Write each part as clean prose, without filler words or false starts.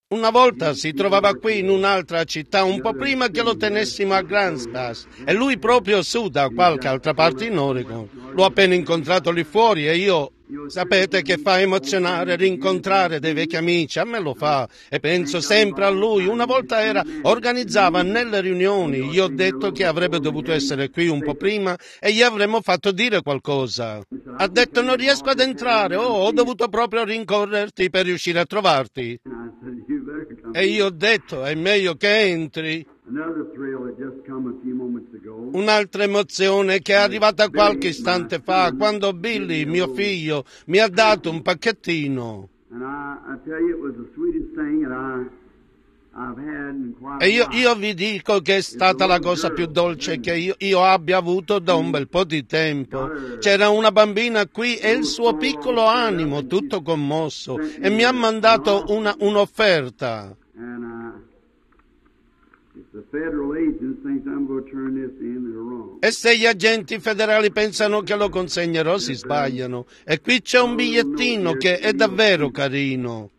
Una volta si trovava qui in un'altra città un po' prima che lo tenessimo a Grants Pass e lui proprio su da qualche altra parte in Oregon. L'ho appena incontrato lì fuori e io, sapete che fa emozionare rincontrare dei vecchi amici, a me lo fa e penso sempre a lui. Una volta organizzava nelle riunioni, gli ho detto che avrebbe dovuto essere qui un po' prima e gli avremmo fatto dire qualcosa. Ha detto non riesco ad entrare, ho dovuto proprio rincorrerti per riuscire a trovarti. E io ho detto, è meglio che entri. Un'altra emozione che è arrivata qualche istante fa, quando Billy, mio figlio, mi ha dato un pacchettino. E io vi dico che è stata la cosa più dolce che io abbia avuto da un bel po' di tempo. C'era una bambina qui e il suo piccolo animo, tutto commosso, e mi ha mandato un'offerta. E se gli agenti federali pensano che lo consegnerò, si sbagliano. E qui c'è un bigliettino che è davvero carino.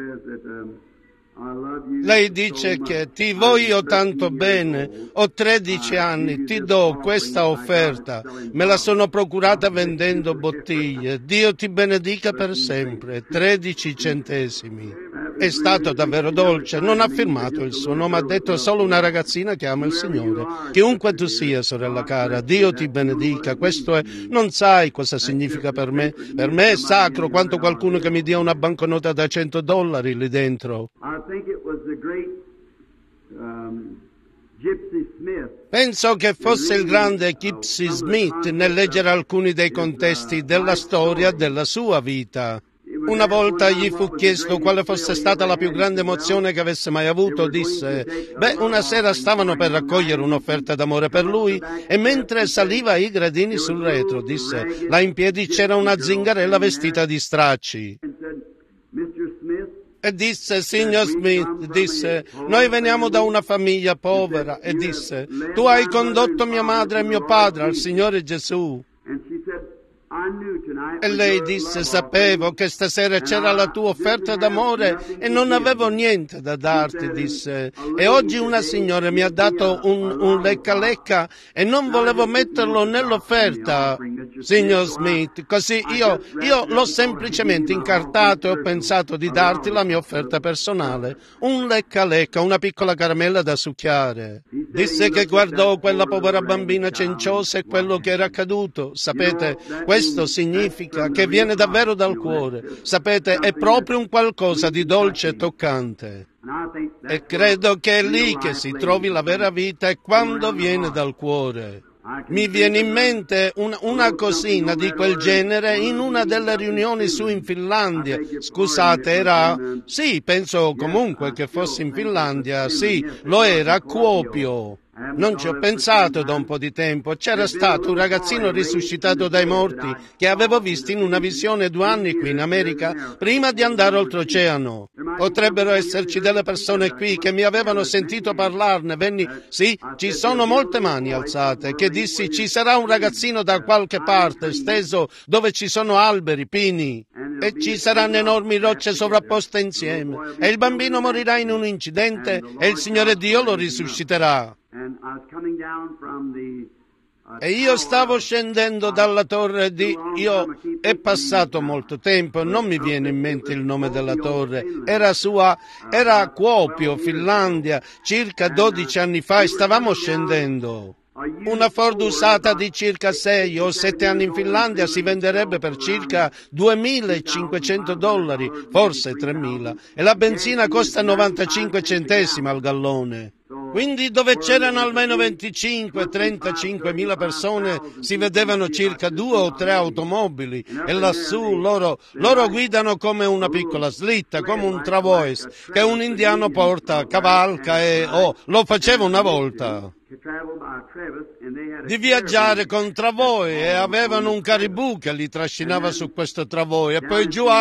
Lei dice che ti voglio tanto bene, ho 13 anni, ti do questa offerta, me la sono procurata vendendo bottiglie, Dio ti benedica per sempre, 13 centesimi. È stato davvero dolce, non ha firmato il suo nome, ha detto solo una ragazzina che ama il Signore. Chiunque tu sia, sorella cara, Dio ti benedica, questo è, non sai cosa significa per me è sacro quanto qualcuno che mi dia una banconota da $100 lì dentro. Penso che fosse il grande Gypsy Smith nel leggere alcuni dei contesti della storia della sua vita. Una volta gli fu chiesto quale fosse stata la più grande emozione che avesse mai avuto, disse, una sera stavano per raccogliere un'offerta d'amore per lui e mentre saliva i gradini sul retro, disse, là in piedi c'era una zingarella vestita di stracci. E disse, signor Smith, disse, noi veniamo da una famiglia povera, e disse, tu hai condotto mia madre e mio padre al Signore Gesù. E lei disse, sapevo che stasera c'era la tua offerta d'amore e non avevo niente da darti, disse. E oggi una signora mi ha dato un lecca-lecca e non volevo metterlo nell'offerta, signor Smith. Così io l'ho semplicemente incartato e ho pensato di darti la mia offerta personale. Un lecca-lecca, una piccola caramella da succhiare. Disse che guardò quella povera bambina cenciosa e quello che era accaduto. Sapete, questo significa che viene davvero dal cuore. Sapete, è proprio un qualcosa di dolce e toccante. E credo che è lì che si trovi la vera vita, è quando viene dal cuore. Mi viene in mente una cosina di quel genere in una delle riunioni su in Finlandia. Scusate, era... Sì, penso comunque che fosse in Finlandia. Sì, lo era a Kuopio. Non ci ho pensato da un po' di tempo. C'era stato un ragazzino risuscitato dai morti che avevo visto in una visione 2 anni qui in America prima di andare oltreoceano. Potrebbero esserci delle persone qui che mi avevano sentito parlarne. Sì, ci sono molte mani alzate, che dissi ci sarà un ragazzino da qualche parte steso dove ci sono alberi, pini e ci saranno enormi rocce sovrapposte insieme e il bambino morirà in un incidente e il Signore Dio lo risusciterà. E io stavo scendendo dalla torre è passato molto tempo, non mi viene in mente il nome della torre, era a Kuopio, Finlandia, circa 12 anni fa, e stavamo scendendo. Una Ford usata di circa 6 o 7 anni in Finlandia si venderebbe per circa $2.500, forse 3.000, e la benzina costa 95 centesimi al gallone. Quindi dove c'erano almeno 25-35 mila persone si vedevano circa 2 o 3 automobili e lassù loro guidano come una piccola slitta, come un travois che un indiano porta, cavalca lo faceva una volta. Di viaggiare con travoi e avevano un caribou che li trascinava su questo travoi e poi giù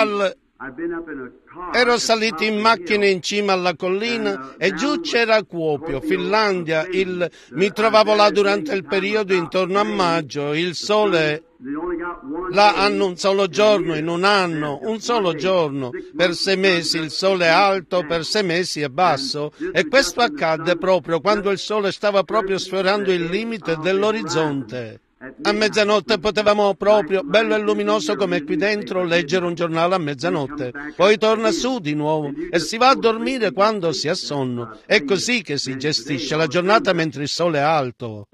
ero salito in macchina in cima alla collina e giù c'era Kuopio, Finlandia. Mi trovavo là durante il periodo intorno a maggio, il sole Là hanno un solo giorno in un anno, un solo giorno. Per 6 mesi il sole è alto, per 6 mesi è basso. E questo accadde proprio quando il sole stava proprio sfiorando il limite dell'orizzonte. A mezzanotte potevamo proprio, bello e luminoso come qui dentro, leggere un giornale a mezzanotte. Poi torna su di nuovo e si va a dormire quando si ha sonno. È così che si gestisce la giornata mentre il sole è alto.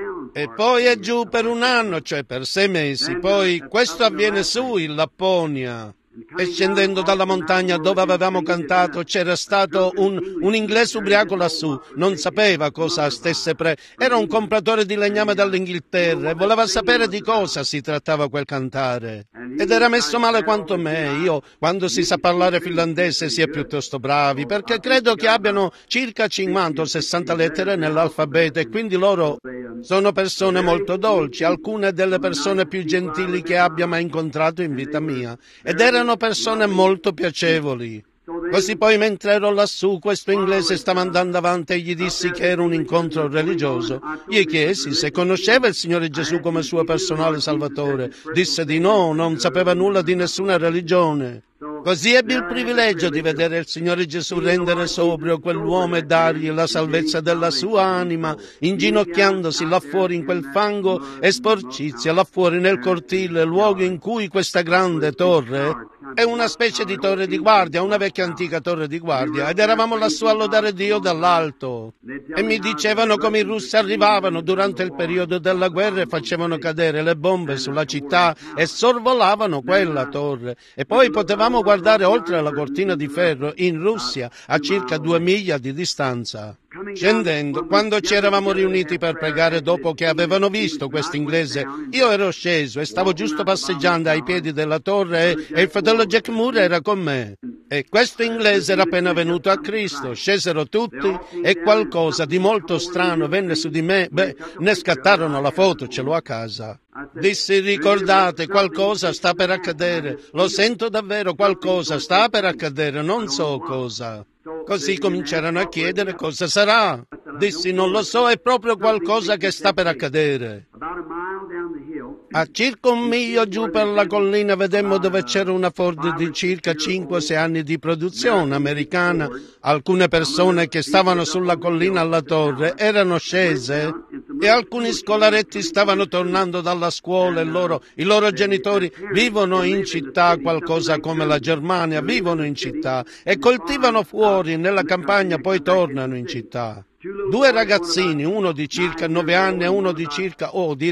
E poi è giù per un anno, cioè per 6 mesi. Poi questo avviene su in Lapponia. E scendendo dalla montagna dove avevamo cantato c'era stato un inglese ubriaco lassù, non sapeva cosa stesse era un compratore di legname dall'Inghilterra e voleva sapere di cosa si trattava quel cantare. Ed era messo male quanto me. Io, quando si sa parlare finlandese, si è piuttosto bravi, perché credo che abbiano circa 50 o 60 lettere nell'alfabeto e quindi loro sono persone molto dolci, alcune delle persone più gentili che abbia mai incontrato in vita mia, ed erano persone molto piacevoli. Così poi mentre ero lassù questo inglese stava andando avanti e gli dissi che era un incontro religioso. Gli chiesi se conosceva il Signore Gesù come suo personale salvatore. Disse di no, non sapeva nulla di nessuna religione. Così ebbi il privilegio di vedere il Signore Gesù rendere sobrio quell'uomo e dargli la salvezza della sua anima, inginocchiandosi là fuori in quel fango e sporcizia là fuori nel cortile, luogo in cui questa grande torre è una specie di torre di guardia, una vecchia antica torre di guardia, ed eravamo lassù a lodare Dio dall'alto. E mi dicevano come i russi arrivavano durante il periodo della guerra e facevano cadere le bombe sulla città e sorvolavano quella torre. E poi potevamo guardare oltre la cortina di ferro in Russia a circa 2 miglia di distanza. Scendendo, quando ci eravamo riuniti per pregare dopo che avevano visto questo inglese, io ero sceso e stavo giusto passeggiando ai piedi della torre e il fratello Jack Moore era con me. E questo inglese era appena venuto a Cristo, scesero tutti e qualcosa di molto strano venne su di me, ne scattarono la foto, ce l'ho a casa. Dissi, ricordate, qualcosa sta per accadere, lo sento davvero, qualcosa sta per accadere, non so cosa. Così cominciarono a chiedere cosa sarà. Dissi, non lo so, è proprio qualcosa che sta per accadere. A circa 1 miglio giù per la collina vedemmo dove c'era una Ford di circa 5-6 anni di produzione americana. Alcune persone che stavano sulla collina alla torre erano scese e alcuni scolaretti stavano tornando dalla scuola e i loro genitori vivono in città, qualcosa come la Germania, vivono in città e coltivano fuori nella campagna, poi tornano in città. 2 ragazzini, uno di circa 9 anni e uno di circa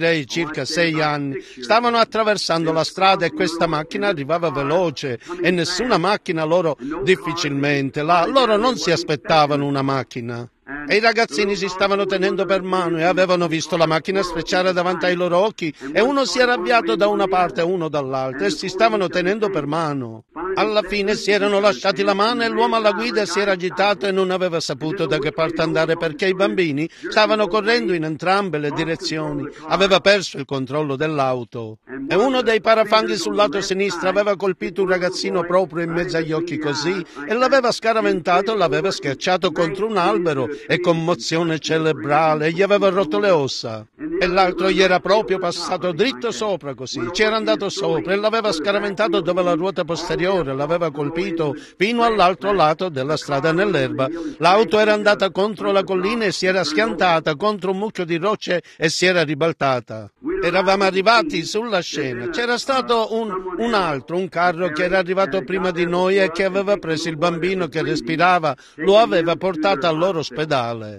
6 anni, stavano attraversando la strada e questa macchina arrivava veloce e nessuna macchina difficilmente, loro non si aspettavano una macchina. E i ragazzini si stavano tenendo per mano e avevano visto la macchina sfrecciare davanti ai loro occhi e uno si era avviato da una parte e uno dall'altra e si stavano tenendo per mano. Alla fine si erano lasciati la mano e l'uomo alla guida si era agitato e non aveva saputo da che parte andare perché i bambini stavano correndo in entrambe le direzioni. Aveva perso il controllo dell'auto e uno dei parafanghi sul lato sinistro aveva colpito un ragazzino proprio in mezzo agli occhi così e l'aveva scaraventato e l'aveva schiacciato contro un albero e commozione cerebrale, gli aveva rotto le ossa. E l'altro gli era proprio passato dritto sopra così, ci era andato sopra e l'aveva scaraventato dove la ruota posteriore, l'aveva colpito fino all'altro lato della strada nell'erba. L'auto era andata contro la collina e si era schiantata contro un mucchio di rocce e si era ribaltata. Eravamo arrivati sulla scena, c'era stato un carro che era arrivato prima di noi e che aveva preso il bambino che respirava, lo aveva portato al loro ospedale.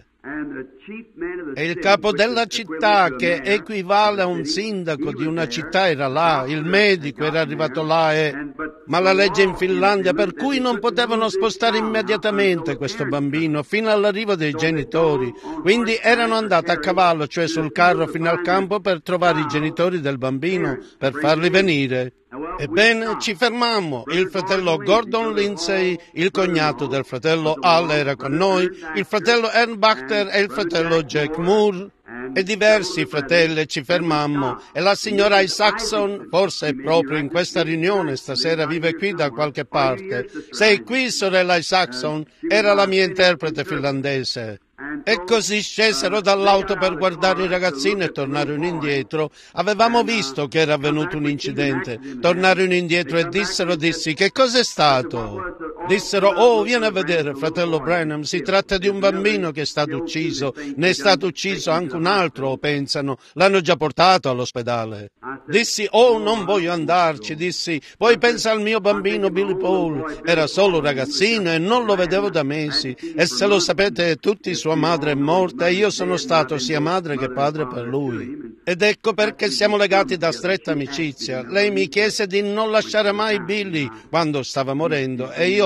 E il capo della città, che equivale a un sindaco di una città, era là, il medico era arrivato là, ma la legge in Finlandia per cui non potevano spostare immediatamente questo bambino fino all'arrivo dei genitori, quindi erano andati a cavallo, cioè sul carro, fino al campo per trovare i genitori del bambino, per farli venire. Ebbene, ci fermammo. Il fratello Gordon Lindsay, il cognato del fratello Al era con noi, il fratello Ern Bachter e il fratello Jack Moore e diversi fratelli. Ci fermammo e la signora Isaacson, forse proprio in questa riunione stasera, vive qui da qualche parte. Sei qui, sorella Isaacson? Era la mia interprete finlandese. E così scesero dall'auto per guardare il ragazzino e tornarono indietro. Avevamo visto che era avvenuto un incidente. Tornarono indietro e dissi, che cos'è stato? Dissero, oh, vieni a vedere, fratello Branham, si tratta di un bambino che è stato ucciso. Ne è stato ucciso anche un altro, pensano. L'hanno già portato all'ospedale. Dissi, oh, non voglio andarci, dissi. Poi pensa al mio bambino Billy Paul. Era solo un ragazzino e non lo vedevo da mesi. E se lo sapete tutti, sua madre è morta e io sono stato sia madre che padre per lui. Ed ecco perché siamo legati da stretta amicizia. Lei mi chiese di non lasciare mai Billy quando stava morendo e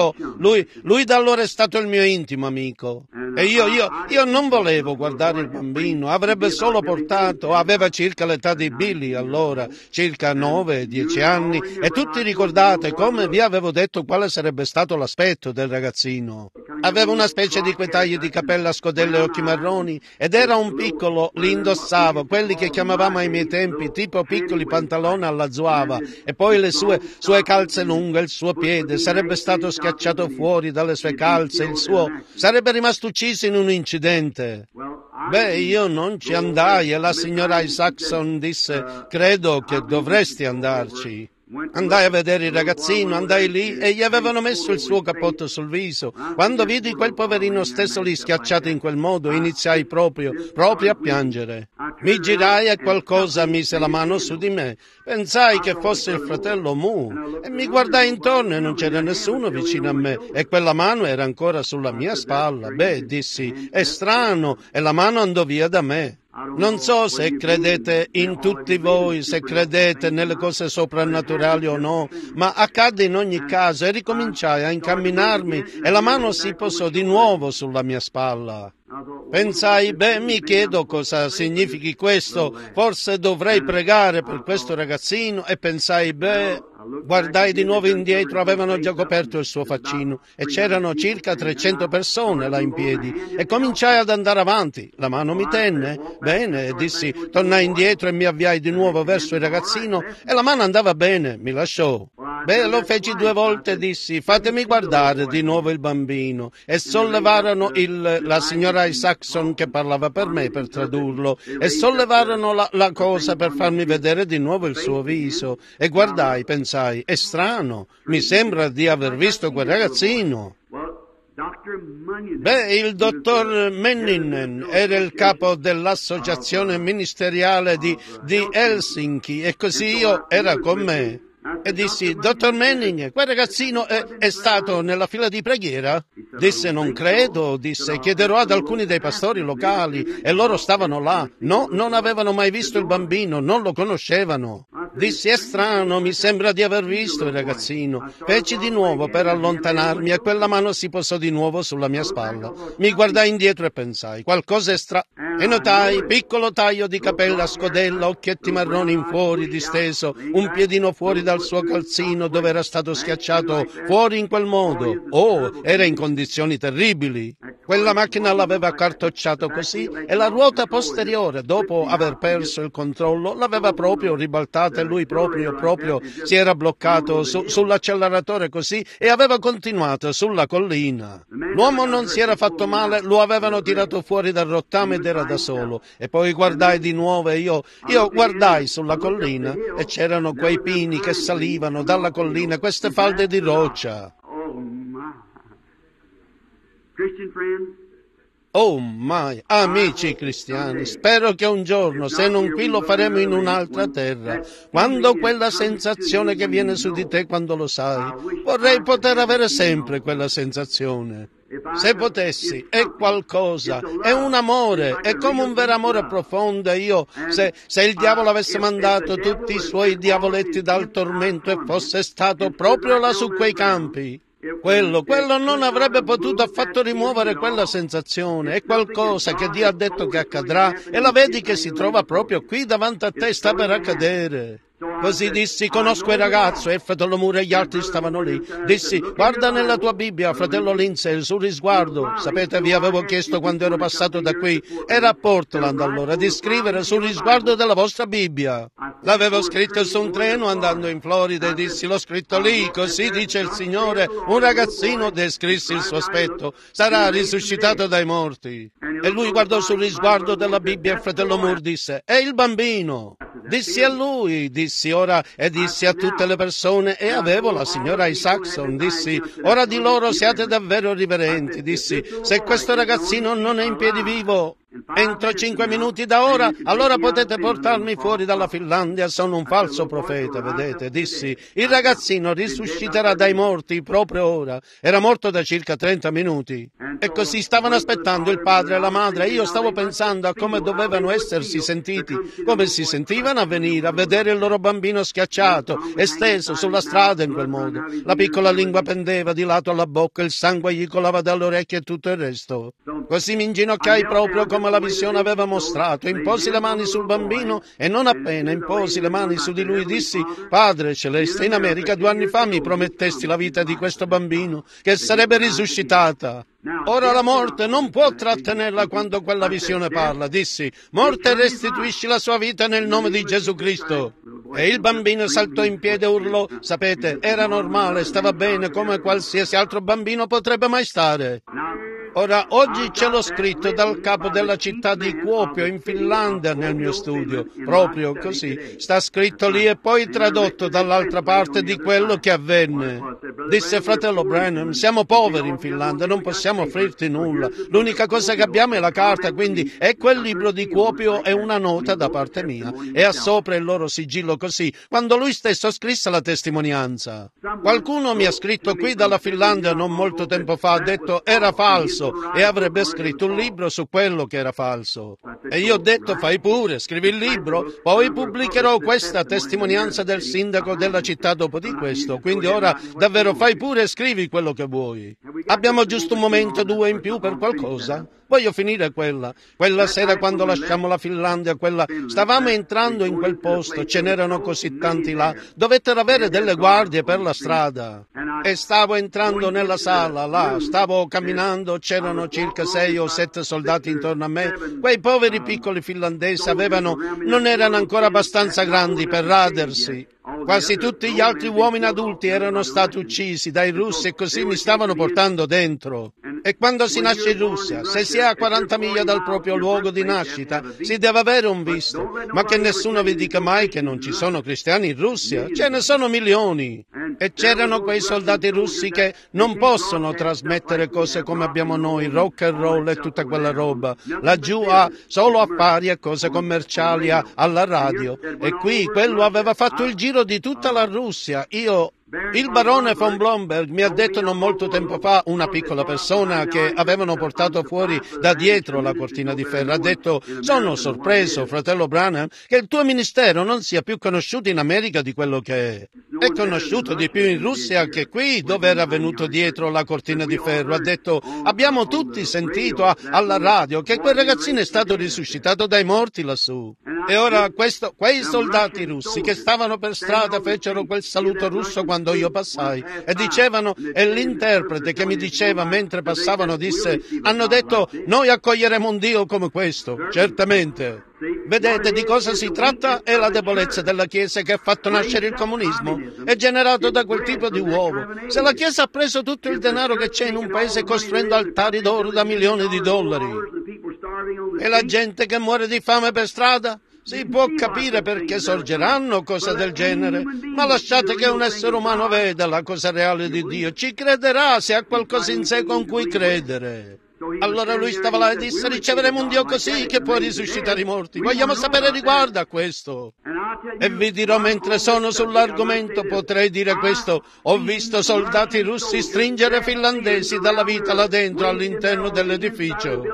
lui da allora è stato il mio intimo amico. E io non volevo guardare il bambino, avrebbe solo portato, aveva circa l'età di Billy allora, circa 9-10 anni, e tutti ricordate come vi avevo detto quale sarebbe stato l'aspetto del ragazzino. Aveva una specie di quei tagli di capello a scodelle e occhi marroni, ed era un piccolo, li indossava, quelli che chiamavamo ai miei tempi tipo piccoli pantaloni alla zuava, e poi le sue calze lunghe, il suo piede, sarebbe stato schiacciato fuori dalle sue calze, sarebbe rimasto ucciso in un incidente. Beh, io non ci andai e la signora Isaacson disse, credo che dovresti andarci. Andai a vedere il ragazzino, andai lì e gli avevano messo il suo cappotto sul viso. Quando vidi quel poverino stesso lì schiacciato in quel modo, iniziai proprio a piangere. Mi girai e qualcosa mise la mano su di me. Pensai che fosse il fratello Mu e mi guardai intorno e non c'era nessuno vicino a me e quella mano era ancora sulla mia spalla. Beh, dissi, è strano, e la mano andò via da me. Non so se credete in tutti voi, se credete nelle cose soprannaturali o no, ma accadde in ogni caso e ricominciai a incamminarmi e la mano si posò di nuovo sulla mia spalla. Pensai, mi chiedo cosa significhi questo, forse dovrei pregare per questo ragazzino e pensai, guardai di nuovo indietro, avevano già coperto il suo faccino e c'erano circa 300 persone là in piedi e cominciai ad andare avanti. La mano mi tenne, bene, dissi, tornai indietro e mi avviai di nuovo verso il ragazzino e la mano andava bene, mi lasciò. Lo feci 2 volte, dissi, fatemi guardare di nuovo il bambino e sollevarono la signora Isaacson che parlava per me per tradurlo e sollevarono la cosa per farmi vedere di nuovo il suo viso e guardai, pensai, è strano, mi sembra di aver visto quel ragazzino. Il dottor Menninen era il capo dell'associazione ministeriale di Helsinki e così io era con me. E dissi, dottor Manning, quel ragazzino è stato nella fila di preghiera? Disse, non credo, disse, chiederò ad alcuni dei pastori locali e loro stavano là. No, non avevano mai visto il bambino, non lo conoscevano. Dissi, è strano, mi sembra di aver visto il ragazzino. Feci di nuovo per allontanarmi e quella mano si posò di nuovo sulla mia spalla. Mi guardai indietro e pensai, qualcosa è strano. E notai, piccolo taglio di capello a scodella, occhietti marroni in fuori, disteso, un piedino fuori dal suo calzino dove era stato schiacciato fuori in quel modo. Oh, era in condizioni terribili. Quella macchina l'aveva accartocciato così e la ruota posteriore, dopo aver perso il controllo, l'aveva proprio ribaltata e lui proprio si era bloccato sull'acceleratore così e aveva continuato sulla collina. L'uomo non si era fatto male, lo avevano tirato fuori dal rottame ed era da solo. E poi guardai di nuovo e io guardai sulla collina e c'erano quei pini che salivano dalla collina, queste falde di roccia. Oh my, amici cristiani, spero che un giorno, se non qui, lo faremo in un'altra terra. Quando quella sensazione che viene su di te quando lo sai, vorrei poter avere sempre quella sensazione. Se potessi, è qualcosa, è un amore, è come un vero amore profondo. Se il diavolo avesse mandato tutti i suoi diavoletti dal tormento e fosse stato proprio là su quei campi, quello non avrebbe potuto affatto rimuovere quella sensazione. È qualcosa che Dio ha detto che accadrà e la vedi che si trova proprio qui davanti a te, sta per accadere. Così dissi, conosco il ragazzo, e il fratello Moore e gli altri stavano lì. Dissi, guarda nella tua Bibbia, fratello Lindsay, sul risguardo. Sapete, vi avevo chiesto quando ero passato da qui, era a Portland allora, di scrivere sul risguardo della vostra Bibbia. L'avevo scritto su un treno andando in Florida e dissi, l'ho scritto lì, così dice il Signore, un ragazzino, descrissi il suo aspetto, sarà risuscitato dai morti. E lui guardò sul risguardo della Bibbia e il fratello Moore disse, è il bambino. Dissi a lui, dissi ora, e dissi a tutte le persone, e avevo la signora Isaacson, dissi, ora di loro siate davvero riverenti, dissi, se questo ragazzino non è in piedi vivo, entro 5 minuti da ora, allora potete portarmi fuori dalla Finlandia, sono un falso profeta, vedete, dissi, il ragazzino risusciterà dai morti proprio ora, era morto da circa 30 minuti, e così stavano aspettando il padre e la madre, e io stavo pensando a come dovevano essersi sentiti, come si sentivano a venire a vedere il loro bambino schiacciato e steso sulla strada in quel modo, la piccola lingua pendeva di lato alla bocca, il sangue gli colava dalle orecchie e tutto il resto, così mi inginocchiai proprio come la visione aveva mostrato, imposi le mani sul bambino e non appena imposi le mani su di lui dissi, Padre Celeste, in America 2 anni fa mi promettesti la vita di questo bambino, che sarebbe risuscitata. Ora la morte non può trattenerla quando quella visione parla. Dissi, morte restituisci la sua vita nel nome di Gesù Cristo. E il bambino saltò in piedi e urlò, sapete, era normale, stava bene come qualsiasi altro bambino potrebbe mai stare. Ora, oggi ce l'ho scritto dal capo della città di Kuopio, in Finlandia, nel mio studio, proprio così. Sta scritto lì e poi tradotto dall'altra parte di quello che avvenne. Disse fratello Branham, siamo poveri in Finlandia, non possiamo offrirti nulla. L'unica cosa che abbiamo è la carta, quindi è quel libro di Kuopio e una nota da parte mia. E ha sopra il loro sigillo così, quando lui stesso scrisse la testimonianza. Qualcuno mi ha scritto qui dalla Finlandia non molto tempo fa, ha detto era falso. E avrebbe scritto un libro su quello che era falso. E io ho detto, fai pure, scrivi il libro, poi pubblicherò questa testimonianza del sindaco della città dopo di questo, quindi ora davvero fai pure e scrivi quello che vuoi. Abbiamo giusto un momento, 2 in più per qualcosa? Voglio finire quella sera quando lasciamo la Finlandia, stavamo entrando in quel posto, ce n'erano così tanti là, dovettero avere delle guardie per la strada. E stavo entrando nella sala, là, stavo camminando, c'erano circa 6 o 7 soldati intorno a me, quei poveri piccoli finlandesi non erano ancora abbastanza grandi per radersi. Quasi tutti gli altri uomini adulti erano stati uccisi dai russi e così mi stavano portando dentro. E quando si nasce in Russia, se si è a 40 miglia dal proprio luogo di nascita, si deve avere un visto. Ma che nessuno vi dica mai che non ci sono cristiani in Russia, ce ne sono milioni. E c'erano quei soldati russi che non possono trasmettere cose come abbiamo noi, rock and roll e tutta quella roba. Laggiù ha solo affari e cose commerciali alla radio. E qui quello aveva fatto il giro di tutta la Russia. Il barone von Blomberg mi ha detto non molto tempo fa, una piccola persona che avevano portato fuori da dietro la cortina di ferro, ha detto, sono sorpreso, fratello Branham, che il tuo ministero non sia più conosciuto in America di quello che è. È conosciuto di più in Russia che qui, dove era venuto dietro la cortina di ferro. Ha detto, abbiamo tutti sentito alla radio che quel ragazzino è stato risuscitato dai morti lassù. E ora quei soldati russi che stavano per strada fecero quel saluto russo quando io passai e dicevano, e l'interprete che mi diceva mentre passavano disse, hanno detto, noi accoglieremo un Dio come questo, certamente. Vedete di cosa si tratta? È la debolezza della Chiesa che ha fatto nascere il comunismo. È generato da quel tipo di uovo. Se la Chiesa ha preso tutto il denaro che c'è in un paese costruendo altari d'oro da milioni di dollari e la gente che muore di fame per strada, si può capire perché sorgeranno cose del genere, ma lasciate che un essere umano veda la cosa reale di Dio, ci crederà se ha qualcosa in sé con cui credere. Allora lui stava là e disse, riceveremo un Dio così che può risuscitare i morti. Vogliamo sapere riguardo a questo. E vi dirò, mentre sono sull'argomento, potrei dire questo, ho visto soldati russi stringere finlandesi dalla vita là dentro all'interno dell'edificio.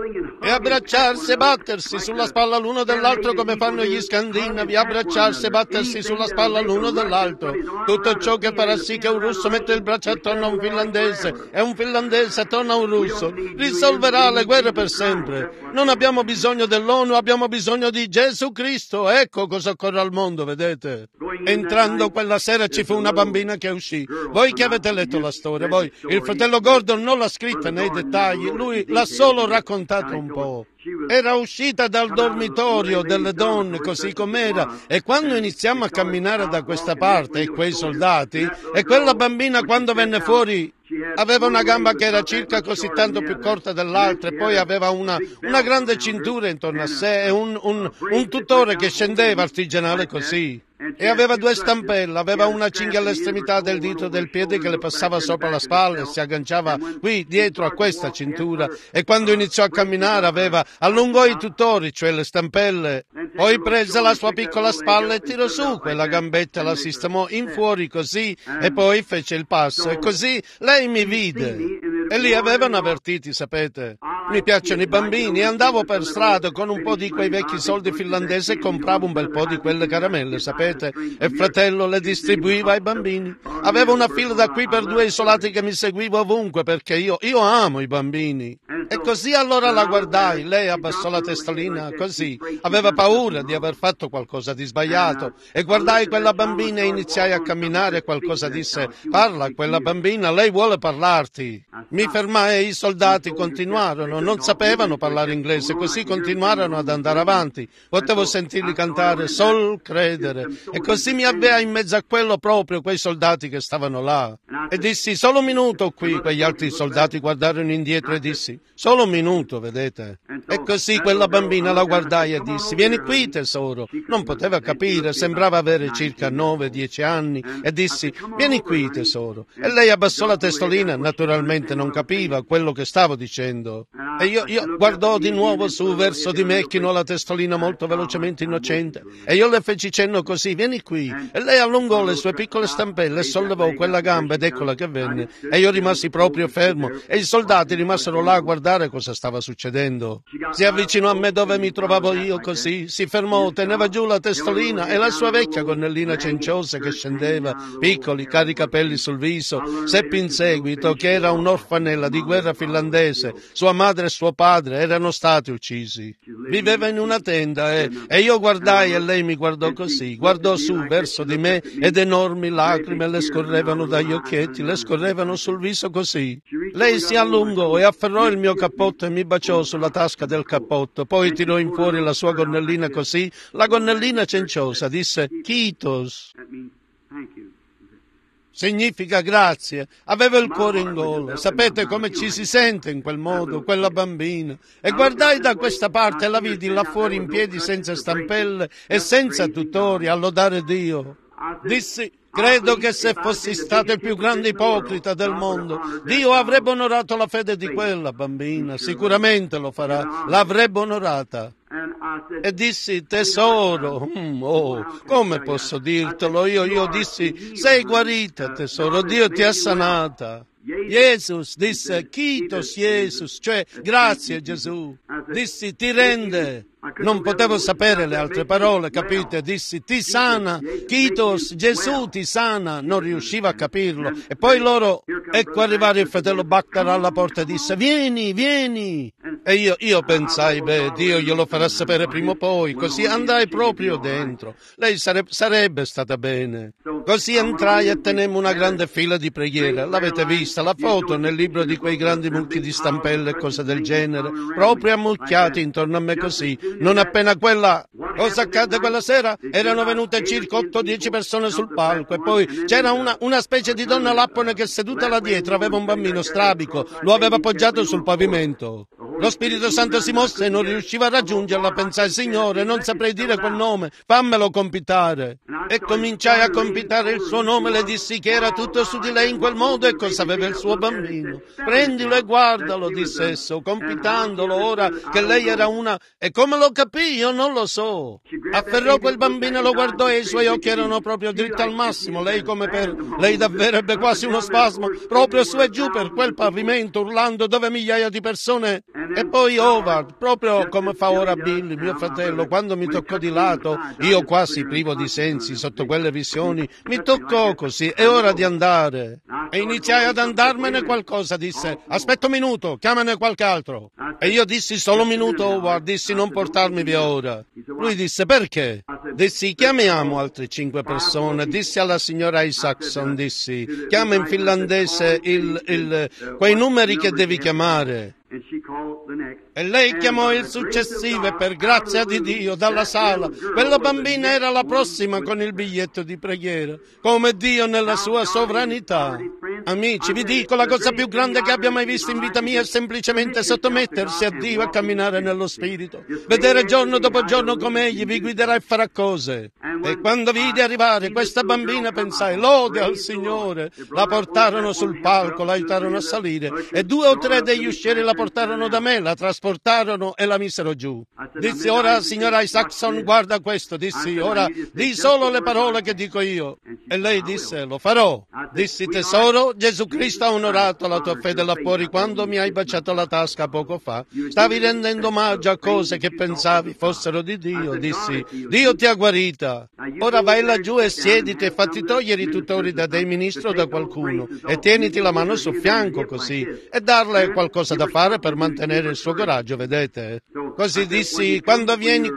e abbracciarsi e battersi sulla spalla l'uno dell'altro come fanno gli scandinavi, abbracciarsi e battersi sulla spalla l'uno dell'altro. Tutto ciò che farà sì che un russo mette il braccio attorno a un finlandese e un finlandese attorno a un russo risolverà le guerre per sempre. Non abbiamo bisogno dell'ONU, abbiamo bisogno di Gesù Cristo. Ecco cosa occorre al mondo, vedete? Entrando quella sera ci fu una bambina che uscì. Voi che avete letto la storia, voi, il fratello Gordon non l'ha scritta nei dettagli, lui l'ha solo raccontato un po'. Era uscita dal dormitorio delle donne così com'era, e quando iniziamo a camminare da questa parte e quei soldati, e quella bambina quando venne fuori aveva una gamba che era circa così tanto più corta dell'altra, e poi aveva una grande cintura intorno a sé e un tutore che scendeva artigianale così. E aveva due stampelle, aveva una cinghia all'estremità del dito del piede che le passava sopra la spalla e si agganciava qui dietro a questa cintura, e quando iniziò a camminare allungò i tutori, cioè le stampelle, poi prese la sua piccola spalla e tirò su quella gambetta, la sistemò in fuori così e poi fece il passo, e così lei mi vide. E li avevano avvertiti, sapete. Mi piacciono i bambini, e andavo per strada con un po' di quei vecchi soldi finlandesi e compravo un bel po' di quelle caramelle, sapete, e fratello le distribuiva ai bambini. Avevo una fila da qui per 2 isolati che mi seguiva ovunque, perché io amo i bambini. E così allora la guardai, lei abbassò la testolina così, aveva paura di aver fatto qualcosa di sbagliato, e guardai quella bambina e iniziai a camminare, e qualcosa disse: parla a quella bambina, lei vuole parlarti. Mi fermai e i soldati continuarono, non sapevano parlare inglese, così continuarono ad andare avanti. Potevo sentirli cantare Sol credere, e così mi avvea in mezzo a quello proprio quei soldati che stavano là. E dissi: solo un minuto qui. Quegli altri soldati guardarono indietro e dissi: solo un minuto, vedete? E così quella bambina la guardai e dissi: vieni qui, tesoro. Non poteva capire, sembrava avere circa 9-10 anni, e dissi: vieni qui, tesoro. E lei abbassò la testolina, naturalmente non capiva quello che stavo dicendo. E io guardò di nuovo su verso di me, chinò la testolina molto velocemente, innocente, e io le feci cenno così: vieni qui. E lei allungò le sue piccole stampelle e sollevò quella gamba, ed eccola che venne. E io rimasi proprio fermo, e i soldati rimasero là a guardare cosa stava succedendo. Si avvicinò a me dove mi trovavo io così, si fermò, teneva giù la testolina e la sua vecchia gonnellina cenciosa che scendeva, piccoli, cari capelli sul viso, seppi in seguito che era un'orfanella di guerra finlandese. Sua madre e suo padre erano stati uccisi. Viveva in una tenda e io guardai e lei mi guardò così, guardò su verso di me ed enormi lacrime le scorrevano dagli occhietti, le scorrevano sul viso così. Lei si allungò e afferrò il mio cappotto e mi baciò sulla tasca del cappotto, poi tirò in fuori la sua gonnellina così, la gonnellina cenciosa, disse Kiitos. Significa grazie. Aveva il cuore in gola. Sapete come ci si sente in quel modo, quella bambina? E guardai da questa parte e la vidi là fuori in piedi senza stampelle e senza tutori a lodare Dio. Dissi: credo che se fossi stato il più grande ipocrita del mondo, Dio avrebbe onorato la fede di quella bambina. Sicuramente lo farà. L'avrebbe onorata. E dissi: tesoro, come posso dirtelo? Io dissi: sei guarita, tesoro, Dio ti ha sanata. Jesus disse: Kiitos Jesus, cioè grazie Gesù. Dissi: ti rende. Non potevo sapere le altre parole, capite? Dissi: ti sana, Kiitos, Gesù ti sana. Non riusciva a capirlo. E poi loro, ecco arrivare il fratello Bactar alla porta e disse: vieni, vieni. E io pensai: beh, Dio glielo farà sapere prima o poi. Così andai proprio dentro. Lei sarebbe stata bene. Così entrai e tenemmo una grande fila di preghiera. L'avete vista la foto nel libro di quei grandi mucchi di stampelle e cose del genere, proprio ammucchiati intorno a me così. Non appena cosa accadde quella sera? Erano venute circa 8-10 persone sul palco, e poi c'era una specie di donna lappone che seduta là dietro aveva un bambino strabico, lo aveva appoggiato sul pavimento. Lo Spirito Santo si mosse e non riusciva a raggiungerla. Pensai: Signore, non saprei dire quel nome, fammelo compitare. E cominciai a compitare il suo nome, le dissi che era tutto su di lei in quel modo e cosa aveva il suo bambino. Prendilo e guardalo, disse esso, compitandolo ora che lei era una... E come lo capì? Io non lo so. Afferrò quel bambino e lo guardò e i suoi occhi erano proprio dritti al massimo. Lei davvero ebbe quasi uno spasmo, proprio su e giù per quel pavimento, urlando dove migliaia di persone E poi Howard, proprio come fa ora Billy, mio fratello, quando mi toccò di lato, io quasi privo di sensi sotto quelle visioni, mi toccò così, è ora di andare. E iniziai ad andarmene qualcosa, disse, aspetta un minuto, chiamane qualche altro. E io dissi, solo un minuto, Howard, dissi, non portarmi via ora. Lui disse, perché? Dissi, chiamiamo altre 5 persone, dissi alla signora Isaacson, dissi, chiama in finlandese quei numeri che devi chiamare. E lei chiamò il successivo e per grazia di Dio dalla sala quella bambina era la prossima con il biglietto di preghiera, come Dio nella sua sovranità. Amici, vi dico, la cosa più grande che abbia mai visto in vita mia è semplicemente sottomettersi a Dio e camminare nello Spirito, vedere giorno dopo giorno come Egli vi guiderà e farà cose. E quando vidi arrivare questa bambina pensai, lode al Signore. La portarono sul palco, la aiutarono a salire e 2 o 3 degli uscieri la portarono da me, la trasportarono e la misero giù. Dissi, ora signora Isaacson, guarda questo, dissi, ora di solo le parole che dico io. E lei disse, lo farò. Dissi, tesoro, Gesù Cristo ha onorato la tua fede là fuori quando mi hai baciato la tasca poco fa. Stavi rendendo omaggio a cose che pensavi fossero di Dio. Dissi, Dio ti ha guarita. Ora vai laggiù e siediti e fatti togliere i tutori da dei ministri o da qualcuno e tieniti la mano sul fianco così e darle qualcosa da fare per mantenere il suo coraggio, vedete? Così dissi, quando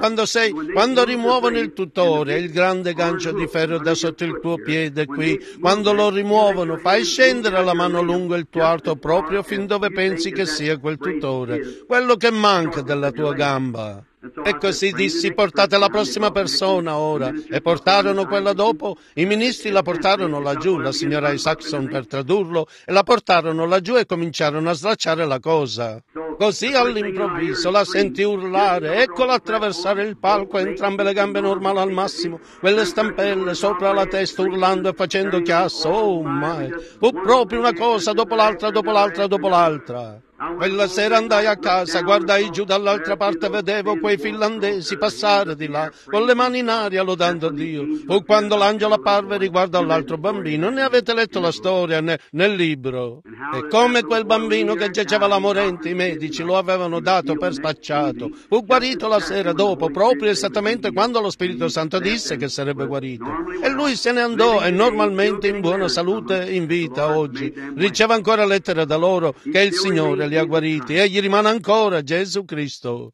rimuovono il tutore, il grande gancio di ferro da sotto il tuo piede qui, quando lo rimuovono, fai scendere la mano lungo il tuo arto proprio fin dove pensi che sia quel tutore, quello che manca della tua gamba. E così dissi, portate la prossima persona ora. E portarono quella dopo. I ministri la portarono laggiù, la signora Isaacson per tradurlo, e la portarono laggiù e cominciarono a slacciare la cosa. Così all'improvviso la sentì urlare, eccola attraversare il palco, entrambe le gambe normali al massimo, quelle stampelle sopra la testa urlando e facendo chiasso. Oh my! Fu proprio una cosa dopo l'altra, dopo l'altra, dopo l'altra. Quella sera andai a casa, guardai giù dall'altra parte e vedevo quei finlandesi passare di là, con le mani in aria lodando Dio. Fu quando l'angelo apparve riguardo all'altro bambino. Ne avete letto la storia nel libro? E come quel bambino che giaceva la morente, i medici lo avevano dato per spacciato. Fu guarito la sera dopo, proprio esattamente quando lo Spirito Santo disse che sarebbe guarito. E lui se ne andò e normalmente in buona salute in vita oggi. Riceve ancora lettere da loro che il Signore li ha guariti. Egli rimane ancora Gesù Cristo.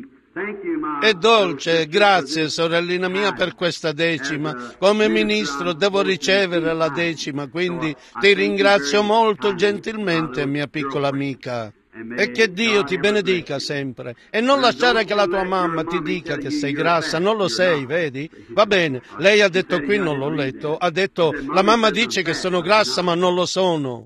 È dolce, grazie sorellina mia per questa decima. Come ministro devo ricevere la decima, quindi ti ringrazio molto gentilmente, mia piccola amica. E che Dio ti benedica sempre. E non lasciare che la tua mamma ti dica che sei grassa, non lo sei, vedi? Va bene, lei ha detto qui, non l'ho letto, ha detto la mamma dice che sono grassa ma non lo sono.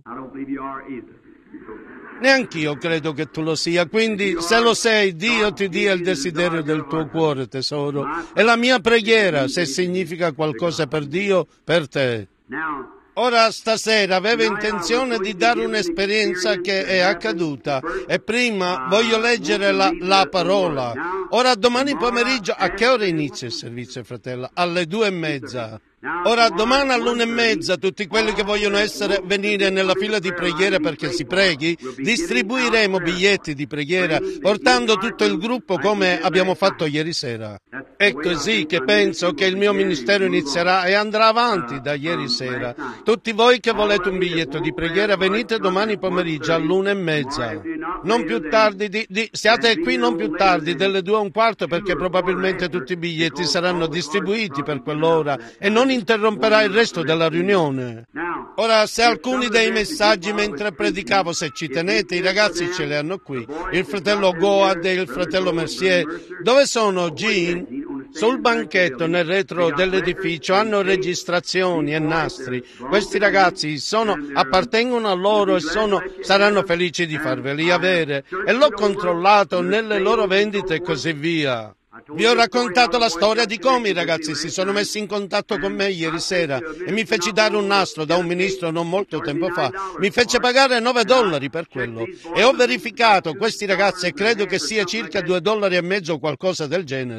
Neanch'io credo che tu lo sia, quindi se lo sei, Dio ti dia il desiderio del tuo cuore, tesoro. E la mia preghiera, se significa qualcosa per Dio, per te. Ora stasera avevo intenzione di dare un'esperienza che è accaduta e prima voglio leggere la parola. Ora domani pomeriggio, a che ora inizia il servizio, fratello? Alle 2:30. Ora domani all'1:30 tutti quelli che vogliono venire nella fila di preghiera perché si preghi, distribuiremo biglietti di preghiera portando tutto il gruppo come abbiamo fatto ieri sera. È così che penso che il mio ministero inizierà e andrà avanti da ieri sera. Tutti voi che volete un biglietto di preghiera venite domani pomeriggio all'1:30. Non più tardi, siate qui non più tardi delle 2:15 perché probabilmente tutti i biglietti saranno distribuiti per quell'ora e non interromperà il resto della riunione. Ora, se alcuni dei messaggi mentre predicavo, se ci tenete, i ragazzi ce li hanno qui. Il fratello Goad e il fratello Mercier. Dove sono Jean? Sul banchetto nel retro dell'edificio hanno registrazioni e nastri. Questi ragazzi appartengono a loro e saranno felici di farveli avere. E l'ho controllato nelle loro vendite e così via. Vi ho raccontato la storia di come i ragazzi si sono messi in contatto con me ieri sera e mi feci dare un nastro da un ministro non molto tempo fa. Mi fece pagare $9 per quello e ho verificato questi ragazzi e credo che sia circa $2,50 o qualcosa del genere.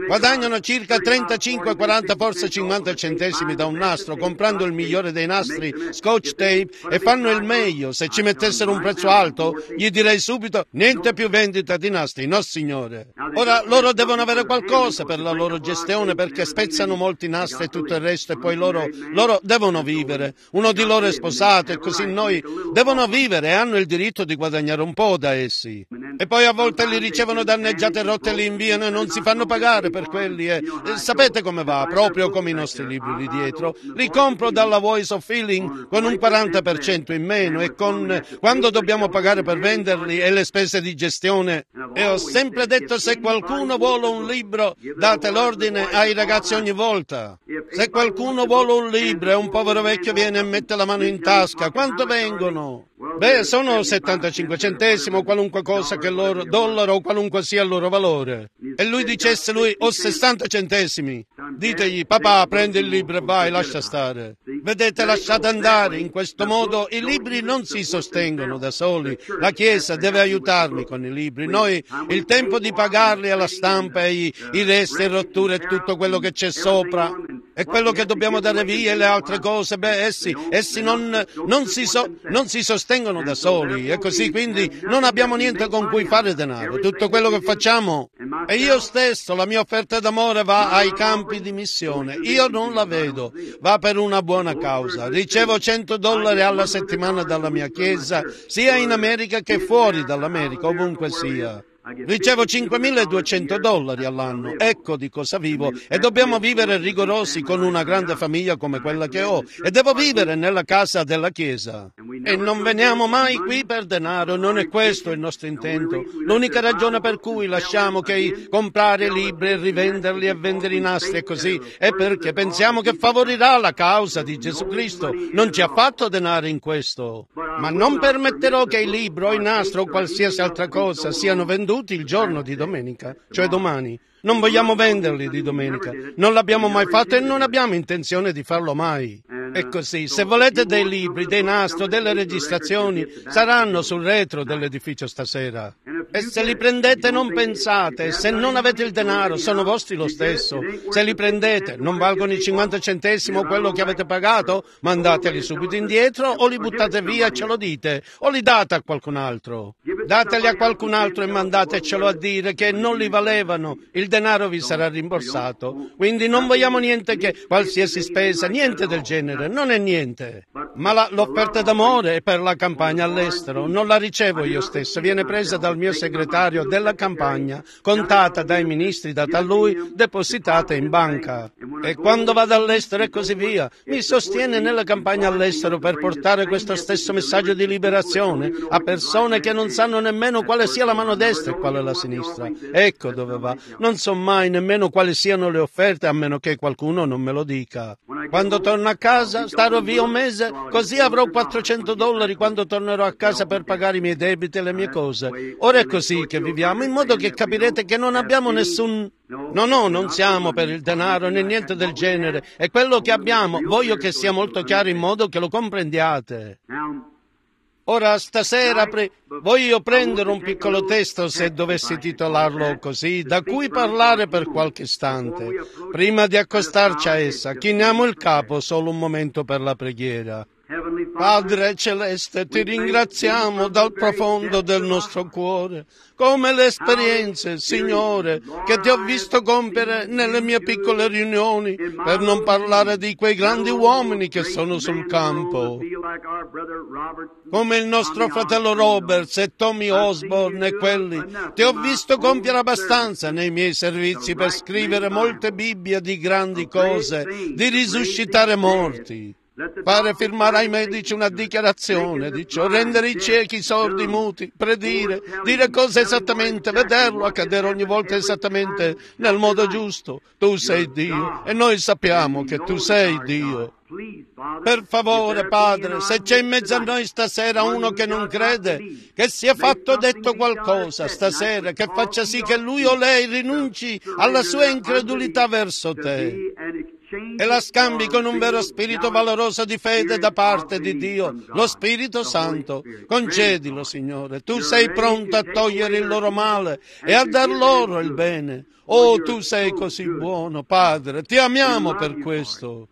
Guadagnano circa 35, 40, forse 50 centesimi da un nastro, comprando il migliore dei nastri, Scotch tape, e fanno il meglio. Se ci mettessero un prezzo alto, gli direi subito, niente più vendita di nastri, no signore. Ora, loro devono avere qualcosa per la loro gestione, perché spezzano molti nastri e tutto il resto, e poi loro devono vivere. Uno di loro è sposato, e così noi devono vivere e hanno il diritto di guadagnare un po' da essi. E poi a volte li ricevono danneggiati e rotti e li inviano e non si fanno pagare per quelli. E sapete come va? Proprio come i nostri libri lì dietro. Li compro dalla Voice of Healing con un 40% in meno, e quando dobbiamo pagare per venderli e le spese di gestione. E ho sempre detto, se qualcuno vuole un libro, date l'ordine ai ragazzi ogni volta. Se qualcuno vuole un libro e un povero vecchio viene e mette la mano in tasca, quanto vengono? Beh, sono 75 centesimi o qualunque cosa che loro, dollaro o qualunque sia il loro valore. E lui dicesse, ho 60 centesimi. Ditegli, papà, prendi il libro e vai, lascia stare. Vedete, lasciate andare. In questo modo i libri non si sostengono da soli. La Chiesa deve aiutarmi con i libri. Noi il tempo di pagarli alla stampa e i resti e rotture e tutto quello che c'è sopra e quello che dobbiamo dare via e le altre cose, essi non si sostengono da soli, e così quindi non abbiamo niente con cui fare denaro. Tutto quello che facciamo, e io stesso, la mia offerta d'amore va ai campi di missione. Io non la vedo, va per una buona causa. Ricevo $100 alla settimana dalla mia chiesa, sia in America che fuori dall'America, ovunque sia. Ricevo $5.200 all'anno, ecco di cosa vivo, e dobbiamo vivere rigorosi con una grande famiglia come quella che ho, e devo vivere nella casa della Chiesa. E non veniamo mai qui per denaro, non è questo il nostro intento. L'unica ragione per cui lasciamo che comprare libri e rivenderli e vendere i nastri e così è perché pensiamo che favorirà la causa di Gesù Cristo. Non ci ha fatto denaro in questo. Ma non permetterò che i libri o i nastri o qualsiasi altra cosa siano venduti il giorno di domenica, cioè domani. Non vogliamo venderli di domenica, non l'abbiamo mai fatto e non abbiamo intenzione di farlo mai. E così, se volete dei libri, dei nastri, delle registrazioni, saranno sul retro dell'edificio stasera. E se li prendete non pensate, se non avete il denaro, sono vostri lo stesso. Se li prendete, non valgono i 50 centesimi o quello che avete pagato, mandateli subito indietro o li buttate via e ce lo dite, o li date a qualcun altro. Dateli a qualcun altro e mandatecelo a dire che non li valevano. Il denaro vi sarà rimborsato. Quindi non vogliamo niente che qualsiasi spesa, niente del genere, non è niente. Ma l'offerta d'amore è per la campagna all'estero, non la ricevo io stesso, viene presa dal mio segretario della campagna, contata dai ministri, data a lui, depositata in banca. E quando vado all'estero e così via, mi sostiene nella campagna all'estero per portare questo stesso messaggio di liberazione a persone che non sanno nemmeno quale sia la mano destra e quale la sinistra. Ecco dove va. Non so mai nemmeno quali siano le offerte, a meno che qualcuno non me lo dica. Quando torno a casa, starò via un mese, così avrò $400 quando tornerò a casa per pagare i miei debiti e le mie cose. Ora è così che viviamo, in modo che capirete che non abbiamo nessun... No, non siamo per il denaro né niente del genere. È quello che abbiamo. Voglio che sia molto chiaro in modo che lo comprendiate. Ora, stasera voglio prendere un piccolo testo, se dovessi titolarlo così, da cui parlare per qualche istante. Prima di accostarci a essa, chiniamo il capo solo un momento per la preghiera. Padre Celeste, ti ringraziamo dal profondo del nostro cuore, come le esperienze, Signore, che ti ho visto compiere nelle mie piccole riunioni, per non parlare di quei grandi uomini che sono sul campo, come il nostro fratello Roberts e Tommy Osborne e quelli. Ti ho visto compiere abbastanza nei miei servizi per scrivere molte Bibbie di grandi cose, di risuscitare morti. Fare firmare ai medici una dichiarazione di ciò, rendere i ciechi, i sordi, muti, predire, dire cose esattamente, vederlo accadere ogni volta esattamente nel modo giusto. Tu sei Dio e noi sappiamo che tu sei Dio. Per favore, Padre, se c'è in mezzo a noi stasera uno che non crede, che sia fatto detto qualcosa stasera, che faccia sì che lui o lei rinunci alla sua incredulità verso te e la scambi con un vero spirito valoroso di fede da parte di Dio, lo Spirito Santo. Concedilo, Signore. Tu sei pronto a togliere il loro male e a dar loro il bene. Oh, tu sei così buono, Padre. Ti amiamo per questo.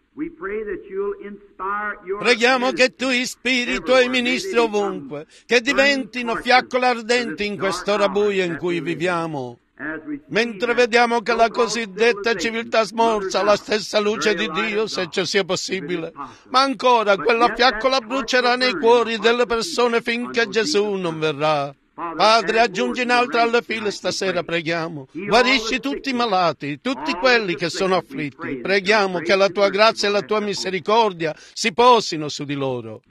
Preghiamo che tu ispiri i tuoi ministri ovunque, che diventino fiaccole ardenti in quest'ora buia in cui viviamo. Mentre vediamo che la cosiddetta civiltà smorza la stessa luce di Dio, se ciò sia possibile, ma ancora quella fiaccola brucerà nei cuori delle persone finché Gesù non verrà. Padre, aggiungi un'altra alle file stasera, preghiamo. Guarisci tutti i malati, tutti quelli che sono afflitti. Preghiamo che la tua grazia e la tua misericordia si posino su di loro.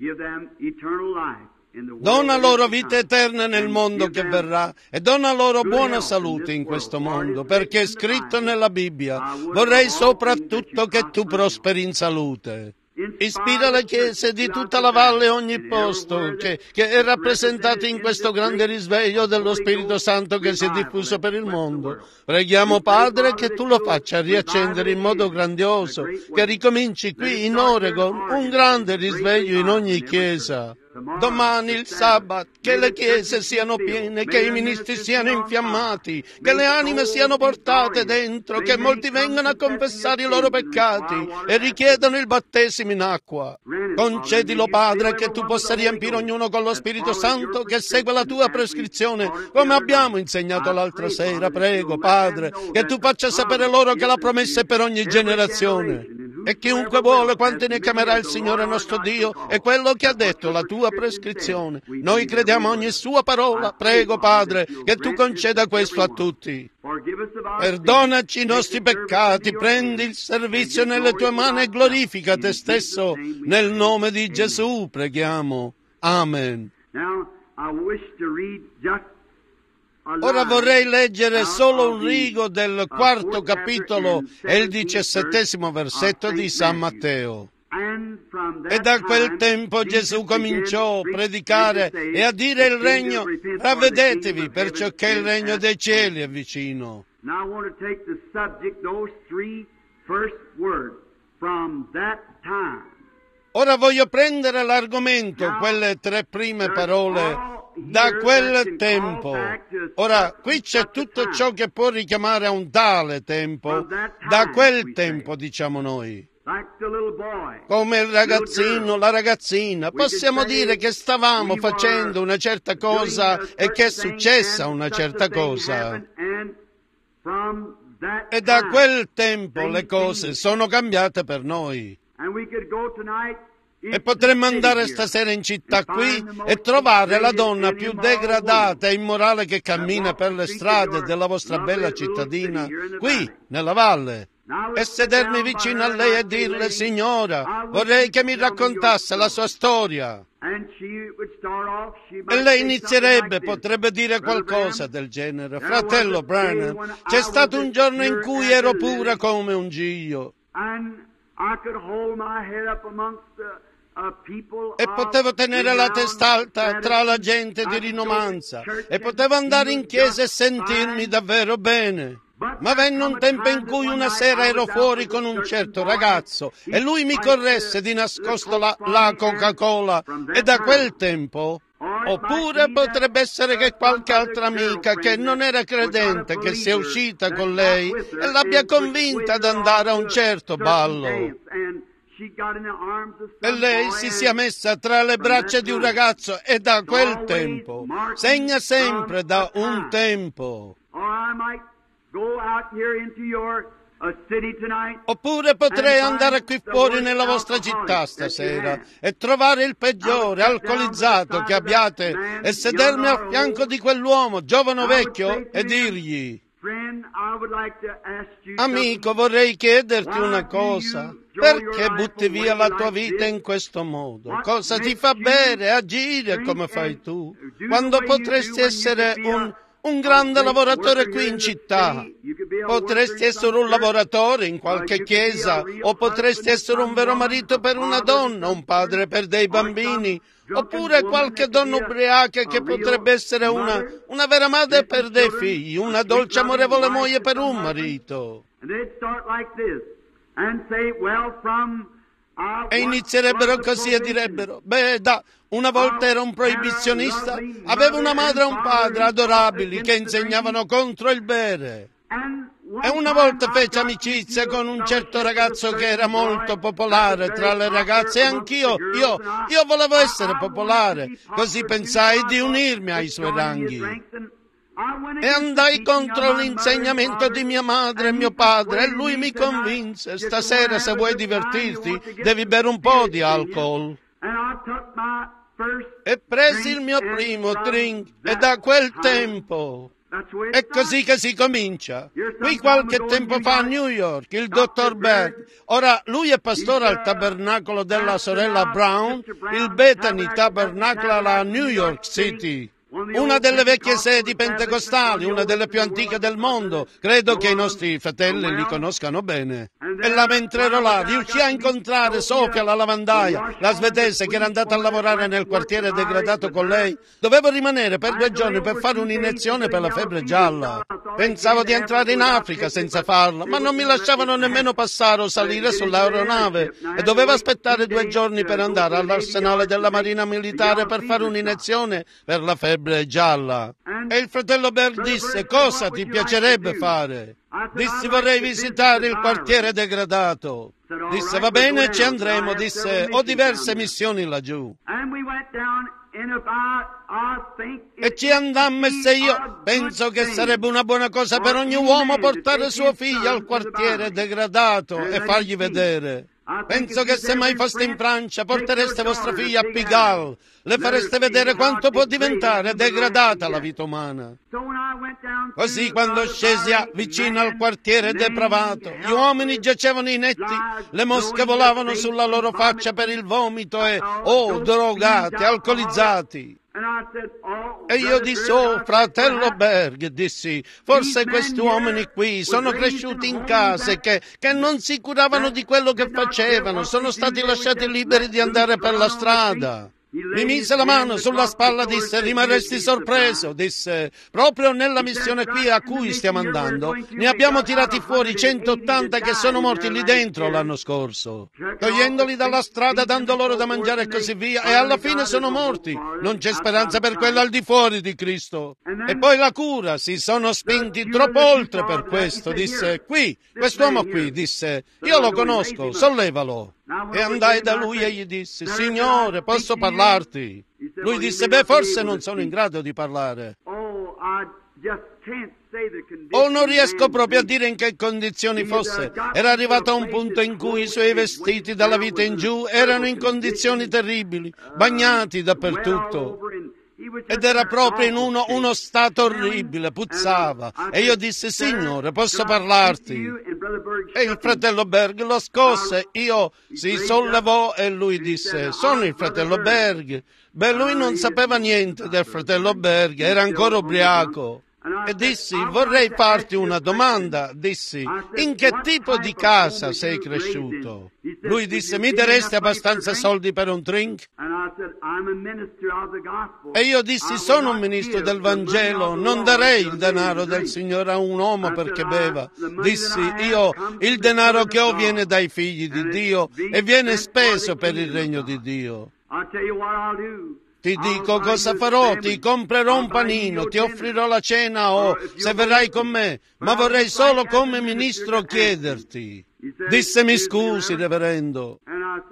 Dona loro vita eterna nel mondo che verrà e dona loro buona salute in questo mondo, perché è scritto nella Bibbia: vorrei soprattutto che tu prosperi in salute. Ispira le chiese di tutta la valle e ogni posto che è rappresentato in questo grande risveglio dello Spirito Santo che si è diffuso per il mondo. Preghiamo, Padre, che tu lo faccia riaccendere in modo grandioso, che ricominci qui in Oregon un grande risveglio in ogni chiesa. Domani il sabato, che le chiese siano piene, che i ministri siano infiammati, che le anime siano portate dentro, che molti vengano a confessare i loro peccati e richiedano il battesimo in acqua. Concedilo, Padre, che tu possa riempire ognuno con lo Spirito Santo che segue la tua prescrizione, come abbiamo insegnato l'altra sera. Prego, Padre, che tu faccia sapere loro che la promessa è per ogni generazione. E chiunque vuole, quanti ne chiamerà il Signore nostro Dio, è quello che ha detto la tua prescrizione. Noi crediamo a ogni sua parola. Prego, Padre, che tu conceda questo a tutti. Perdonaci i nostri peccati, prendi il servizio nelle tue mani e glorifica te stesso. Nel nome di Gesù preghiamo. Amen. Ora vorrei leggere solo un rigo del 4° capitolo e il 17° versetto di San Matteo. E da quel tempo Gesù cominciò a predicare e a dire il regno: ravvedetevi, perciò che il regno dei cieli è vicino. Ora voglio prendere l'argomento, quelle 3 prime parole, da quel tempo. Ora, qui c'è tutto ciò che può richiamare a un tale tempo, da quel tempo, diciamo noi. Come il ragazzino, la ragazzina, possiamo dire che stavamo facendo una certa cosa e che è successa una certa cosa. E da quel tempo le cose sono cambiate per noi. E potremmo andare stasera in città qui e trovare la donna più degradata e immorale che cammina per le strade della vostra bella cittadina, qui, nella valle, e sedermi vicino a lei e dirle: Signora, vorrei che mi raccontasse la sua storia. E lei inizierebbe, potrebbe dire qualcosa del genere: fratello Branham, c'è stato un giorno in cui ero pura come un giglio. E potevo tenere la testa alta tra la gente di rinomanza e potevo andare in chiesa e sentirmi davvero bene. Ma venne un tempo in cui una sera ero fuori con un certo ragazzo e lui mi corresse di nascosto la Coca-Cola, e da quel tempo... Oppure potrebbe essere che qualche altra amica che non era credente, che sia uscita con lei e l'abbia convinta ad andare a un certo ballo. E lei si sia messa tra le braccia di un ragazzo, e da quel tempo, segna sempre da un tempo. Oppure potrei andare qui fuori nella vostra città stasera e trovare il peggiore alcolizzato che abbiate e sedermi al fianco di quell'uomo, giovane o vecchio, e dirgli: amico, vorrei chiederti una cosa. Perché butti via la tua vita in questo modo? Cosa ti fa bere, agire come fai tu, quando potresti essere un grande lavoratore qui in città? Potresti essere un lavoratore in qualche chiesa, o potresti essere un vero marito per una donna, un padre per dei bambini, oppure qualche donna ubriaca che potrebbe essere una vera madre per dei figli, una dolce amorevole moglie per un marito. E inizierebbero così e direbbero, una volta era un proibizionista, aveva una madre e un padre adorabili che insegnavano contro il bere. E una volta fece amicizia con un certo ragazzo che era molto popolare tra le ragazze e anch'io, io volevo essere popolare, così pensai di unirmi ai suoi ranghi. E andai contro l'insegnamento di mia madre e mio padre e lui mi convinse, stasera se vuoi divertirti devi bere un po' di alcol. E presi il mio primo drink e da quel tempo è così che si comincia. Qui qualche tempo fa a New York, il dottor Berg, ora lui è pastore al tabernacolo della sorella Brown, il Bethany Tabernacle a New York City. Una delle vecchie sedi pentecostali, una delle più antiche del mondo. Credo che i nostri fratelli li conoscano bene. E là mentre ero là, riuscì a incontrare Sofia, la lavandaia, la svedese che era andata a lavorare nel quartiere degradato con lei. Dovevo rimanere per 2 giorni per fare un'iniezione per la febbre gialla. Pensavo di entrare in Africa senza farlo, ma non mi lasciavano nemmeno passare o salire sull'aeronave e dovevo aspettare 2 giorni per andare all'arsenale della Marina Militare per fare un'iniezione per la febbre gialla. E il fratello Berg disse, cosa ti piacerebbe fare? Dissi, vorrei visitare il quartiere degradato. Disse, va bene, ci andremo. Disse, ho diverse missioni laggiù. E ci andammo e se io penso che sarebbe una buona cosa per ogni uomo portare suo figlio al quartiere degradato e fargli vedere. Penso che se mai foste in Francia portereste vostra figlia a Pigalle, le fareste vedere quanto può diventare degradata la vita umana. Così quando scesi vicino al quartiere depravato, gli uomini giacevano inetti, le mosche volavano sulla loro faccia per il vomito e, drogati, alcolizzati. E io dissi, fratello Berg, dissi, forse questi uomini qui sono cresciuti in case che non si curavano di quello che facevano, sono stati lasciati liberi di andare per la strada. Mi mise la mano sulla spalla, disse, rimarresti sorpreso, disse, proprio nella missione qui a cui stiamo andando, ne abbiamo tirati fuori 180 che sono morti lì dentro l'anno scorso, togliendoli dalla strada, dando loro da mangiare e così via, e alla fine sono morti. Non c'è speranza per quello al di fuori di Cristo. E poi la cura, si sono spinti troppo oltre per questo, disse, quest'uomo qui, disse, io lo conosco, sollevalo. E andai da lui e gli dissi, Signore, posso parlarti? Lui disse, forse non sono in grado di parlare. Non riesco proprio a dire in che condizioni fosse. Era arrivato a un punto in cui i suoi vestiti dalla vita in giù erano in condizioni terribili, bagnati dappertutto. Ed era proprio in uno stato orribile, puzzava. E io dissi, Signore, posso parlarti? E il fratello Berg lo scosse, si sollevò e lui disse, sono il fratello Berg. Lui non sapeva niente del fratello Berg, era ancora ubriaco. E dissi, vorrei farti una domanda. Dissi, in che tipo di casa sei cresciuto? Lui disse, mi daresti abbastanza soldi per un drink? E io dissi, sono un ministro del Vangelo, non darei il denaro del Signore a un uomo perché beva. Dissi, il denaro che ho viene dai figli di Dio e viene speso per il regno di Dio. Ti dico cosa farò, ti comprerò un panino, ti offrirò la cena o se verrai con me, ma vorrei solo come ministro chiederti. Disse, mi scusi, reverendo.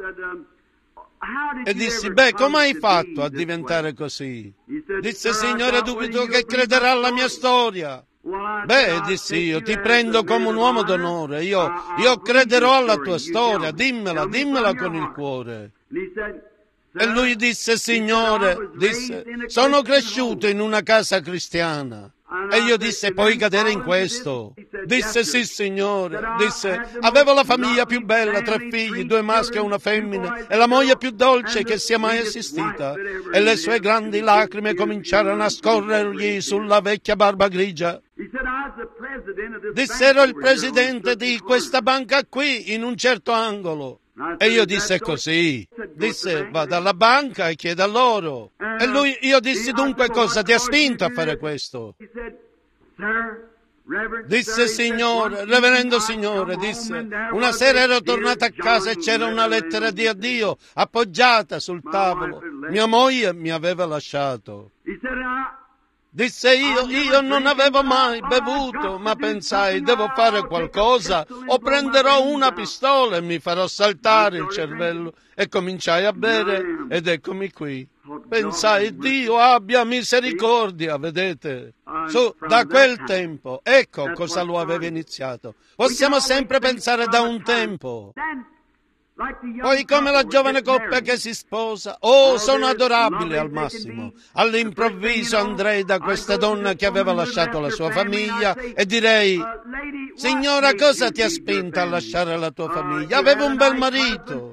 E dissi, come hai fatto a diventare così? Disse, Signore, dubito che crederà alla mia storia. Dissi io, ti prendo come un uomo d'onore, io crederò alla tua storia, dimmela con il cuore. E lui disse, Signore, sono cresciuto in una casa cristiana. E io disse, puoi cadere in questo? Disse, sì, Signore. Disse, avevo la famiglia più bella, 3 figli, 2 maschi e una femmina, e la moglie più dolce che sia mai esistita. E le sue grandi lacrime cominciarono a scorrergli sulla vecchia barba grigia. Disse, ero il presidente di questa banca qui, in un certo angolo. E io disse così, disse vada alla banca e chieda loro. E io dissi dunque cosa ti ha spinto a fare questo? Disse Signore, reverendo Signore, disse, una sera ero tornato a casa e c'era una lettera di addio appoggiata sul tavolo. Mia moglie mi aveva lasciato. Disse io non avevo mai bevuto, ma pensai, devo fare qualcosa o prenderò una pistola e mi farò saltare il cervello. E cominciai a bere ed eccomi qui. Pensai, Dio abbia misericordia, vedete? Da quel tempo, ecco cosa lo aveva iniziato. Possiamo sempre pensare da un tempo. Poi come la giovane coppia che si sposa, sono adorabili al massimo. All'improvviso andrei da questa donna che aveva lasciato la sua famiglia e direi, signora, cosa ti ha spinta a lasciare la tua famiglia? Avevo un bel marito.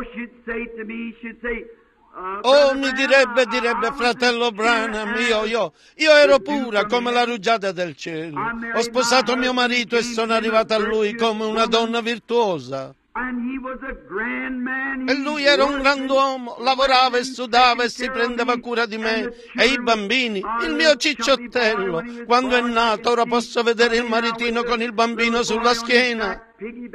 Mi direbbe, fratello Branham, io ero pura come la rugiada del cielo. Ho sposato mio marito e sono arrivata a lui come una donna virtuosa. E lui era un grand'uomo, lavorava e sudava e si prendeva cura di me e i bambini, il mio cicciottello. Quando è nato ora posso vedere il maritino con il bambino sulla schiena,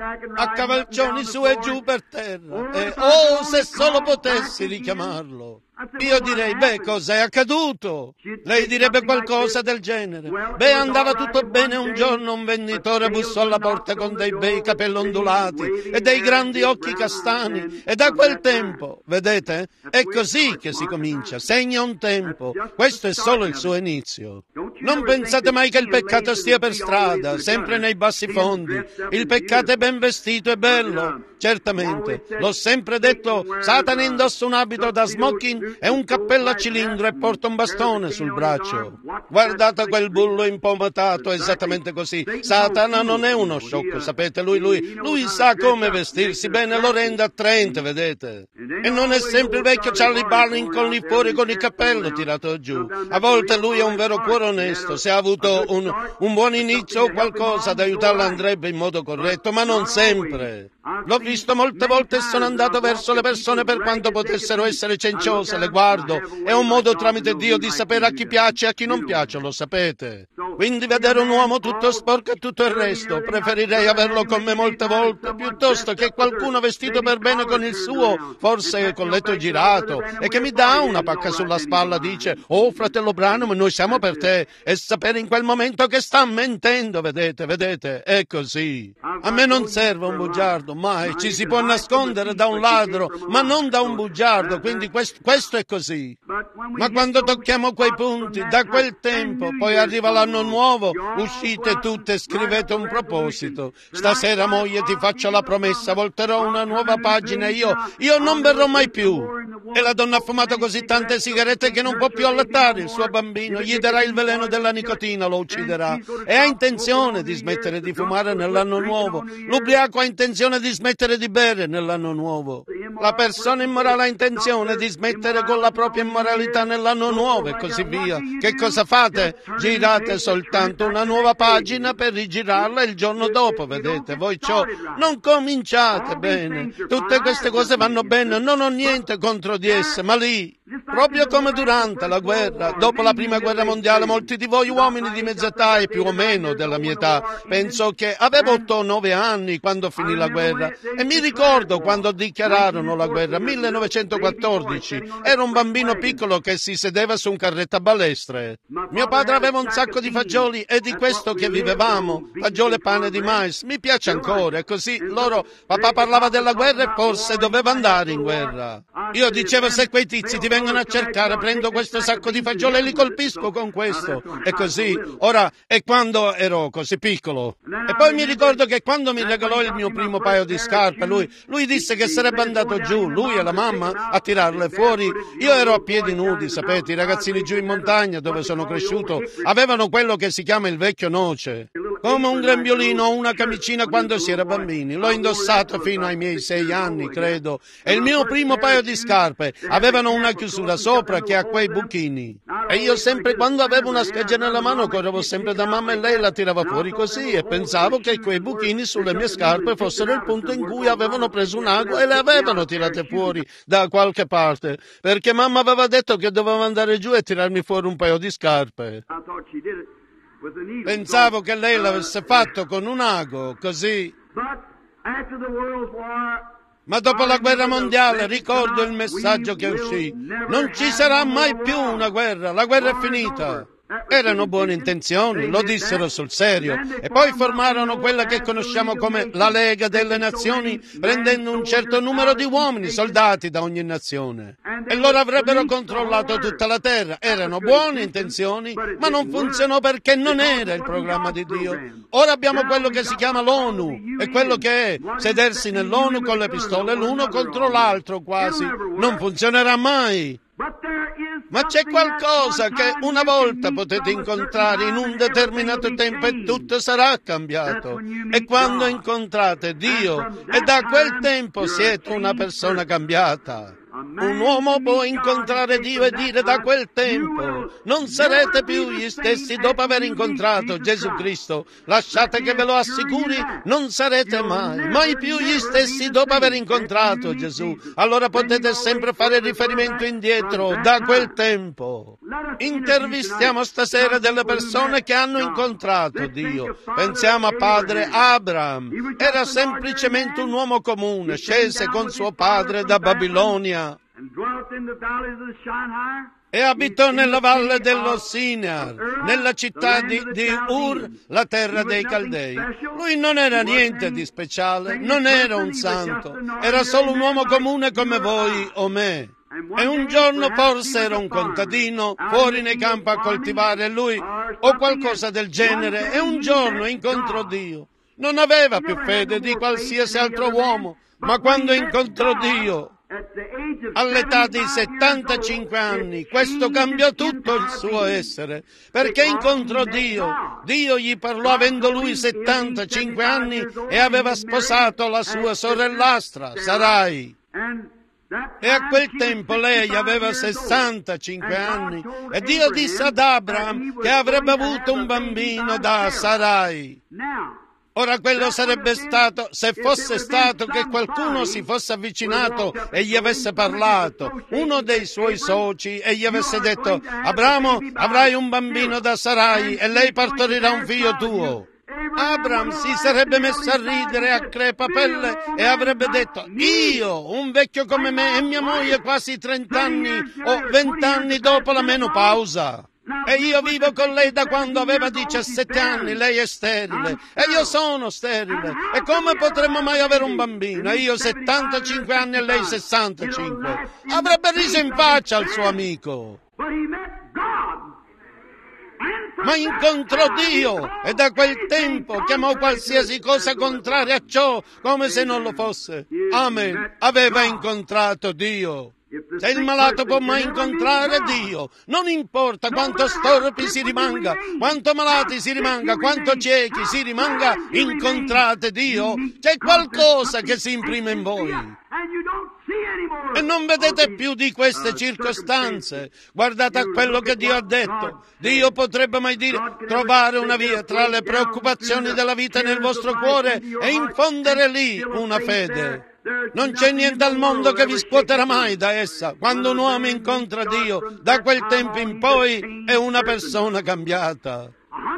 a cavalcioni su e giù per terra. E se solo potessi richiamarlo. Io direi, cos'è accaduto? Lei direbbe qualcosa del genere. Andava tutto bene, un giorno un venditore bussò alla porta con dei bei capelli ondulati e dei grandi occhi castani, e da quel tempo, vedete, è così che si comincia, segna un tempo. Questo è solo il suo inizio. Non pensate mai che il peccato stia per strada, sempre nei bassi fondi. Il peccato è ben vestito e bello, certamente. L'ho sempre detto, Satana indossa un abito da smoking e un cappello a cilindro e porta un bastone sul braccio. Guardate quel bullo impomatato, esattamente così. Satana non è uno sciocco, sapete, lui sa come vestirsi bene, lo rende attraente, vedete. E non è sempre il vecchio Charlie Barlington lì fuori con il cappello tirato giù. A volte lui è un vero cuore onesto, se ha avuto un buon inizio o qualcosa ad aiutarlo andrebbe in modo corretto, ma non sempre. L'ho visto molte volte e sono andato verso le persone per quanto potessero essere cenciose, le guardo. È un modo tramite Dio di sapere a chi piace e a chi non piace, lo sapete. Quindi vedere un uomo tutto sporco e tutto il resto, preferirei averlo con me molte volte, piuttosto che qualcuno vestito per bene con il suo, forse col letto girato, e che mi dà una pacca sulla spalla, dice, fratello Branham, noi siamo per te, e sapere in quel momento che sta mentendo, vedete, è così. A me non serve un bugiardo, mai, ci si può nascondere da un ladro, ma non da un bugiardo, quindi questo è così. Ma quando tocchiamo quei punti, da quel tempo, poi arriva l'anno nuovo, uscite tutte e scrivete un proposito. Stasera, moglie, ti faccio la promessa, volterò una nuova pagina, io non berrò mai più. E la donna ha fumato così tante sigarette che non può più allattare il suo bambino, gli darà il veleno della nicotina, lo ucciderà. E ha intenzione di smettere di fumare nell'anno nuovo. L'ubriaco ha intenzione di smettere di bere nell'anno nuovo. La persona immorale ha intenzione di smettere con la propria immoralità nell'anno nuovo e così via. Che cosa fate? Girate soltanto una nuova pagina per rigirarla il giorno dopo, vedete? Voi non cominciate bene. Tutte queste cose vanno bene, non ho niente contro di esse, ma lì, proprio come durante la guerra, dopo la prima guerra mondiale, molti di voi uomini di mezza età e più o meno della mia età, penso che avevo 8 o 9 anni quando finì la guerra e mi ricordo quando dichiararono la guerra, 1914, ero un bambino piccolo che si sedeva su un carretto a balestre. Mio padre aveva un sacco di fagioli e di questo che vivevamo, fagioli e pane di mais, mi piace ancora, e così papà parlava della guerra e forse doveva andare in guerra. Io dicevo, se quei tizi ti vengono a cercare, prendo questo sacco di fagioli e li colpisco con questo, e così. Ora, e quando ero così piccolo? E poi mi ricordo che quando mi regalò il mio primo paio di scarpe, lui disse che sarebbe andato giù, lui e la mamma, a tirarle fuori. Io ero a piedi nudi, sapete, i ragazzini giù in montagna dove sono cresciuto avevano quello che si chiama il vecchio noce, come un grembiolino o una camicina quando si era bambini. L'ho indossato fino ai miei 6 anni, credo, e il mio primo paio di scarpe avevano una chiusura sopra che ha quei buchini. E io sempre, quando avevo una scheggia nella mano, correvo sempre da mamma e lei la tirava fuori così, e pensavo che quei buchini sulle mie scarpe fossero il punto in cui avevano preso un'acqua e le avevano tirate fuori da qualche parte, perché mamma aveva detto che dovevo andare giù e tirarmi fuori un paio di scarpe. Pensavo che lei l'avesse fatto con un ago, così. Ma dopo la guerra mondiale ricordo il messaggio che uscì. Non ci sarà mai più una guerra, la guerra è finita. Erano buone intenzioni, lo dissero sul serio, e poi formarono quella che conosciamo come la Lega delle Nazioni, prendendo un certo numero di uomini, soldati da ogni nazione. E loro avrebbero controllato tutta la terra. Erano buone intenzioni, ma non funzionò perché non era il programma di Dio. Ora abbiamo quello che si chiama l'ONU, e quello che è sedersi nell'ONU con le pistole l'uno contro l'altro quasi. Non funzionerà mai. Ma c'è qualcosa che una volta potete incontrare in un determinato tempo e tutto sarà cambiato. E quando incontrate Dio, e da quel tempo siete una persona cambiata. Un uomo può incontrare Dio e dire da quel tempo non sarete più gli stessi dopo aver incontrato Gesù Cristo. Lasciate che ve lo assicuri, non sarete mai più gli stessi dopo aver incontrato Gesù. Allora potete sempre fare riferimento indietro da quel tempo. Intervistiamo stasera delle persone che hanno incontrato Dio. Pensiamo a padre Abraham. Era semplicemente un uomo comune, scese con suo padre da Babilonia e abitò nella valle dello Sinar, nella città di Ur, la terra dei Caldei. Lui non era niente di speciale, non era un santo, era solo un uomo comune come voi o me. E un giorno forse era un contadino fuori nei campi a coltivare lui o qualcosa del genere, e un giorno incontrò Dio. Non aveva più fede di qualsiasi altro uomo, ma quando incontrò Dio all'età di 75 anni, questo cambiò tutto il suo essere, perché incontrò Dio. Dio gli parlò avendo lui 75 anni e aveva sposato la sua sorellastra, Sarai. E a quel tempo lei aveva 65 anni e Dio disse ad Abraham che avrebbe avuto un bambino da Sarai. Ora quello sarebbe stato, se fosse stato che qualcuno si fosse avvicinato e gli avesse parlato, uno dei suoi soci, e gli avesse detto: Abramo, avrai un bambino da Sarai e lei partorirà un figlio tuo. Abraham si sarebbe messo a ridere a crepapelle e avrebbe detto: io, un vecchio come me e mia moglie quasi 30 anni o 20 anni dopo la menopausa. E io vivo con lei da quando aveva 17 anni, lei è sterile e io sono sterile. E come potremmo mai avere un bambino? E io 75 anni e lei 65. Avrebbe riso in faccia al suo amico. Ma incontrò Dio e da quel tempo chiamò qualsiasi cosa contraria a ciò come se non lo fosse. Amen. Aveva incontrato Dio. Se il malato può mai incontrare Dio, non importa quanto storpi si rimanga, quanto malati si rimanga, quanto ciechi si rimanga, incontrate Dio, c'è qualcosa che si imprime in voi. E non vedete più di queste circostanze. Guardate a quello che Dio ha detto. Dio potrebbe mai dire: trovare una via tra le preoccupazioni della vita nel vostro cuore e infondere lì una fede. Non c'è niente al mondo che vi scuoterà mai da essa. Quando un uomo incontra Dio, da quel tempo in poi è una persona cambiata.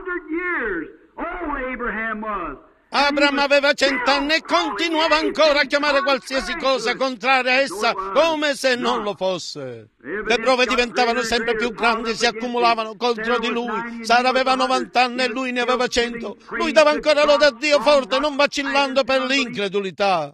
Abraham aveva 100 anni e continuava ancora a chiamare qualsiasi cosa contraria a essa come se non lo fosse. Le prove diventavano sempre più grandi, si accumulavano contro di lui. Sara aveva 90 anni e lui ne aveva 100. Lui dava ancora lode a Dio forte, non vacillando per l'incredulità.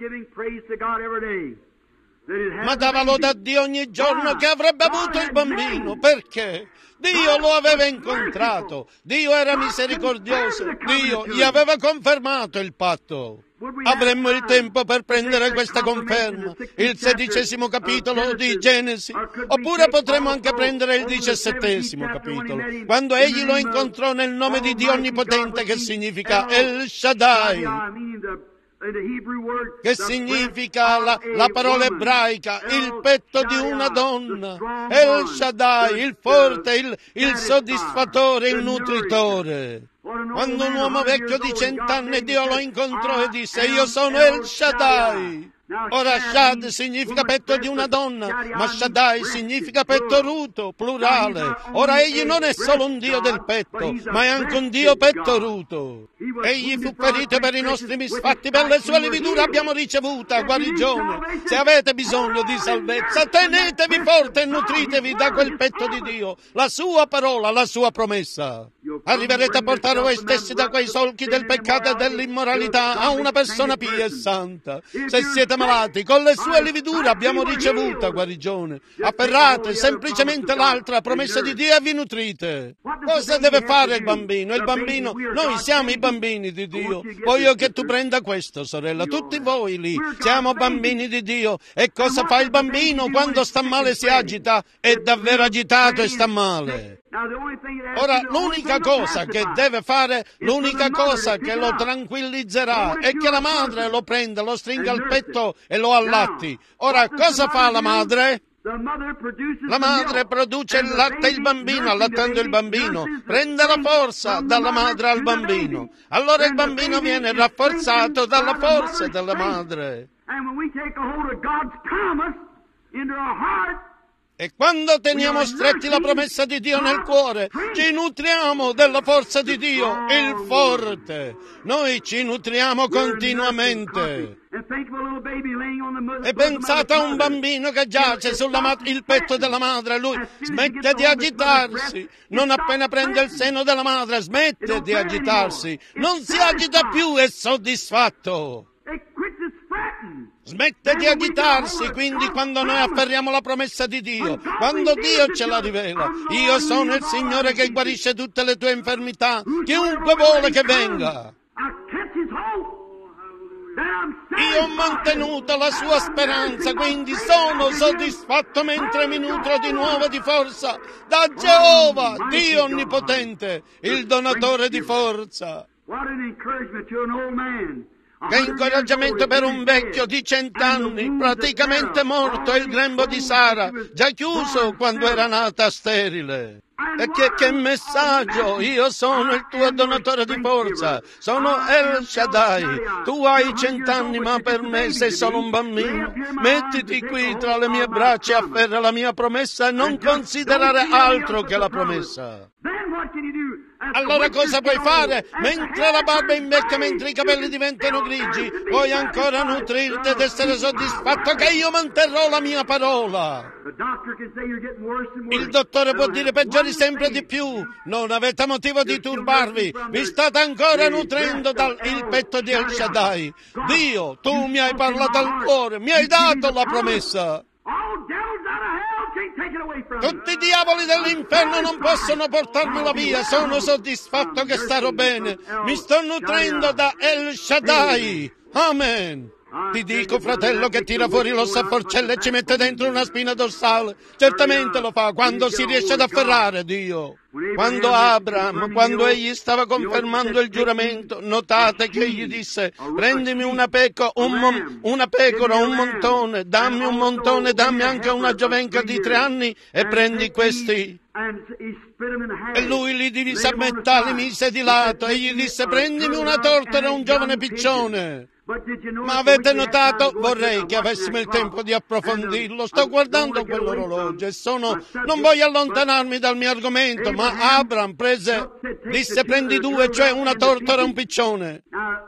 Ma dava lode a Dio ogni giorno che avrebbe avuto il bambino. Perché? Dio lo aveva incontrato, Dio era misericordioso, Dio gli aveva confermato il patto. Avremmo il tempo per prendere questa conferma, il 16° capitolo di Genesi, oppure potremmo anche prendere il 17° capitolo, quando egli lo incontrò nel nome di Dio Onnipotente, che significa El Shaddai, che significa la parola ebraica, il petto di una donna, El Shaddai, il forte, il soddisfatore, il nutritore. Quando un uomo vecchio di 100 anni Dio lo incontrò e disse: io sono El Shaddai. Ora Shad significa petto di una donna, ma Shaddai significa petto ruto, plurale. Ora egli non è solo un Dio del petto, ma è anche un Dio pettoruto. Egli fu ferito per i nostri misfatti, per le sue lividure abbiamo ricevuta guarigione. Se avete bisogno di salvezza, tenetevi forte e nutritevi da quel petto di Dio, la sua parola, la sua promessa. Arriverete a portare voi stessi da quei solchi del peccato e dell'immoralità a una persona pia e santa. Se siete malati, con le sue lividure abbiamo ricevuta guarigione. Afferrate semplicemente l'altra promessa di Dio e vi nutrite. Cosa deve fare il bambino? Il bambino, noi siamo i bambini di Dio. Voglio che tu prenda questo, sorella, tutti voi lì, siamo bambini di Dio. E cosa fa il bambino quando sta male? Si agita, è davvero agitato e sta male. Ora, l'unica cosa che deve fare, l'unica cosa che lo tranquillizzerà è che la madre lo prenda, lo stringa al petto e lo allatti. Ora, cosa fa la madre? La madre produce il latte e il bambino, allattando il bambino, prende la forza dalla madre al bambino. Allora il bambino viene rafforzato dalla forza della madre. E quando teniamo stretti la promessa di Dio nel cuore, ci nutriamo della forza di Dio, il forte. Noi ci nutriamo continuamente. E pensate a un bambino che giace il petto della madre, lui smette di agitarsi. Non appena prende il seno della madre, smette di agitarsi. Non si agita più, è soddisfatto. Smette di agitarsi, quindi quando noi afferriamo la promessa di Dio, quando Dio ce la rivela, io sono il Signore che guarisce tutte le tue infermità, chiunque vuole che venga. Io ho mantenuto la sua speranza, quindi sono soddisfatto mentre mi nutro di nuovo di forza da Geova, Dio Onnipotente, il donatore di forza. Che incoraggiamento per un vecchio di 100 anni, praticamente morto, è il grembo di Sara, già chiuso quando era nata sterile. E che messaggio! Io sono il tuo donatore di forza, sono El Shaddai. Tu hai 100 anni, ma per me sei solo un bambino. Mettiti qui tra le mie braccia, afferra la mia promessa e non considerare altro che la promessa. Allora cosa puoi fare? Mentre la barba invecchia, mentre i capelli diventano grigi, puoi ancora nutrirti ed essere soddisfatto che io manterrò la mia parola. Il dottore può dire peggiori sempre di più. Non avete motivo di turbarvi. Vi state ancora nutrendo dal petto di El Shaddai. Dio, tu mi hai parlato al cuore, mi hai dato la promessa. Tutti i diavoli dell'inferno non possono portarmela via. Sono soddisfatto che starò bene. Mi sto nutrendo da El Shaddai. Amen. Ti dico, fratello, che tira fuori l'ossa a forcella e ci mette dentro una spina dorsale. Certamente lo fa quando si riesce ad afferrare Dio. Quando egli stava confermando il giuramento, notate che egli disse: prendimi una pecora, un montone, dammi anche una giovenca di 3 anni e prendi questi. E lui li divise a metà, li mise di lato e gli disse: prendimi una tortora e un giovane piccione. Ma avete notato? Vorrei che avessimo il tempo di approfondirlo. Sto guardando quell'orologio e non voglio allontanarmi dal mio argomento, ma Abram disse: prendi 2, cioè una tortora e un piccione.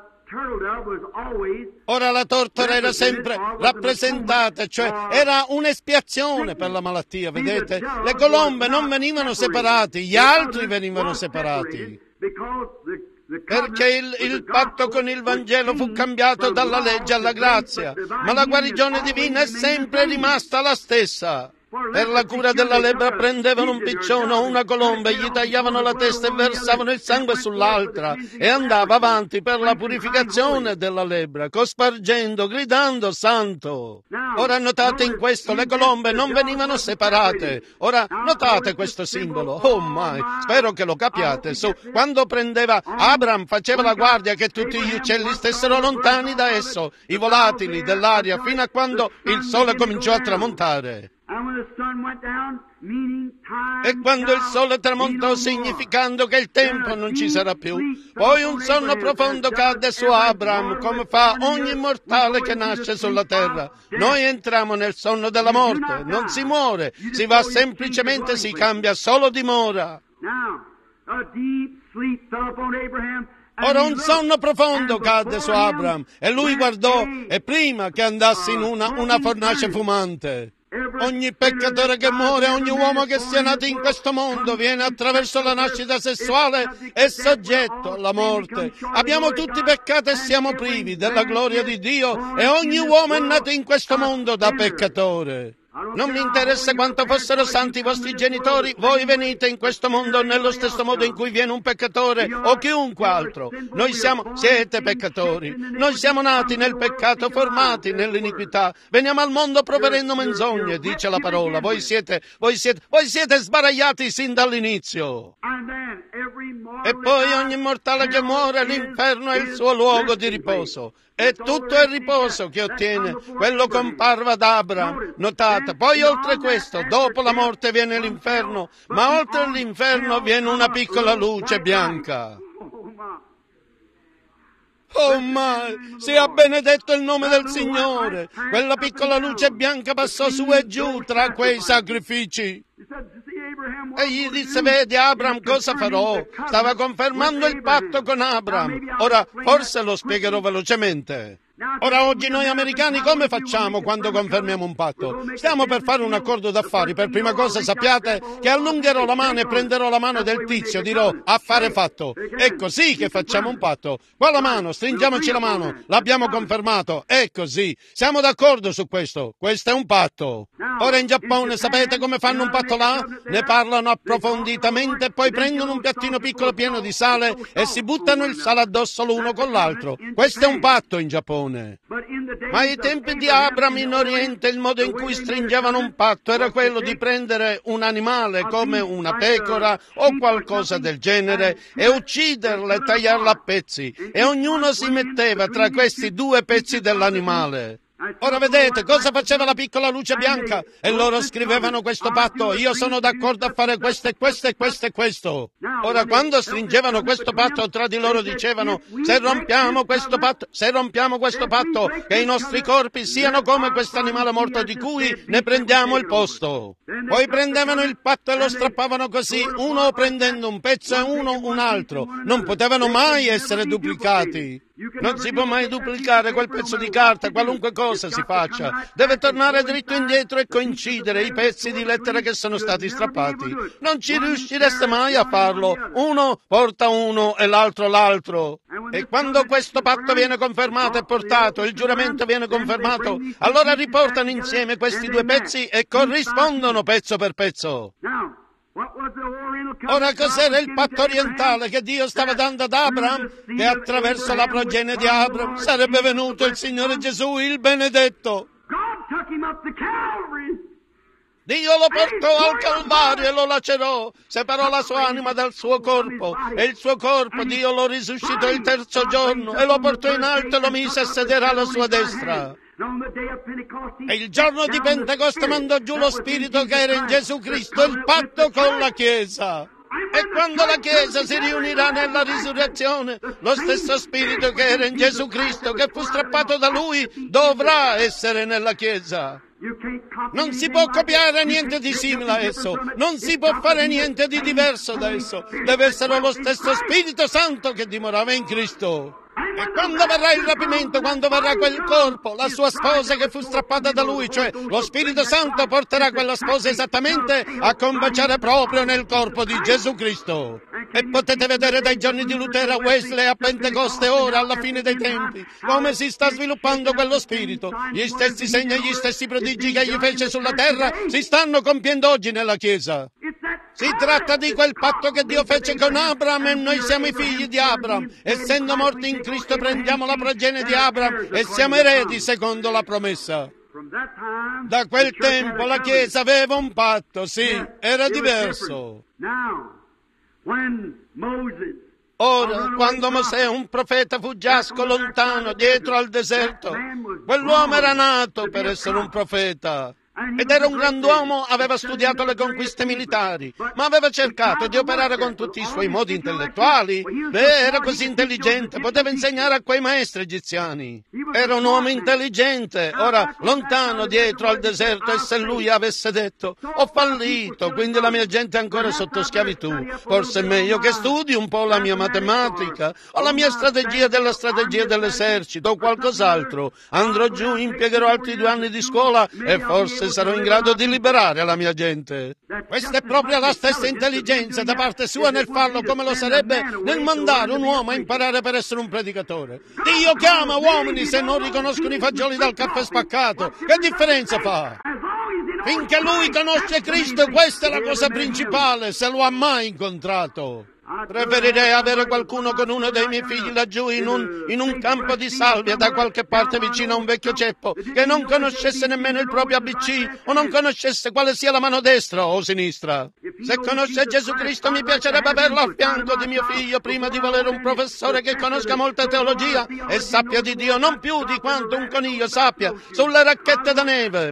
Ora la tortora era sempre rappresentata, cioè era un'espiazione per la malattia, vedete? Le colombe non venivano separate, gli altri venivano separati. Perché il patto con il Vangelo fu cambiato dalla legge alla grazia, ma la guarigione divina è sempre rimasta la stessa. Per la cura della lebbra prendevano un piccione o una colomba e gli tagliavano la testa e versavano il sangue sull'altra e andava avanti per la purificazione della lebbra, cospargendo, gridando santo. Ora notate in questo, le colombe non venivano separate. Ora notate questo simbolo. Oh my, spero che lo capiate. Quando Abram faceva la guardia che tutti gli uccelli stessero lontani da esso, i volatili dell'aria, fino a quando il sole cominciò a tramontare. E quando il sole tramontò, significando che il tempo non ci sarà più, poi un sonno profondo cadde su Abram, come fa ogni mortale che nasce sulla terra. Noi entriamo nel sonno della morte, non si muore, si va semplicemente, si cambia solo dimora. Ora un sonno profondo cadde su Abram e lui guardò, e prima che andasse in una fornace fumante. Ogni peccatore che muore, ogni uomo che sia nato in questo mondo viene attraverso la nascita sessuale e soggetto alla morte. Abbiamo tutti peccato e siamo privi della gloria di Dio, e ogni uomo è nato in questo mondo da peccatore. Non mi interessa quanto fossero santi i vostri genitori, voi venite in questo mondo nello stesso modo in cui viene un peccatore o chiunque altro. Siete peccatori. Noi siamo nati nel peccato, formati nell'iniquità. Veniamo al mondo proferendo menzogne, dice la parola. Voi siete sbaragliati sin dall'inizio. E poi ogni mortale che muore, l'inferno è il suo luogo di riposo. E tutto è riposo che ottiene. Quello comparve ad Abram. Notate, poi oltre questo, dopo la morte viene l'inferno, ma oltre l'inferno viene una piccola luce bianca. Oh my, sia benedetto il nome del Signore. Quella piccola luce bianca passò su e giù tra quei sacrifici. E gli disse, vedi Abram, cosa farò? Stava confermando il patto con Abram. Ora, forse lo spiegherò velocemente. Ora, oggi noi americani come facciamo quando confermiamo un patto? Stiamo per fare un accordo d'affari. Per prima cosa sappiate che allungherò la mano e prenderò la mano del tizio, dirò affare fatto. È così che facciamo un patto. Qua la mano, stringiamoci la mano, l'abbiamo confermato, è così. Siamo d'accordo su questo. Questo è un patto. Ora in Giappone sapete come fanno un patto là? Ne parlano approfonditamente e poi prendono un piattino piccolo pieno di sale e si buttano il sale addosso l'uno con l'altro. Questo è un patto in Giappone. Ma ai tempi di Abram in Oriente il modo in cui stringevano un patto era quello di prendere un animale come una pecora o qualcosa del genere e ucciderla e tagliarla a pezzi, e ognuno si metteva tra questi due pezzi dell'animale. Ora vedete cosa faceva la piccola luce bianca? E loro scrivevano questo patto, io sono d'accordo a fare questo e questo e questo e questo. Ora quando stringevano questo patto tra di loro dicevano, se rompiamo questo patto, che i nostri corpi siano come quest'animale morto di cui ne prendiamo il posto. Poi prendevano il patto e lo strappavano così, uno prendendo un pezzo e uno un altro. Non potevano mai essere duplicati. Non si può mai duplicare quel pezzo di carta, qualunque cosa si faccia. Deve tornare dritto indietro e coincidere i pezzi di lettera che sono stati strappati. Non ci riuscireste mai a farlo. Uno porta uno e l'altro l'altro. E quando questo patto viene confermato e portato, il giuramento viene confermato, allora riportano insieme questi due pezzi e corrispondono pezzo per pezzo. Ora cos'era il patto orientale che Dio stava dando ad Abram? Che attraverso la progenie di Abram sarebbe venuto il Signore Gesù, il benedetto. Dio lo portò al Calvario e lo lacerò, separò la sua anima dal suo corpo, e il suo corpo Dio lo risuscitò il terzo giorno e lo portò in alto e lo mise a sedere alla sua destra. E il giorno di Pentecoste mandò giù lo Spirito che era in Gesù Cristo, il patto con la Chiesa. E quando la Chiesa si riunirà nella risurrezione, lo stesso Spirito che era in Gesù Cristo, che fu strappato da Lui, dovrà essere nella Chiesa. Non si può copiare niente di simile a esso, non si può fare niente di diverso da esso. Deve essere lo stesso Spirito Santo che dimorava in Cristo. E quando verrà il rapimento, quando verrà quel corpo, la sua sposa che fu strappata da lui, cioè lo Spirito Santo porterà quella sposa esattamente a combaciare proprio nel corpo di Gesù Cristo. E potete vedere dai giorni di Lutero a Wesley a Pentecoste ora, alla fine dei tempi, come si sta sviluppando quello Spirito. Gli stessi segni e gli stessi prodigi che egli fece sulla terra si stanno compiendo oggi nella Chiesa. Si tratta di quel patto che Dio fece con Abram e noi siamo i figli di Abram. Essendo morti in Cristo prendiamo la progenie di Abram e siamo eredi secondo la promessa. Da quel tempo la Chiesa aveva un patto, sì, era diverso. Ora, quando Mosè, un profeta fuggiasco lontano dietro al deserto, quell'uomo era nato per essere un profeta. Ed era un grand'uomo, aveva studiato le conquiste militari, ma aveva cercato di operare con tutti i suoi modi intellettuali. Beh, era così intelligente, poteva insegnare a quei maestri egiziani. Era un uomo intelligente. Ora, lontano dietro al deserto, e se lui avesse detto: ho fallito, quindi la mia gente è ancora sotto schiavitù, forse è meglio che studi un po' la mia matematica, o la mia strategia dell'esercito, o qualcos'altro. Andrò giù, impiegherò altri 2 anni di scuola e forse sarò in grado di liberare la mia gente. Questa è proprio la stessa intelligenza da parte sua nel farlo, come lo sarebbe nel mandare un uomo a imparare per essere un predicatore. Dio chiama uomini se non riconoscono i fagioli dal caffè spaccato. Che differenza fa? Finché lui conosce Cristo, questa è la cosa principale, se lo ha mai incontrato. Preferirei avere qualcuno con uno dei miei figli laggiù in un campo di salvia da qualche parte vicino a un vecchio ceppo, che non conoscesse nemmeno il proprio ABC o non conoscesse quale sia la mano destra o sinistra. Se conosce Gesù Cristo, mi piacerebbe averlo al fianco di mio figlio prima di volere un professore che conosca molta teologia e sappia di Dio non più di quanto un coniglio sappia sulle racchette da neve.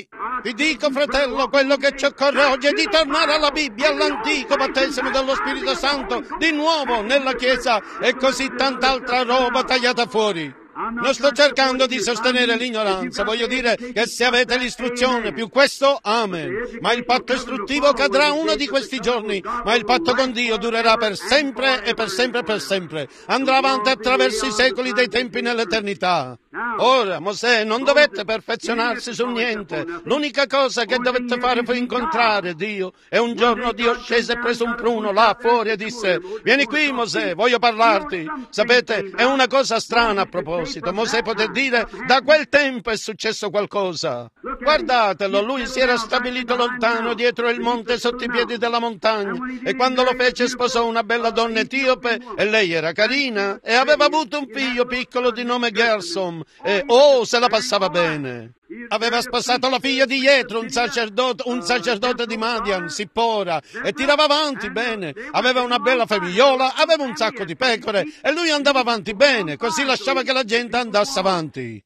Ti dico, fratello, quello che ci occorre oggi è di tornare alla Bibbia, all'antico battesimo dello Spirito Santo, di nuovo nella Chiesa, e così tanta altra roba tagliata fuori. Non sto cercando di sostenere l'ignoranza, voglio dire che se avete l'istruzione più questo, amen. Ma il patto istruttivo cadrà uno di questi giorni, ma il patto con Dio durerà per sempre e per sempre e per sempre. Andrà avanti attraverso i secoli dei tempi nell'eternità. Ora, Mosè, non dovette perfezionarsi su niente. L'unica cosa che dovette fare fu incontrare Dio. E un giorno Dio scese e prese un pruno là fuori e disse: vieni qui, Mosè, voglio parlarti. Sapete, è una cosa strana a proposito. Mosè poté dire: da quel tempo è successo qualcosa. Guardatelo, lui si era stabilito lontano dietro il monte sotto i piedi della montagna, e quando lo fece sposò una bella donna etiope, e lei era carina e aveva avuto un figlio piccolo di nome Gersom, e se la passava bene. Aveva sposato la figlia di Jetro, un sacerdote di Madian, Sippora, e tirava avanti bene. Aveva una bella famigliola, aveva un sacco di pecore, e lui andava avanti bene, così lasciava che la gente andasse avanti.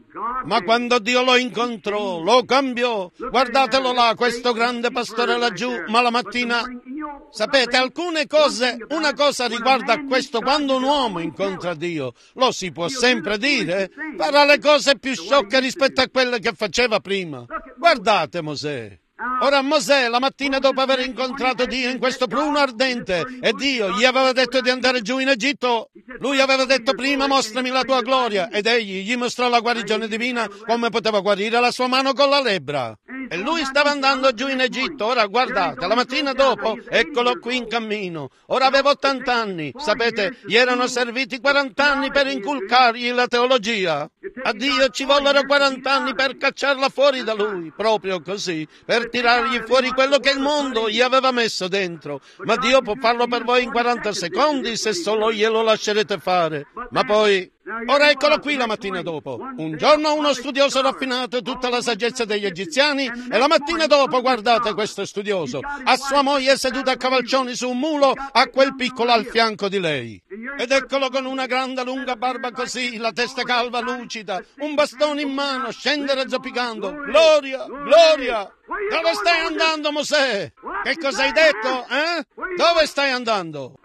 Ma quando Dio lo incontrò, lo cambiò. Guardatelo là, questo grande pastore laggiù, ma la mattina... Sapete, alcune cose, una cosa riguarda questo: quando un uomo incontra Dio, lo si può sempre dire, farà le cose più sciocche rispetto a quelle che faceva prima. Guardate Mosè. Ora Mosè, la mattina dopo aver incontrato Dio in questo pruno ardente, e Dio gli aveva detto di andare giù in Egitto, lui aveva detto: prima mostrami la tua gloria, ed egli gli mostrò la guarigione divina, come poteva guarire la sua mano con la lebbra. E lui stava andando giù in Egitto. Ora guardate, la mattina dopo, eccolo qui in cammino. Ora aveva 80 anni. Sapete, gli erano serviti 40 anni per inculcargli la teologia. A Dio ci vollero 40 anni per cacciarla fuori da lui, proprio così, per tirargli fuori quello che il mondo gli aveva messo dentro. Ma Dio può farlo per voi in 40 secondi se solo glielo lascerete fare. Ma poi... Ora eccolo qui la mattina dopo. Un giorno uno studioso raffinato tutta la saggezza degli egiziani, e la mattina dopo, guardate questo studioso, ha sua moglie seduta a cavalcioni su un mulo, ha quel piccolo al fianco di lei. Ed eccolo con una grande lunga barba così, la testa calva lucida, un bastone in mano, scendere zoppicando: gloria, gloria! Dove stai andando, Mosè? Che cosa hai detto, eh? Dove stai andando?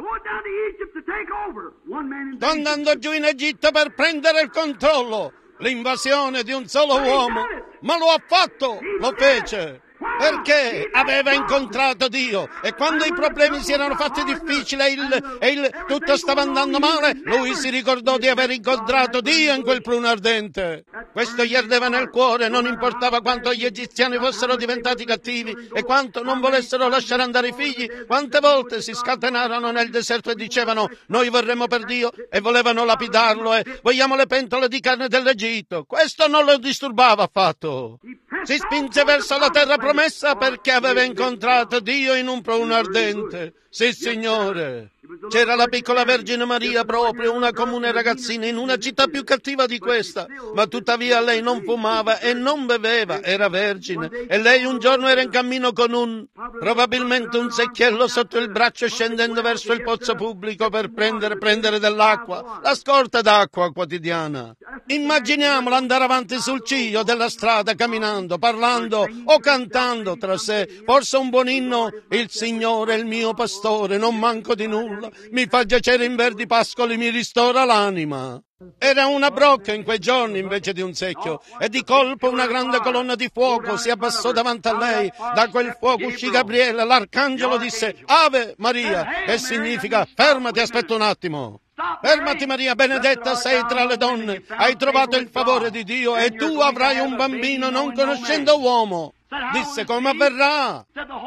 Sto andando giù in Egitto per prendere il controllo. L'invasione di un solo uomo. Ma lo ha fatto, lo fece. Perché aveva incontrato Dio, e quando i problemi si erano fatti difficili e tutto stava andando male, lui si ricordò di aver incontrato Dio in quel pruno ardente. Questo gli ardeva nel cuore, non importava quanto gli egiziani fossero diventati cattivi e quanto non volessero lasciare andare i figli. Quante volte si scatenarono nel deserto e dicevano: noi vorremmo per Dio, e volevano lapidarlo, e vogliamo le pentole di carne dell'Egitto. Questo non lo disturbava affatto. Si spinse verso la terra promessa perché aveva incontrato Dio in un pruno ardente. Sì, Signore. C'era la piccola Vergine Maria proprio, una comune ragazzina in una città più cattiva di questa, ma tuttavia lei non fumava e non beveva, era vergine, e lei un giorno era in cammino con probabilmente un secchiello sotto il braccio, scendendo verso il pozzo pubblico per prendere dell'acqua, la scorta d'acqua quotidiana. Immaginiamola andare avanti sul ciglio della strada, camminando, parlando o cantando tra sé, forse un buon inno: il Signore è il mio pastore, non manco di nulla, mi fa giacere in verdi pascoli, mi ristora l'anima. Era una brocca in quei giorni invece di un secchio, e di colpo una grande colonna di fuoco si abbassò davanti a lei. Da quel fuoco uscì Gabriele, l'arcangelo disse: Ave Maria, che significa fermati, aspetta un attimo. Fermati Maria, benedetta sei tra le donne, hai trovato il favore di Dio e tu avrai un bambino non conoscendo uomo. Disse: come avverrà?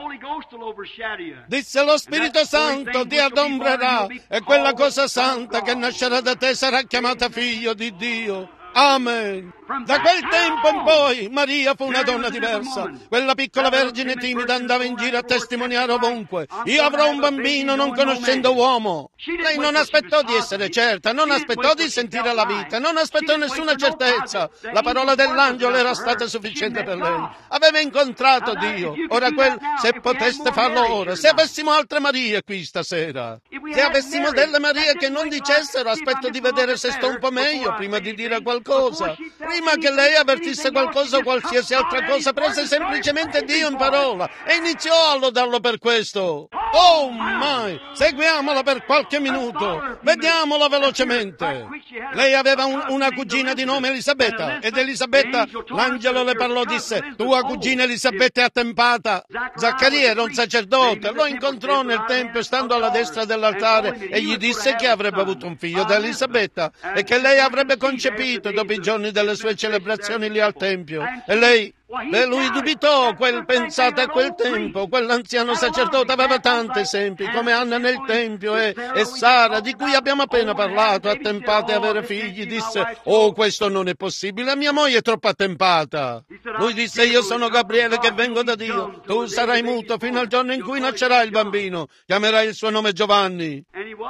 Disse: lo Spirito Santo ti adombrerà e quella cosa santa che nascerà da te sarà chiamata figlio di Dio. Amen. Da quel tempo in poi Maria fu una donna diversa. Quella piccola vergine timida andava in giro a testimoniare ovunque: io avrò un bambino non conoscendo uomo. Lei non aspettò di essere certa, non aspettò di sentire la vita, non aspettò nessuna certezza. La parola dell'angelo era stata sufficiente per lei. Aveva incontrato Dio. Ora se poteste farlo ora, se avessimo altre Marie qui stasera, se avessimo delle Marie che non dicessero: aspetto di vedere se sto un po' meglio prima di dire qualcosa. Prima che lei avvertisse qualcosa o qualsiasi altra cosa, prese semplicemente Dio in parola e iniziò a lodarlo per questo. Oh mai! Seguiamola per qualche minuto, vediamola velocemente. Lei aveva una cugina di nome Elisabetta, ed Elisabetta, l'angelo le parlò, disse: tua cugina Elisabetta è attempata. Zaccaria era un sacerdote, lo incontrò nel tempio stando alla destra dell'altare e gli disse che avrebbe avuto un figlio da Elisabetta e che lei avrebbe concepito dopo i giorni delle sue celebrazioni lì al tempio. E lui dubitò. Pensate a quel tempo, quell'anziano sacerdote aveva tanti esempi, come Anna nel tempio e Sara, di cui abbiamo appena parlato, attempate a avere figli. Disse: oh, questo non è possibile, mia moglie è troppo attempata. Lui disse: io sono Gabriele che vengo da Dio, tu sarai muto fino al giorno in cui nascerà il bambino, chiamerai il suo nome Giovanni.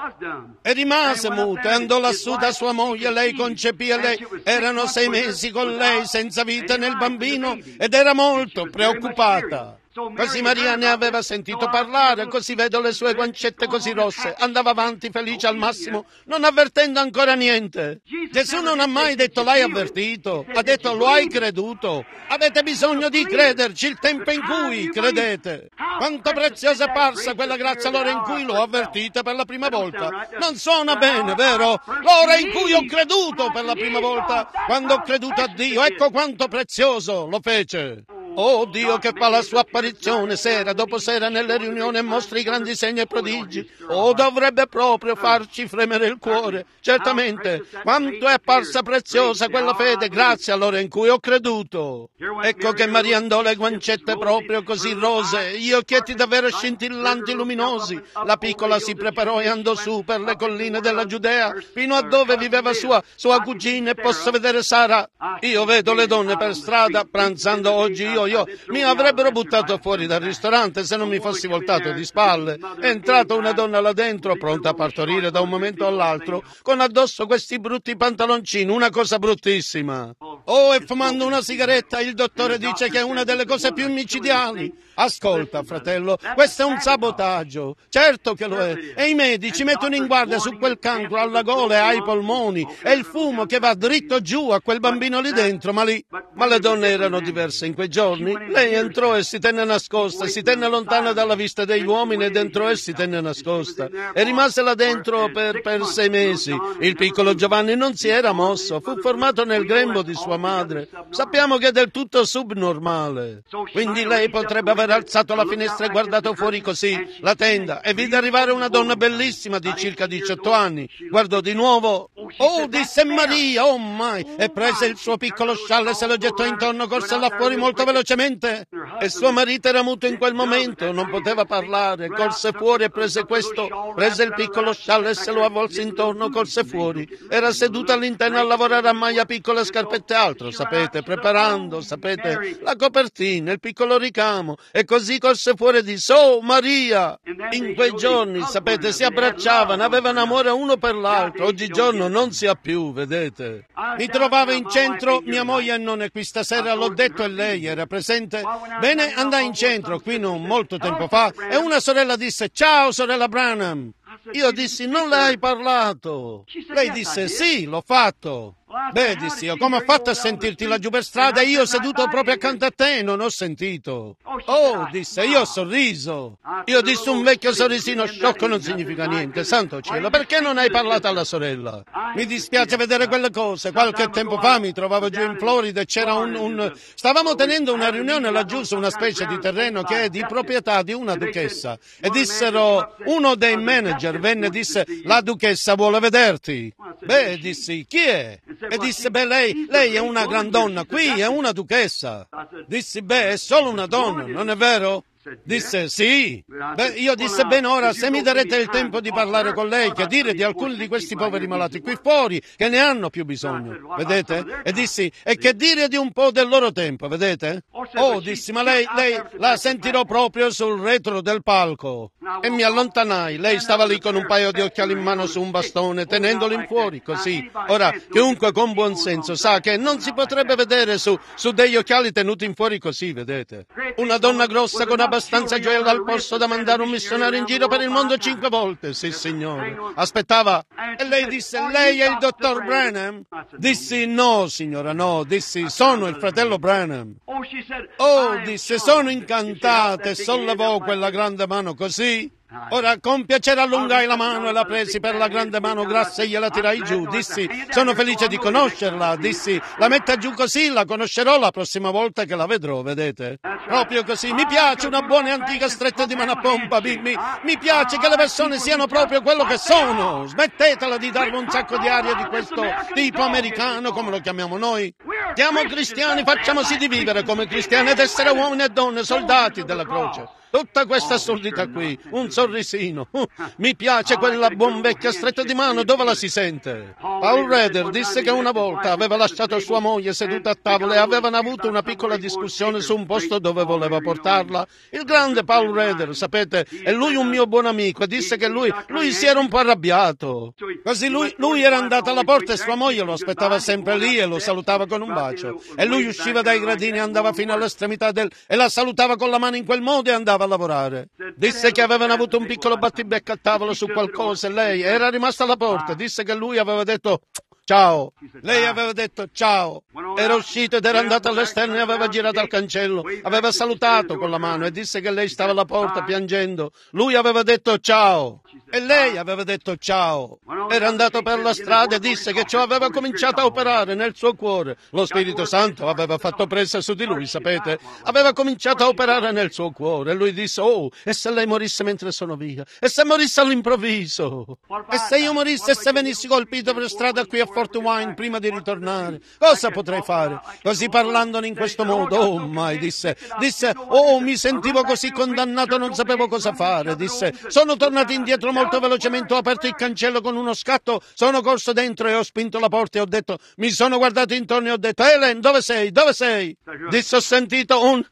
E rimase muto e andò lassù da sua moglie, lei concepì e lei erano 6 mesi con lei senza vita nel bambino, ed era molto preoccupata. Così Maria ne aveva sentito parlare, così vedo le sue guancette così rosse. Andava avanti felice al massimo, non avvertendo ancora niente. Gesù non ha mai detto: l'hai avvertito, ha detto: lo hai creduto. Avete bisogno di crederci il tempo in cui credete. Quanto preziosa è parsa quella grazia l'ora in cui l'ho avvertita per la prima volta. Non suona bene, vero? L'ora in cui ho creduto per la prima volta, quando ho creduto a Dio, ecco quanto prezioso lo fece. Oh, Dio che fa la sua apparizione sera dopo sera nelle riunioni e mostra i grandi segni e prodigi. Oh, dovrebbe proprio farci fremere il cuore. Certamente, quanto è apparsa preziosa quella fede, grazie all'ora in cui ho creduto. Ecco che Maria andò, le guancette proprio così rose, gli occhietti davvero scintillanti luminosi. La piccola si preparò e andò su per le colline della Giudea, fino a dove viveva sua cugina, e posso vedere Sara. Io vedo le donne per strada, pranzando oggi io mi avrebbero buttato fuori dal ristorante se non mi fossi voltato di spalle. È entrata una donna là dentro, pronta a partorire da un momento all'altro, con addosso questi brutti pantaloncini, una cosa bruttissima. Oh, e fumando una sigaretta, il dottore dice che è una delle cose più micidiali. Ascolta, fratello, questo è un sabotaggio. Certo che lo è. E i medici mettono in guardia su quel cancro alla gola e ai polmoni, e il fumo che va dritto giù a quel bambino lì dentro. Ma le donne erano diverse in quei giorni. Lei entrò e si tenne nascosta, si tenne lontana dalla vista degli uomini ed entrò e si tenne nascosta. E rimase là dentro per 6 mesi. Il piccolo Giovanni non si era mosso, fu formato nel grembo di sua madre. Sappiamo che è del tutto subnormale. Quindi lei potrebbe aver alzato la finestra e guardato fuori così la tenda e vide arrivare una donna bellissima di circa 18 anni. Guardò di nuovo. Oh, disse Maria, oh mai! E prese il suo piccolo scialle e se lo gettò intorno, corse là fuori molto velocemente. E suo marito era muto in quel momento, non poteva parlare, corse fuori e prese il piccolo scialle e se lo avvolse intorno, corse fuori. Era seduta all'interno a lavorare a maglia piccola, scarpette altro, sapete, preparando, sapete, la copertina, il piccolo ricamo. E così corse fuori e disse: "Oh Maria!" In quei giorni, sapete, si abbracciavano, avevano amore uno per l'altro. Oggigiorno non si ha più, vedete. Mi trovavo in centro, mia moglie non è qui stasera, l'ho detto e lei era presente. Bene, andai in centro, qui non molto tempo fa, e una sorella disse: "Ciao, sorella Branham." Io dissi: "Non le hai parlato?" Lei disse: "Sì, l'ho fatto." Beh, dissi io, come ho fatto a sentirti laggiù per strada? Io seduto proprio accanto a te non ho sentito. Oh, disse, io ho sorriso. Io dissi: un vecchio sorrisino sciocco non significa niente, santo cielo, perché non hai parlato alla sorella? Mi dispiace vedere quelle cose. Qualche tempo fa mi trovavo giù in Florida e c'era stavamo tenendo una riunione laggiù su una specie di terreno che è di proprietà di una duchessa. E dissero, uno dei manager venne e disse: "La duchessa vuole vederti." Beh, dissi: "Chi è?" E disse: "Beh, lei è una gran donna, qui è una duchessa." Dissi: "Beh, è solo una donna, non è vero?" Disse: "Sì." Beh, io disse: "Bene, ora se mi darete il tempo di parlare con lei, che dire di alcuni di questi poveri malati qui fuori che ne hanno più bisogno, vedete?" E dissi: "E che dire di un po' del loro tempo, vedete?" "Oh," dissi, "ma lei la sentirò proprio sul retro del palco." E mi allontanai. Lei stava lì con un paio di occhiali in mano su un bastone, tenendolo in fuori, così. Ora, chiunque con buon senso sa che non si potrebbe vedere su degli occhiali tenuti in fuori così, vedete? Una donna grossa con abbastanza gioia al polso da mandare un missionario in giro per il mondo 5 volte, sì signore. Aspettava, e lei disse: "Lei è il dottor Branham?" Dissi: "No signora, no." Dissi: "Sono il fratello Branham." "Oh," disse, "sono incantata," e sollevò quella grande mano così. Ora con piacere allungai la mano e la presi per la grande mano grassa e gliela tirai giù. Dissi: "Sono felice di conoscerla." Dissi: "La metta giù così, la conoscerò la prossima volta che la vedrò, vedete?" Proprio così. Mi piace una buona e antica stretta di mano a pompa. Mi piace che le persone siano proprio quello che sono. Smettetela di darmi un sacco di aria di questo tipo americano, come lo chiamiamo noi. Siamo cristiani, facciamoci di vivere come cristiani ed essere uomini e donne, soldati della croce. Tutta questa assurdità qui, un sorrisino. Mi piace quella buon vecchia stretta di mano, dove la si sente? Paul Rader disse che una volta aveva lasciato sua moglie seduta a tavola e avevano avuto una piccola discussione su un posto dove voleva portarla. Il grande Paul Rader, sapete, è lui un mio buon amico, e disse che lui si era un po' arrabbiato. Così lui era andato alla porta e sua moglie lo aspettava sempre lì e lo salutava con un bacio. E lui usciva dai gradini e andava fino all'estremità e la salutava con la mano in quel modo e andava a lavorare. Disse che avevano avuto un piccolo battibecco a tavolo su qualcosa e lei era rimasta alla porta. Disse che lui aveva detto ciao. Lei aveva detto ciao. Era uscito ed era andato all'esterno e aveva girato al cancello. Aveva salutato con la mano e disse che lei stava alla porta piangendo. Lui aveva detto ciao. E lei aveva detto ciao. Era andato per la strada e disse che ciò aveva cominciato a operare nel suo cuore. Lo Spirito Santo aveva fatto presa su di lui, sapete? Aveva cominciato a operare nel suo cuore. E lui disse: "Oh, e se lei morisse mentre sono via? E se morisse all'improvviso? E se io morissi e se venissi colpito per strada qui a Fort Wayne prima di ritornare? Cosa potrei fare?" Così parlandone in questo modo, oh mai, disse, "Oh, mi sentivo così condannato, non sapevo cosa fare." Disse: "Sono tornato indietro molto velocemente, ho aperto il cancello con uno scatto, sono corso dentro e ho spinto la porta e ho detto, mi sono guardato intorno e ho detto: Helen, dove sei? Dove sei?" Disse: "Ho sentito un..."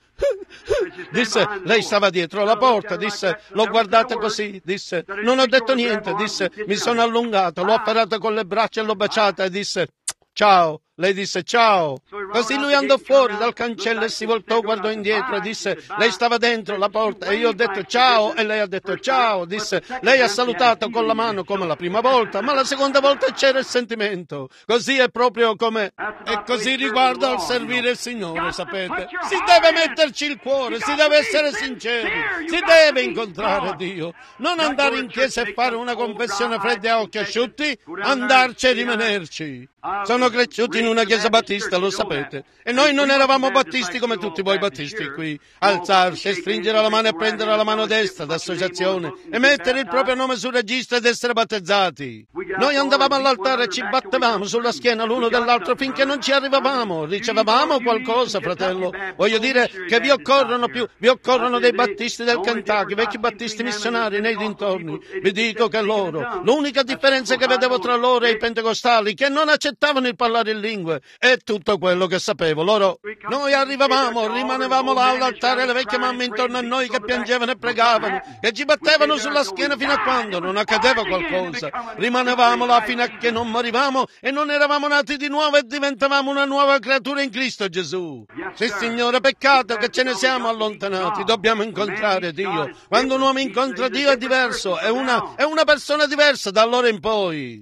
Disse: "Lei stava dietro la porta." Disse: "L'ho guardata così." Disse: "Non ho detto niente." Disse: "Mi sono allungato, l'ho afferrata con le braccia e l'ho baciata." E disse: "Ciao." Lei disse ciao. Così lui andò fuori dal cancello e si voltò, guardò indietro e disse: "Lei stava dentro la porta." E io ho detto ciao e lei ha detto ciao. Disse: "Lei ha salutato con la mano come la prima volta, ma la seconda volta c'era il sentimento." Così è proprio come... E così riguarda al servire il Signore, sapete? Si deve metterci il cuore, si deve essere sinceri, si deve incontrare Dio. Non andare in chiesa e fare una confessione fredda a occhi asciutti, andarci e rimanerci. Sono cresciuti in una chiesa battista, lo sapete. E noi non eravamo battisti come tutti voi battisti qui. Alzarsi e stringere la mano e prendere la mano destra d'associazione e mettere il proprio nome sul registro ed essere battezzati. Noi andavamo all'altare e ci battevamo sulla schiena l'uno dell'altro finché non ci arrivavamo. Ricevevamo qualcosa, fratello. Voglio dire che vi occorrono dei battisti del Kentucky, vecchi battisti missionari nei dintorni. Vi dico che l'unica differenza che vedevo tra loro e i pentecostali, che non accettavano il parlare in lingue, è tutto quello che sapevo. Noi arrivavamo, rimanevamo là all'altare, le vecchie mamme intorno a noi che piangevano e pregavano, che ci battevano sulla schiena fino a quando non accadeva qualcosa. Rimanevamo là fino a che non morivamo e non eravamo nati di nuovo e diventavamo una nuova creatura in Cristo Gesù. Sì, Signore, peccato che ce ne siamo allontanati. Dobbiamo incontrare Dio. Quando un uomo incontra Dio è diverso, è una persona diversa da allora in poi.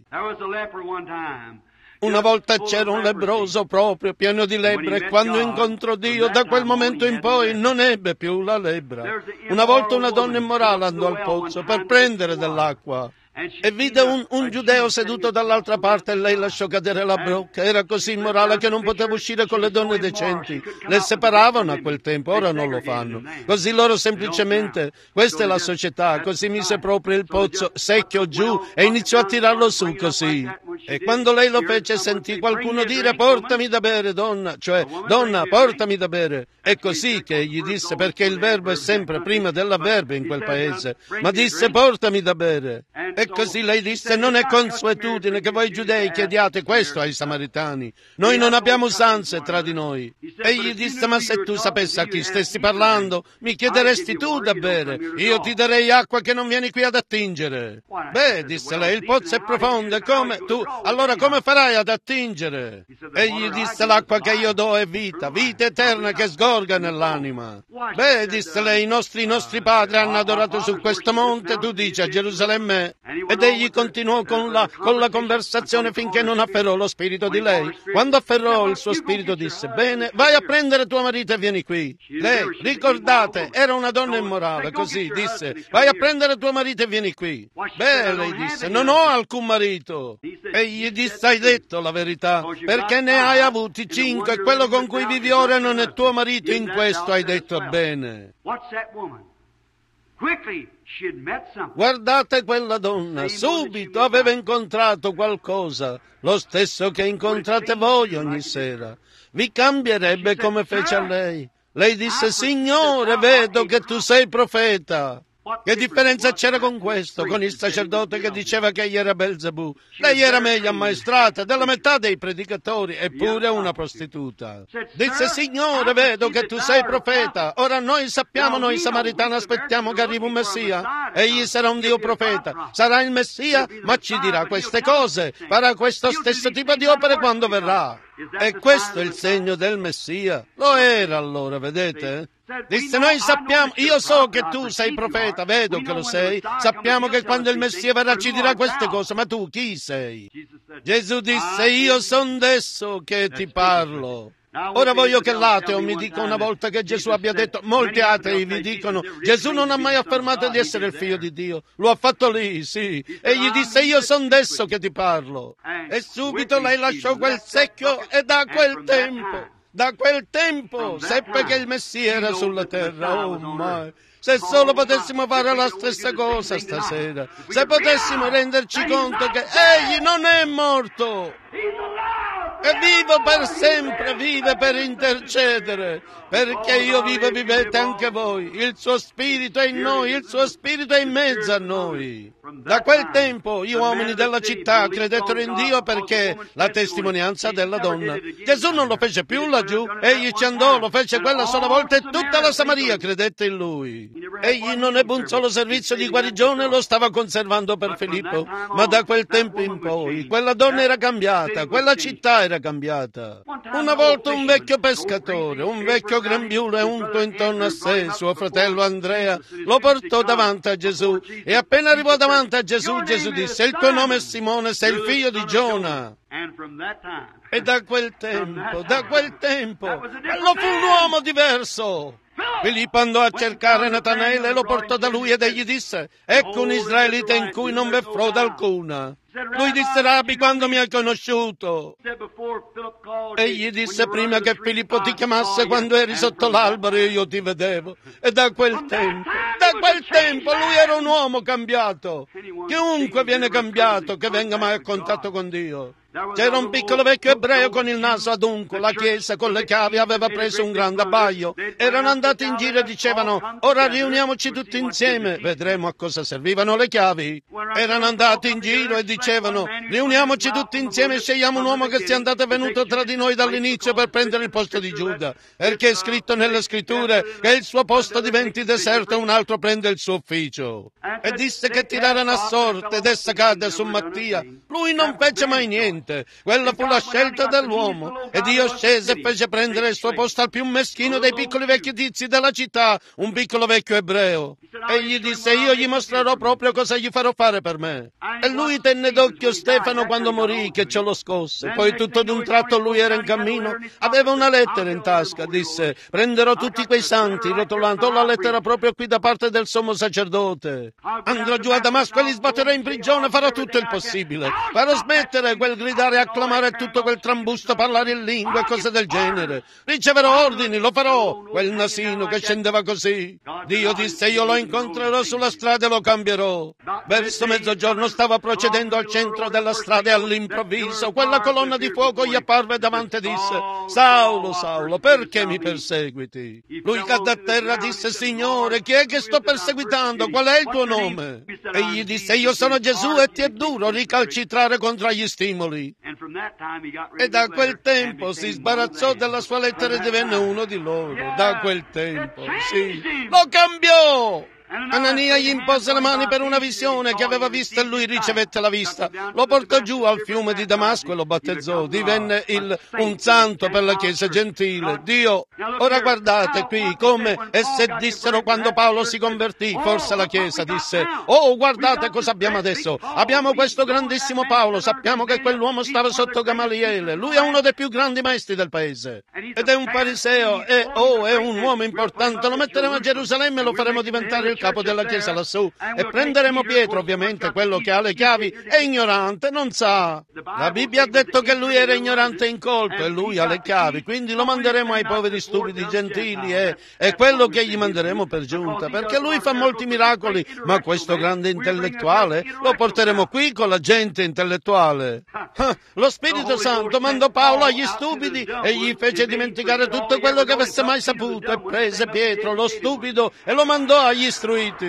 Una volta c'era un lebbroso proprio, pieno di lebbra, e quando incontrò Dio, da quel momento in poi non ebbe più la lebbra. Una volta una donna immorale andò al pozzo per prendere dell'acqua e vide un giudeo seduto dall'altra parte e lei lasciò cadere la brocca. Era così immorale che non poteva uscire con le donne decenti. Le separavano a quel tempo, ora non lo fanno. Così loro semplicemente, questa è la società, così mise proprio il pozzo secchio giù e iniziò a tirarlo su così. E quando lei lo fece sentì qualcuno dire: portami da bere, donna, cioè donna, portami da bere. È così che egli disse, perché il verbo è sempre prima dell'avverbio in quel paese, ma disse: portami da bere. E così lei disse: non è consuetudine che voi giudei chiediate questo ai samaritani. Noi non abbiamo usanze tra di noi. Egli disse: ma se tu sapessi a chi stessi parlando, mi chiederesti tu da bere. Io ti darei acqua che non vieni qui ad attingere. Beh, disse lei, il pozzo è profondo, e come tu, allora come farai ad attingere? Egli disse: l'acqua che io do è vita, vita eterna che sgorga nell'anima. Beh, disse lei, i nostri padri hanno adorato su questo monte, tu dici a Gerusalemme. Ed egli continuò con la conversazione finché non afferrò lo spirito di lei. Quando afferrò il suo spirito disse: bene, vai a prendere tuo marito e vieni qui. Lei, ricordate, era una donna immorale, così disse: vai a prendere tuo marito e vieni qui. Beh, lei disse: non ho alcun marito. Egli disse: hai detto la verità, perché ne hai avuti 5 e quello con cui vivi ora non è tuo marito, in questo hai detto bene. Guardate quella donna, subito aveva incontrato qualcosa, lo stesso che incontrate voi ogni sera. Vi cambierebbe come fece a lei. Lei disse: Signore, vedo che tu sei profeta. Che differenza c'era con questo, con il sacerdote che diceva che egli era Belzebù? Lei era meglio ammaestrata della metà dei predicatori, eppure una prostituta. Disse: Signore, vedo che tu sei profeta. Ora noi sappiamo, noi samaritani aspettiamo che arrivi un Messia. Egli sarà un Dio profeta, sarà il Messia, ma ci dirà queste cose, farà questo stesso tipo di opere quando verrà. E questo è il segno del Messia. Lo era allora, vedete? Disse: noi sappiamo, io so che tu sei profeta, vedo che lo sei, sappiamo che quando il Messia verrà ci dirà queste cose, ma tu chi sei? Gesù disse: io son d'esso che ti parlo. Ora voglio che l'ateo mi dica una volta che Gesù abbia detto, molti atei vi dicono: Gesù non ha mai affermato di essere il figlio di Dio, lo ha fatto lì, sì, e gli disse: io son d'esso che ti parlo. E subito lei lasciò quel secchio e da quel tempo seppe che il Messia era sulla terra. Oh my! Se solo potessimo fare la stessa cosa stasera, se potessimo renderci conto che egli non è morto, è vivo per sempre, vive per intercedere, perché io vivo e vivete anche voi. Il suo spirito è in noi, il suo spirito è in mezzo a noi. Da quel tempo gli uomini della città credettero in Dio perché la testimonianza della donna. Gesù non lo fece più laggiù, egli ci andò, lo fece quella sola volta e tutta la Samaria credette in lui. Egli non ebbe un solo servizio di guarigione, lo stava conservando per Filippo, ma da quel tempo in poi quella donna era cambiata, quella città era cambiata. Una volta un vecchio pescatore, un vecchio grembiule unto intorno a sé, suo fratello Andrea, lo portò davanti a Gesù e appena arrivò davanti a Gesù, Gesù disse: il tuo nome è Simone, sei il figlio di Giona. E da quel tempo, quello fu un uomo diverso. Filippo andò a cercare Natanaele e lo portò da lui ed egli disse: ecco un israelita in cui non v'è frode alcuna. Lui disse: Rabbi, quando mi hai conosciuto? Egli disse: prima che Filippo ti chiamasse, quando eri sotto l'albero, io ti vedevo. E da quel tempo lui era un uomo cambiato. Chiunque viene cambiato, che venga mai a contatto con Dio. C'era un piccolo vecchio ebreo con il naso adunco. La chiesa con le chiavi aveva preso un grande abbaio. Erano andati in giro e dicevano: ora riuniamoci tutti insieme, vedremo a cosa servivano le chiavi. Erano andati in giro e dicevano: riuniamoci tutti insieme e scegliamo un uomo che sia andato e venuto tra di noi dall'inizio per prendere il posto di Giuda, perché è scritto nelle scritture che il suo posto diventi deserto e un altro prende il suo ufficio. E disse che tirarono a sorte ed essa cadde su Mattia. Lui non fece mai niente. Quella fu la scelta dell'uomo, e Dio scese e fece prendere il suo posto al più meschino dei piccoli vecchi tizi della città, un piccolo vecchio ebreo. E gli disse: io gli mostrerò proprio cosa gli farò fare per me. E lui tenne d'occhio Stefano quando morì, che ce lo scosse. Poi tutto d'un tratto lui era in cammino, aveva una lettera in tasca, disse: prenderò tutti quei santi, rotolando la lettera proprio qui da parte del sommo sacerdote. Andrò giù a Damasco e li sbatterò in prigione, farò tutto il possibile, farò smettere quel gridare e acclamare tutto quel trambusto, parlare in lingue e cose del genere. Riceverò ordini, lo farò. Quel nasino che scendeva così. Dio disse: io lo incontrerò sulla strada e lo cambierò. Verso mezzogiorno stava procedendo al centro della strada e all'improvviso quella colonna di fuoco gli apparve davanti e disse: Saulo, Saulo, perché mi perseguiti? Lui cadde a terra e disse: Signore, chi è che sto perseguitando? Qual è il tuo nome? E gli disse: io sono Gesù, e ti è duro ricalcitrare contro gli stimoli. E da quel tempo si sbarazzò della sua lettera e divenne uno di loro. Da quel tempo, sì, lo cambiò. Anania gli impose le mani per una visione che aveva visto e lui ricevette la vista. Lo portò giù al fiume di Damasco e lo battezzò. Divenne un santo per la chiesa gentile. Dio, ora guardate qui come esse dissero quando Paolo si convertì. Forse la chiesa disse: oh, guardate cosa abbiamo adesso. Abbiamo questo grandissimo Paolo. Sappiamo che quell'uomo stava sotto Gamaliele. Lui è uno dei più grandi maestri del paese. Ed è un fariseo. È un uomo importante. Lo metteremo a Gerusalemme e lo faremo diventare il capo della chiesa lassù, e prenderemo Pietro, ovviamente quello che ha le chiavi è ignorante, non sa. La Bibbia ha detto che lui era ignorante e incolto e lui ha le chiavi, quindi lo manderemo ai poveri stupidi gentili, è quello che gli manderemo per giunta, perché lui fa molti miracoli, ma questo grande intellettuale lo porteremo qui con la gente intellettuale. Lo Spirito Santo mandò Paolo agli stupidi e gli fece dimenticare tutto quello che avesse mai saputo, e prese Pietro, lo stupido, e lo mandò agli istruiti.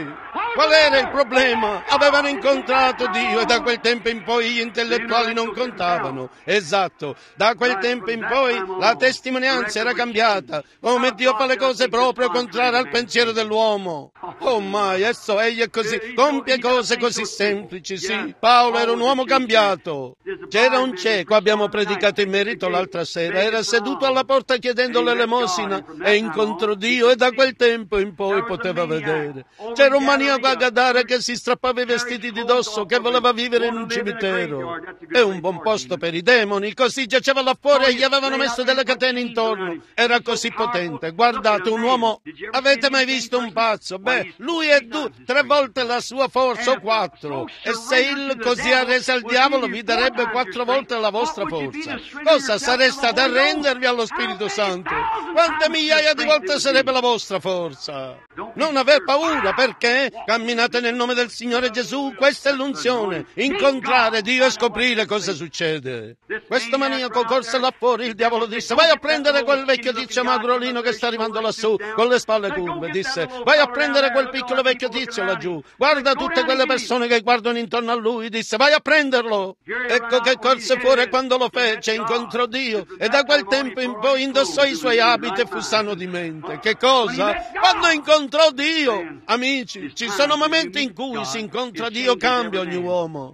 Qual era il problema? Avevano incontrato Dio e da quel tempo in poi gli intellettuali non contavano. Esatto, da quel tempo in poi la testimonianza era cambiata, come Dio fa le cose proprio contrarie al pensiero dell'uomo. Oh mai, adesso egli è così, compie cose così semplici, sì. Paolo era un uomo cambiato. C'era un cieco, abbiamo predicato in merito l'altra sera, era seduto alla porta chiedendo l'elemosina e incontrò Dio e da quel tempo in poi poteva vedere. C'era un maniaco a Gadara che si strappava i vestiti di dosso, che voleva vivere in un cimitero. È un buon posto per i demoni, così giaceva là fuori e gli avevano messo delle catene intorno. Era così potente. Guardate, un uomo... Avete mai visto un pazzo? Beh, lui è 3 volte la sua forza o 4. E se il così arrese al diavolo vi darebbe 4 volte la vostra forza. Cosa sareste ad arrendervi allo Spirito Santo? Quante migliaia di volte sarebbe la vostra forza? Non aver paura, perché camminate nel nome del Signore Gesù, questa è l'unzione, incontrare Dio e scoprire cosa succede. Questo maniaco corse là fuori, il diavolo disse: vai a prendere quel vecchio tizio magrolino che sta arrivando lassù con le spalle curve, disse: vai a prendere quel piccolo vecchio tizio laggiù, guarda tutte quelle persone che guardano intorno a lui, disse: vai a prenderlo. Ecco che corse fuori e quando lo fece incontrò Dio e da quel tempo in poi indossò i suoi abiti e fu sano di mente. Che cosa? Quando incontrò Dio. Amici, ci sono momenti in cui si incontra Dio, cambia ogni uomo.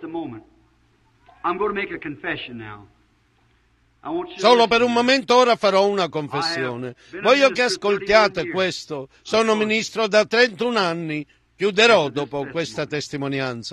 Solo per un momento ora farò una confessione. Voglio che ascoltiate questo. Sono ministro da 31 anni. Chiuderò dopo questa testimonianza.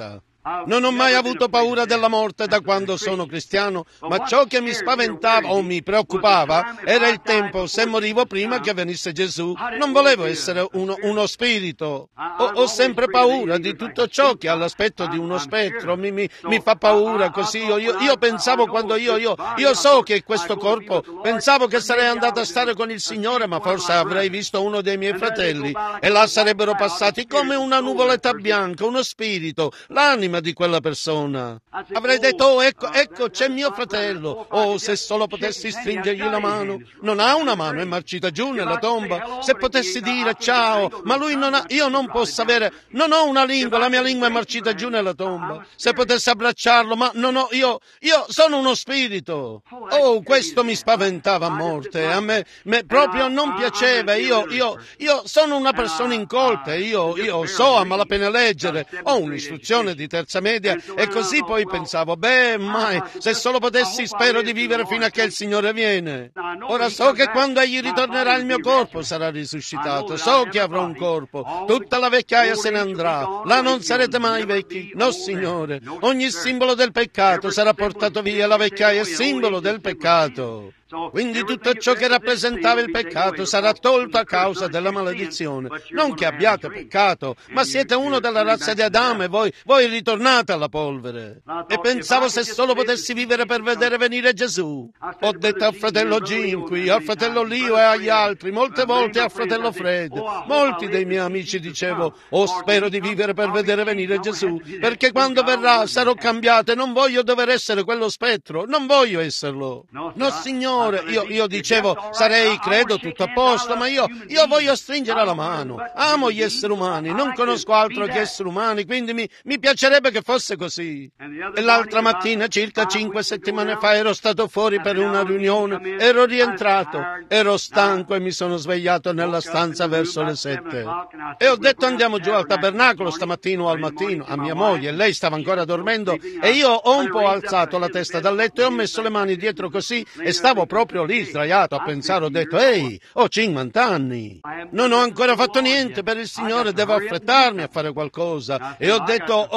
Non ho mai avuto paura della morte da quando sono cristiano, ma ciò che mi spaventava o mi preoccupava era il tempo se morivo prima che venisse Gesù. Non volevo essere uno spirito. Ho sempre paura di tutto ciò che ha l'aspetto di uno spettro, mi fa paura così. Io pensavo quando io so che questo corpo, pensavo che sarei andato a stare con il Signore, ma forse avrei visto uno dei miei fratelli e là sarebbero passati come una nuvoletta bianca, uno spirito, l'anima di quella persona. Avrei detto, oh, ecco, c'è mio fratello. Oh, se solo potessi stringergli la mano. Non ha una mano, è marcita giù nella tomba. Se potessi dire ciao, ma lui non ha, io non posso avere, non ho una lingua, la mia lingua è marcita giù nella tomba. Se potessi abbracciarlo, ma non ho, io sono uno spirito. Oh, questo mi spaventava a morte. A me proprio non piaceva. Io sono una persona incolta, io so a malapena leggere, ho un'istruzione di terza media e così poi pensavo, mai, se solo potessi spero di vivere fino a che il Signore viene. Ora so che quando egli ritornerà il mio corpo sarà risuscitato, so che avrò un corpo, tutta la vecchiaia se ne andrà, là non sarete mai vecchi, no Signore, ogni simbolo del peccato sarà portato via, la vecchiaia è simbolo del peccato. Quindi tutto ciò che rappresentava il peccato sarà tolto a causa della maledizione. Non che abbiate peccato, ma siete uno della razza di Adamo e voi ritornate alla polvere. E pensavo se solo potessi vivere per vedere venire Gesù. Ho detto al fratello Jim qui, al fratello Leo e agli altri, molte volte al fratello Fred, molti dei miei amici dicevo, spero di vivere per vedere venire Gesù, perché quando verrà sarò cambiato e non voglio dover essere quello spettro, non voglio esserlo. No, Signore. Io dicevo, sarei, credo, tutto a posto, ma io voglio stringere la mano. Amo gli esseri umani, non conosco altro che esseri umani, quindi mi piacerebbe che fosse così. E l'altra mattina, circa 5 settimane fa, ero stato fuori per una riunione, ero rientrato, ero stanco e mi sono svegliato nella stanza verso le 7. E ho detto andiamo giù al tabernacolo stamattina o al mattino, a mia moglie, lei stava ancora dormendo e io ho un po' alzato la testa dal letto e ho messo le mani dietro così e stavo proprio lì sdraiato a pensare, ho detto, ehi, ho 50 anni, non ho ancora fatto niente per il Signore, devo affrettarmi a fare qualcosa. E ho detto,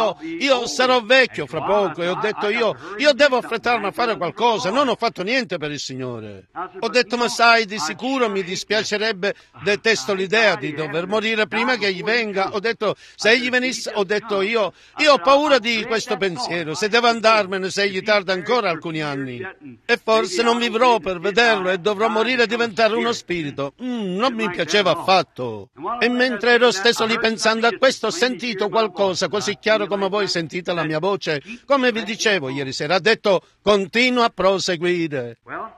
io sarò vecchio fra poco, e ho detto, io devo affrettarmi a fare qualcosa, non ho fatto niente per il Signore. Ho detto, ma sai, di sicuro mi dispiacerebbe, detesto l'idea di dover morire prima che egli venga. Ho detto, se egli venisse, ho detto, io ho paura di questo pensiero, se devo andarmene, se egli tarda ancora alcuni anni. E forse non vivrò per vederlo e dovrò morire e diventare uno spirito. Non mi piaceva affatto. E mentre ero stesso lì pensando a questo, ho sentito qualcosa così chiaro come voi sentite la mia voce. Come vi dicevo ieri sera, ha detto, continua a proseguire.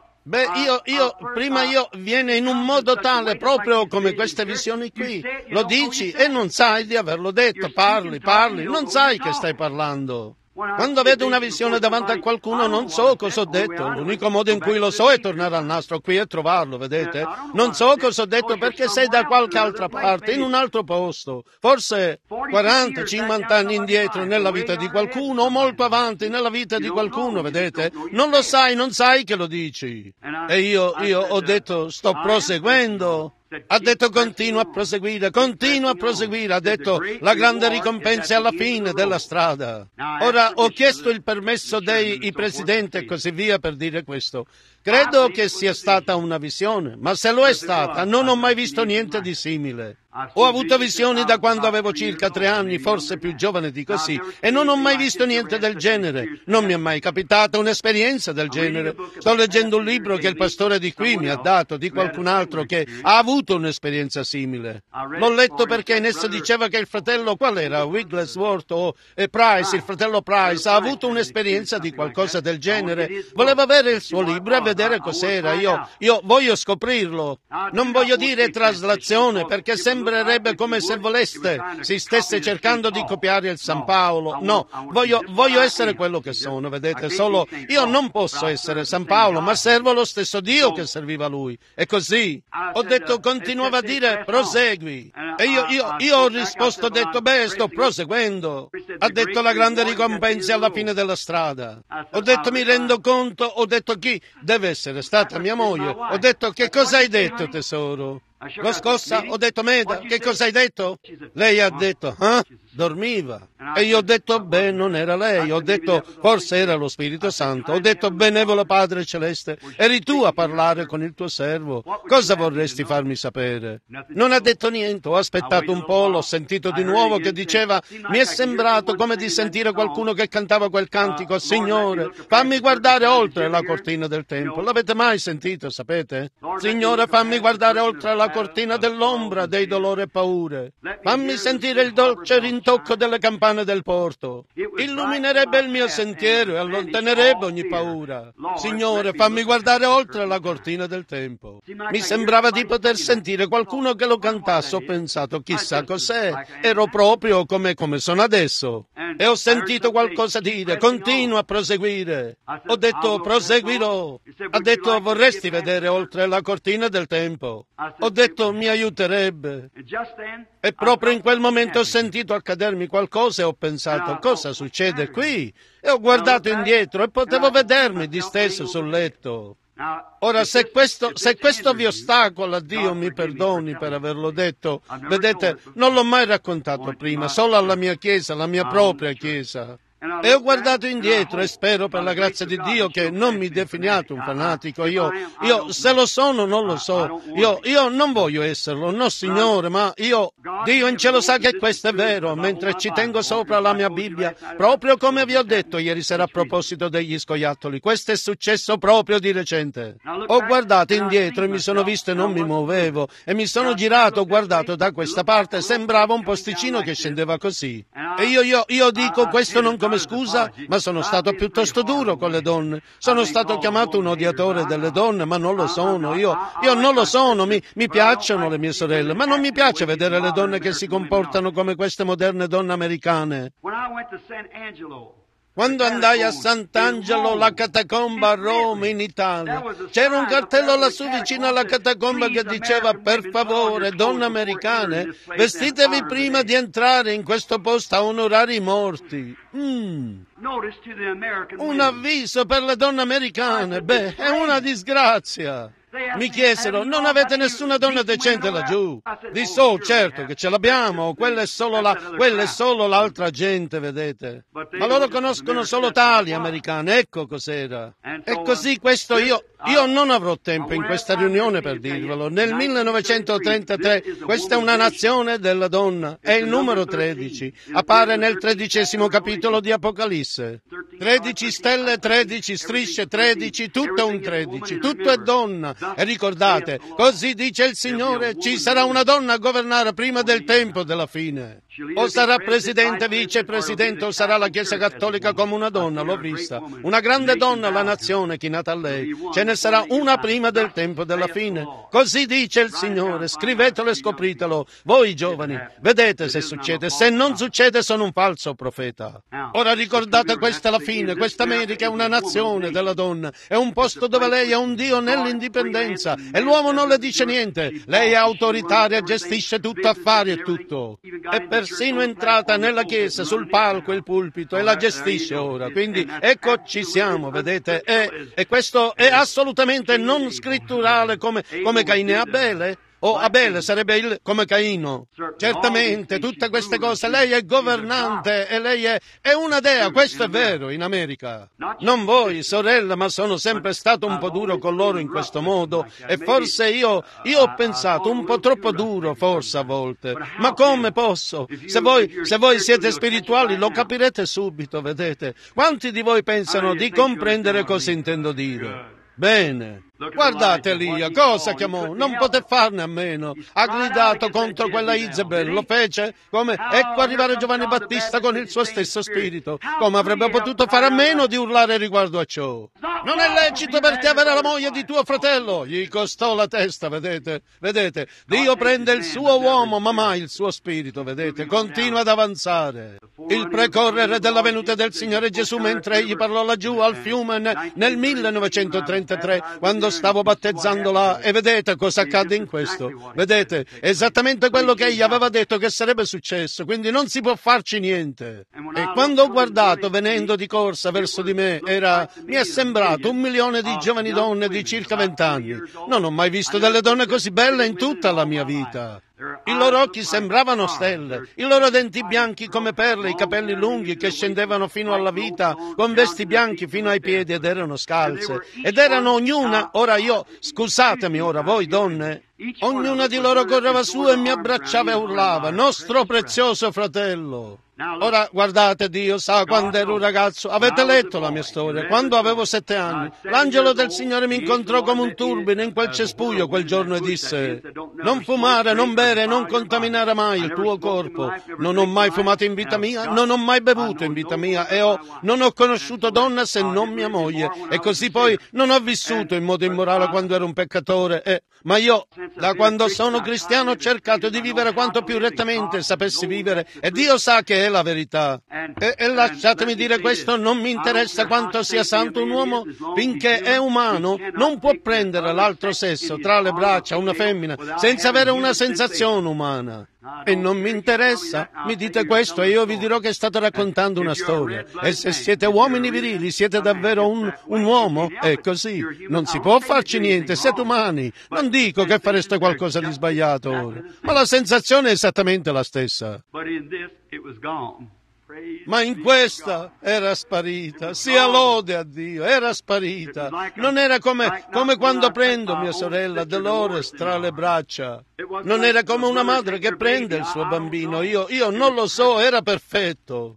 Prima viene in un modo tale, proprio come queste visioni qui. Lo dici e non sai di averlo detto, parli, non sai che stai parlando. Quando vedo una visione davanti a qualcuno non so cosa ho detto, l'unico modo in cui lo so è tornare al nastro qui e trovarlo, vedete? Non so cosa ho detto perché sei da qualche altra parte, in un altro posto, forse 40, 50 anni indietro nella vita di qualcuno o molto avanti nella vita di qualcuno, vedete? Non lo sai, non sai che lo dici. E io ho detto, sto proseguendo. Ha detto continua a proseguire, ha detto la grande ricompensa è alla fine della strada. Ora ho chiesto il permesso dei presidenti e così via per dire questo. Credo che sia stata una visione, ma se lo è stata non ho mai visto niente di simile. Ho avuto visioni da quando avevo circa 3 anni, forse più giovane di così, e non ho mai visto niente del genere. Non mi è mai capitata un'esperienza del genere. Sto leggendo un libro che il pastore di qui mi ha dato, di qualcun altro che ha avuto un'esperienza simile. L'ho letto perché in esso diceva che il fratello, qual era? Wigglesworth o Price, il fratello Price, ha avuto un'esperienza di qualcosa del genere. Voleva avere il suo libro e vedere cos'era. Io voglio scoprirlo. Non voglio dire traslazione perché sembrerebbe come se si stesse cercando di copiare il San Paolo. No, voglio essere quello che sono, vedete? Solo io non posso essere San Paolo, ma servo lo stesso Dio che serviva lui. E così ho detto, continuava a dire prosegui. E io ho risposto, ho detto, sto proseguendo. Ha detto la grande ricompensa alla fine della strada. Ho detto, mi rendo conto, ho detto chi? Deve essere stata mia moglie. Ho detto, che cosa hai detto, tesoro? L'ho scossa, ho detto, Meda, che cosa hai detto? Lei ha detto, dormiva. E io ho detto, beh, non era lei. Ho detto, forse era lo Spirito Santo. Ho detto, benevolo Padre Celeste, eri tu a parlare con il tuo servo. Cosa vorresti farmi sapere? Non ha detto niente. Ho aspettato un po', l'ho sentito di nuovo che diceva, mi è sembrato come di sentire qualcuno che cantava quel cantico, Signore, fammi guardare oltre la cortina del tempio. L'avete mai sentito, sapete? Signore, fammi guardare oltre la cortina dell'ombra dei dolori e paure. Fammi sentire il dolce rintocco delle campane del porto. Illuminerebbe il mio sentiero e allontanerebbe ogni paura. Signore, fammi guardare oltre la cortina del tempio. Mi sembrava di poter sentire qualcuno che lo cantasse. Ho pensato, chissà cos'è. Ero proprio come sono adesso. E ho sentito qualcosa dire, continua a proseguire. Ho detto, proseguirò. Ha detto, vorresti vedere oltre la cortina del tempio. Ho detto, mi aiuterebbe. E proprio in quel momento ho sentito accadermi qualcosa e ho pensato, cosa succede qui? E ho guardato indietro e potevo vedermi disteso sul letto. Ora, se questo vi ostacola, Dio mi perdoni per averlo detto. Vedete, non l'ho mai raccontato prima, solo alla mia chiesa, la mia propria chiesa. E ho guardato indietro e spero per la grazia di Dio che non mi definiate un fanatico. Io se lo sono, non lo so. Io non voglio esserlo, no Signore, ma Dio in cielo sa che questo è vero, mentre ci tengo sopra la mia Bibbia, proprio come vi ho detto ieri sera a proposito degli scoiattoli. Questo è successo proprio di recente. Ho guardato indietro e mi sono visto e non mi muovevo, e mi sono girato, ho guardato da questa parte, sembrava un posticino che scendeva così. E io dico questo non come scusa, ma sono stato piuttosto duro con le donne. Sono stato chiamato un odiatore delle donne, ma non lo sono. Io non lo sono. Mi piacciono le mie sorelle, ma non mi piace vedere le donne che si comportano come queste moderne donne americane. Quando andai a Sant'Angelo, la catacomba a Roma, in Italia, c'era un cartello lassù vicino alla catacomba che diceva, per favore, donne americane, vestitevi prima di entrare in questo posto a onorare i morti. Un avviso per le donne americane. Beh, è una disgrazia. Mi chiesero, non avete nessuna donna decente laggiù? Dissi, oh, certo che ce l'abbiamo, quella è solo l'altra gente, vedete. Ma loro conoscono solo tali americane, ecco cos'era. E così questo io non avrò tempo in questa riunione per dirvelo. Nel 1933, questa è una nazione della donna, è il numero 13, appare nel 13° capitolo di Apocalisse. 13 stelle, 13 strisce, 13, tutto è un 13, tutto è donna. E ricordate, così dice il Signore, ci sarà una donna a governare prima del tempo della fine. O sarà presidente, vicepresidente, o sarà la Chiesa Cattolica come una donna, l'ho vista. Una grande donna, la nazione, chi è nata a lei. Ce ne sarà una prima del tempo della fine. Così dice il Signore, scrivetelo e scopritelo. Voi giovani, vedete se succede. Se non succede, sono un falso profeta. Ora ricordate, questa è la fine. Questa America è una nazione della donna. È un posto dove lei è un Dio nell'indipendenza. E l'uomo non le dice niente. Lei è autoritaria, gestisce tutto, affari e tutto. È persino entrata nella chiesa, sul palco, il pulpito, e la gestisce ora. Quindi ecco, ci siamo, vedete? E questo è assolutamente non scritturale come Caino e Abele. O Abele sarebbe come Caino. Certamente, tutte queste cose, lei è governante e lei è una dea, questo è vero in America. Non voi, sorella, ma sono sempre stato un po' duro con loro in questo modo, e forse io ho pensato un po' troppo duro, forse a volte. Ma come posso? Se voi siete spirituali lo capirete subito, vedete. Quanti di voi pensano di comprendere cosa intendo dire? Bene. Guardate Elia, cosa chiamò? Non poté farne a meno. Ha gridato contro quella Isabel, lo fece? Come? Ecco arrivare Giovanni Battista con il suo stesso spirito. Come avrebbe potuto fare a meno di urlare riguardo a ciò? Non è lecito per te avere la moglie di tuo fratello. Gli costò la testa, vedete? Vedete? Dio prende il suo uomo, ma mai il suo spirito, vedete? Continua ad avanzare. Il precorrere della venuta del Signore Gesù mentre egli parlò laggiù al fiume nel 1933, quando stavo battezzando là, e vedete cosa accadde in questo? Vedete? Esattamente quello che egli aveva detto che sarebbe successo, quindi non si può farci niente. E quando ho guardato venendo di corsa verso di me, mi è sembrato 1 milione di giovani donne di circa 20 anni. Non ho mai visto delle donne così belle in tutta la mia vita. I loro occhi sembravano stelle, i loro denti bianchi come perle, i capelli lunghi che scendevano fino alla vita, con vesti bianchi fino ai piedi ed erano scalze. Ed erano ognuna, scusatemi ora, voi donne, ognuna di loro correva su e mi abbracciava e urlava, nostro prezioso fratello. Ora guardate, Dio sa quando ero un ragazzo, avete letto la mia storia, quando avevo 7 anni, l'angelo del Signore mi incontrò come un turbine in quel cespuglio quel giorno e disse: non fumare, non bere, non contaminare mai il tuo corpo. Non ho mai fumato in vita mia, non ho mai bevuto in vita mia e non ho conosciuto donna se non mia moglie, e così poi non ho vissuto in modo immorale quando ero un peccatore, ma io da quando sono cristiano ho cercato di vivere quanto più rettamente sapessi vivere, e Dio sa che è la verità. E lasciatemi dire questo, non mi interessa quanto sia santo un uomo, finché è umano non può prendere l'altro sesso tra le braccia, una femmina, senza avere una sensazione umana. E non mi interessa, mi dite questo e io vi dirò che state raccontando una storia. E se siete uomini virili, siete davvero un uomo? È così, non si può farci niente, siete umani. Non dico che fareste qualcosa di sbagliato ora, ma la sensazione è esattamente la stessa. Ma in questa era sparita, sia lode a Dio, era sparita. Non era come quando prendo mia sorella Dolores tra le braccia. Non era come una madre che prende il suo bambino. Io non lo so, era perfetto.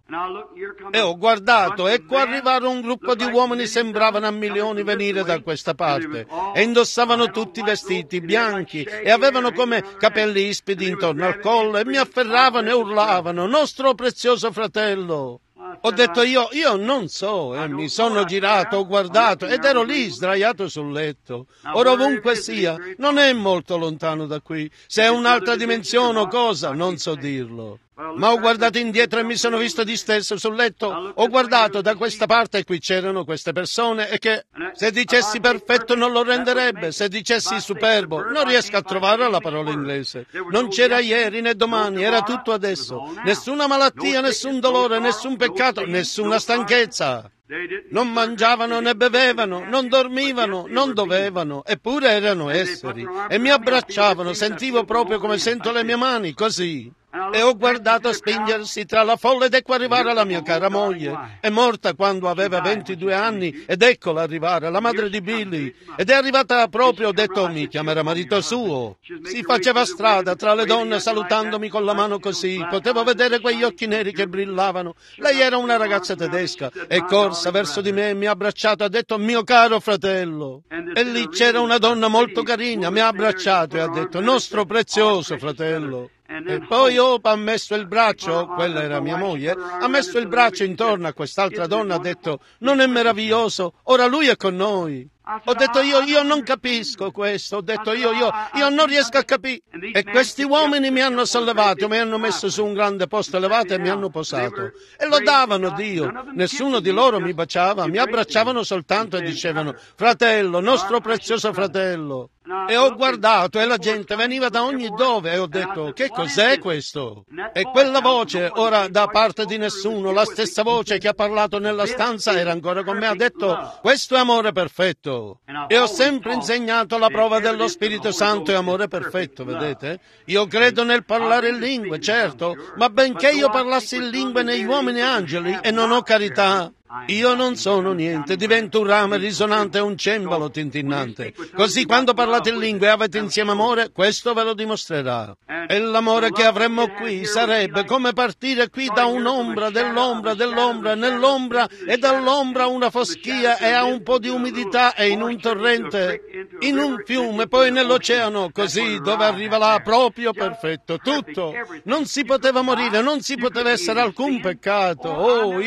E ho guardato, ecco arrivare un gruppo di uomini, sembravano a milioni venire da questa parte, e indossavano tutti vestiti bianchi e avevano come capelli ispidi intorno al collo e mi afferravano e urlavano, nostro prezioso fratello. Ho detto io non so, mi sono girato, ho guardato ed ero lì sdraiato sul letto. Ora ovunque sia, non è molto lontano da qui. Se è un'altra dimensione o cosa, non so dirlo. Ma ho guardato indietro e mi sono visto disteso sul letto. Ho guardato da questa parte e qui c'erano queste persone e che se dicessi perfetto non lo renderebbe, se dicessi superbo non riesco a trovare la parola inglese. Non c'era ieri né domani, era tutto adesso. Nessuna malattia, nessun dolore, nessun peccato, nessuna stanchezza. Non mangiavano né bevevano, non dormivano, non dovevano, eppure erano esseri e mi abbracciavano, sentivo proprio come sento le mie mani, così. E ho guardato spingersi tra la folla ed ecco arrivare la mia cara moglie. È morta quando aveva 22 anni ed eccola arrivare, la madre di Billy. Ed è arrivata proprio, ho detto, mi chiamerà marito suo. Si faceva strada tra le donne salutandomi con la mano così. Potevo vedere quegli occhi neri che brillavano. Lei era una ragazza tedesca. È corsa verso di me, mi ha abbracciato e ha detto, mio caro fratello. E lì c'era una donna molto carina, mi ha abbracciato e ha detto, nostro prezioso fratello. E poi ha messo il braccio, quella era mia moglie, ha messo il braccio intorno a quest'altra donna e ha detto, non è meraviglioso, ora lui è con noi. Ho detto io non capisco questo, ho detto io non riesco a capire. E questi uomini mi hanno sollevato, mi hanno messo su un grande posto elevato e mi hanno posato. E lodavano Dio, nessuno di loro mi baciava, mi abbracciavano soltanto e dicevano, fratello, nostro prezioso fratello. E ho guardato e la gente veniva da ogni dove e ho detto, che cos'è questo? E quella voce, ora da parte di nessuno, la stessa voce che ha parlato nella stanza era ancora con me, ha detto, questo è amore perfetto. E ho sempre insegnato la prova dello Spirito Santo e amore perfetto, vedete? Io credo nel parlare in lingue, certo, ma benché io parlassi in lingue negli uomini e angeli e non ho carità, io non sono niente, divento un rame risonante e un cembalo tintinnante. Così quando parlate in lingue e avete insieme amore, questo ve lo dimostrerà. E l'amore che avremmo qui sarebbe come partire qui da un'ombra, dell'ombra, nell'ombra e dall'ombra una foschia e a un po' di umidità e in un torrente, in un fiume, poi nell'oceano, così dove arriva là proprio perfetto, tutto. Non si poteva morire, non si poteva essere alcun peccato.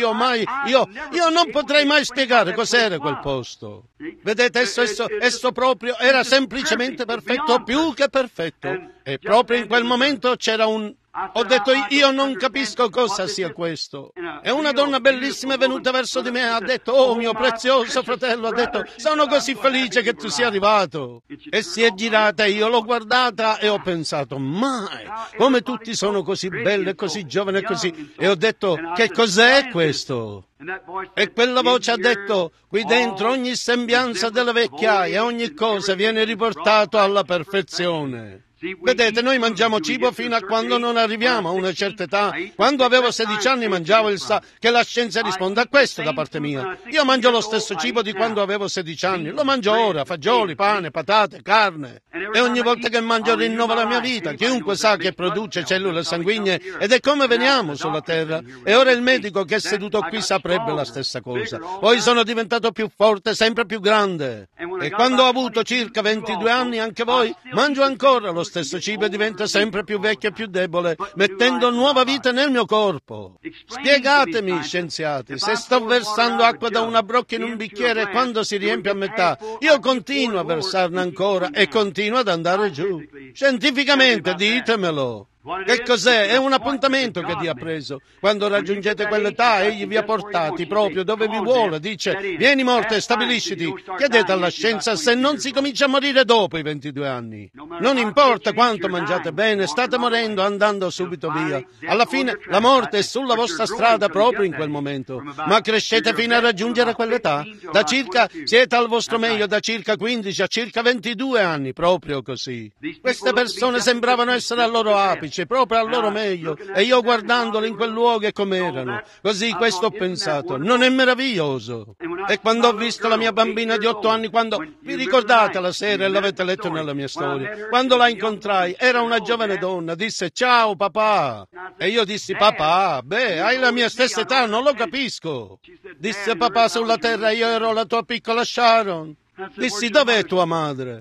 Io non potrei mai spiegare cos'era quel posto. Vedete, esso proprio era semplicemente perfetto, più che perfetto. E proprio in quel momento c'era ho detto, io non capisco cosa sia questo. E una donna bellissima è venuta verso di me e ha detto, oh mio prezioso fratello, ha detto, sono così felice che tu sia arrivato. E si è girata e io l'ho guardata e ho pensato, mai, come tutti sono così belli, così giovani e così. E ho detto, che cos'è questo? E quella voce ha detto, qui dentro ogni sembianza della vecchiaia, ogni cosa viene riportato alla perfezione. Vedete, noi mangiamo cibo fino a quando non arriviamo a una certa età. Quando avevo 16 anni mangiavo che la scienza risponde a questo da parte mia. Io mangio lo stesso cibo di quando avevo 16 anni. Lo mangio ora, fagioli, pane, patate, carne. E ogni volta che mangio rinnovo la mia vita. Chiunque sa che produce cellule sanguigne ed è come veniamo sulla terra. E ora il medico che è seduto qui saprebbe la stessa cosa. Poi sono diventato più forte, sempre più grande. E quando ho avuto circa 22 anni, anche voi, mangio ancora lo stesso cibo e diventa sempre più vecchio e più debole, mettendo nuova vita nel mio corpo. Spiegatemi, scienziati, se sto versando acqua da una brocca in un bicchiere e quando si riempie a metà, io continuo a versarne ancora e continuo ad andare giù. Scientificamente, ditemelo. Che cos'è? È un appuntamento che Dio ha preso. Quando raggiungete quell'età, Egli vi ha portati proprio dove vi vuole. Dice, vieni morte e stabilisciti. Chiedete alla scienza se non si comincia a morire dopo i 22 anni. Non importa quanto mangiate bene, state morendo andando subito via. Alla fine la morte è sulla vostra strada proprio in quel momento. Ma crescete fino a raggiungere quell'età. Siete al vostro meglio da circa 15 a circa 22 anni, proprio così. Queste persone sembravano essere al loro apice, proprio al loro meglio, e io guardandoli in quel luogo e com'erano. Così questo ho pensato, non è meraviglioso? E quando ho visto la mia bambina di 8 anni, vi ricordate la sera e l'avete letto nella mia storia, quando la incontrai, era una giovane donna, disse ciao papà, e io dissi papà, hai la mia stessa età, non lo capisco. Disse papà, sulla terra io ero la tua piccola Sharon. Dissi, dov'è tua madre?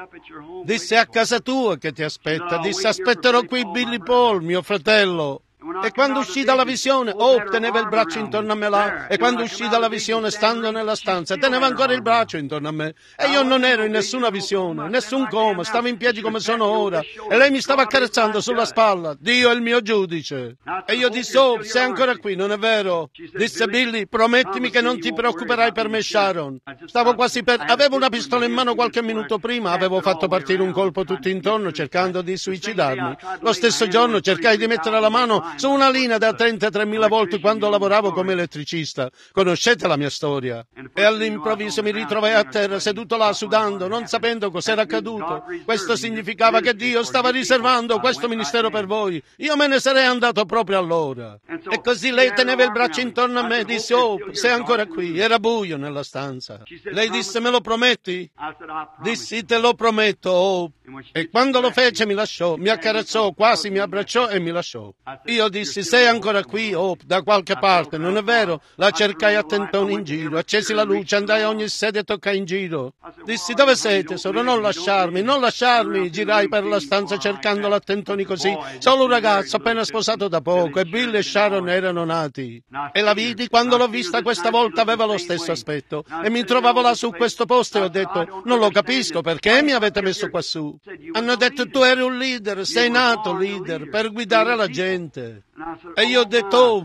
Disse, a casa tua che ti aspetta. Disse, aspetterò qui Billy Paul, mio fratello. E quando uscì dalla visione, teneva il braccio intorno a me là. E quando uscì dalla visione, stando nella stanza, teneva ancora il braccio intorno a me. E io non ero in nessuna visione, nessun coma, stavo in piedi come sono ora. E lei mi stava accarezzando sulla spalla. Dio è il mio giudice. E io dissi, sei ancora qui, non è vero? Disse Billy, promettimi che non ti preoccuperai per me, Sharon. Stavo quasi avevo una pistola in mano qualche minuto prima, avevo fatto partire un colpo tutto intorno cercando di suicidarmi. Lo stesso giorno cercai di mettere la mano su una linea da 33.000 volt quando lavoravo come elettricista. Conoscete la mia storia? E all'improvviso mi ritrovai a terra, seduto là, sudando, non sapendo cos'era accaduto. Questo significava che Dio stava riservando questo ministero per voi. Io me ne sarei andato proprio allora. E così lei teneva il braccio intorno a me e disse, sei ancora qui. Era buio nella stanza. Lei disse, me lo prometti? Dissi, te lo prometto, E quando lo fece mi lasciò, mi accarezzò, quasi mi abbracciò e mi lasciò. Io dissi, sei ancora qui, da qualche parte, non è vero? La cercai a tentoni in giro, accesi la luce, andai a ogni sedia e toccai in giro. Dissi, dove sei tesoro? Non lasciarmi, girai per la stanza cercandolo a tentoni così. Solo un ragazzo appena sposato da poco, e Bill e Sharon erano nati. E la vidi, quando l'ho vista questa volta aveva lo stesso aspetto. E mi trovavo là su questo posto e ho detto, non lo capisco, perché mi avete messo qua su? Hanno detto, tu eri un leader, sei nato leader, per guidare la gente. E io ho detto,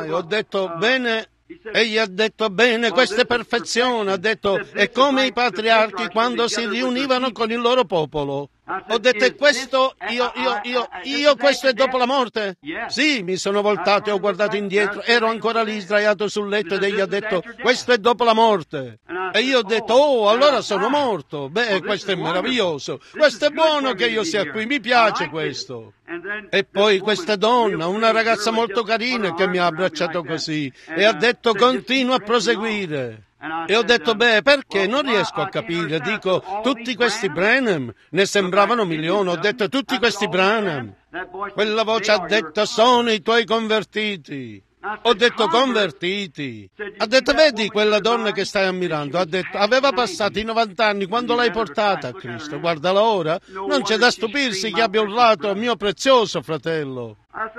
bene. Egli ha detto, bene, questa è perfezione. Ha detto, è come i patriarchi quando si riunivano con il loro popolo. Ho detto, e questo, questo è dopo la morte? Sì, mi sono voltato e ho guardato indietro, ero ancora lì sdraiato sul letto ed egli ha detto, questo è dopo la morte. E io ho detto, allora sono morto. Questo è meraviglioso, questo è buono che io sia qui, mi piace questo. E poi questa donna, una ragazza molto carina che mi ha abbracciato così e ha detto, continua a proseguire. E ho detto, perché non riesco a capire. Dico, tutti questi Branham, ne sembravano milioni. Ho detto, tutti questi Branham. Quella voce ha detto, sono i tuoi convertiti. Ho detto, convertiti. Ha detto, vedi quella donna che stai ammirando? Ha detto, aveva passato i 90 anni quando l'hai portata a Cristo. Guardala ora. Non c'è da stupirsi che abbia urlato, mio prezioso fratello.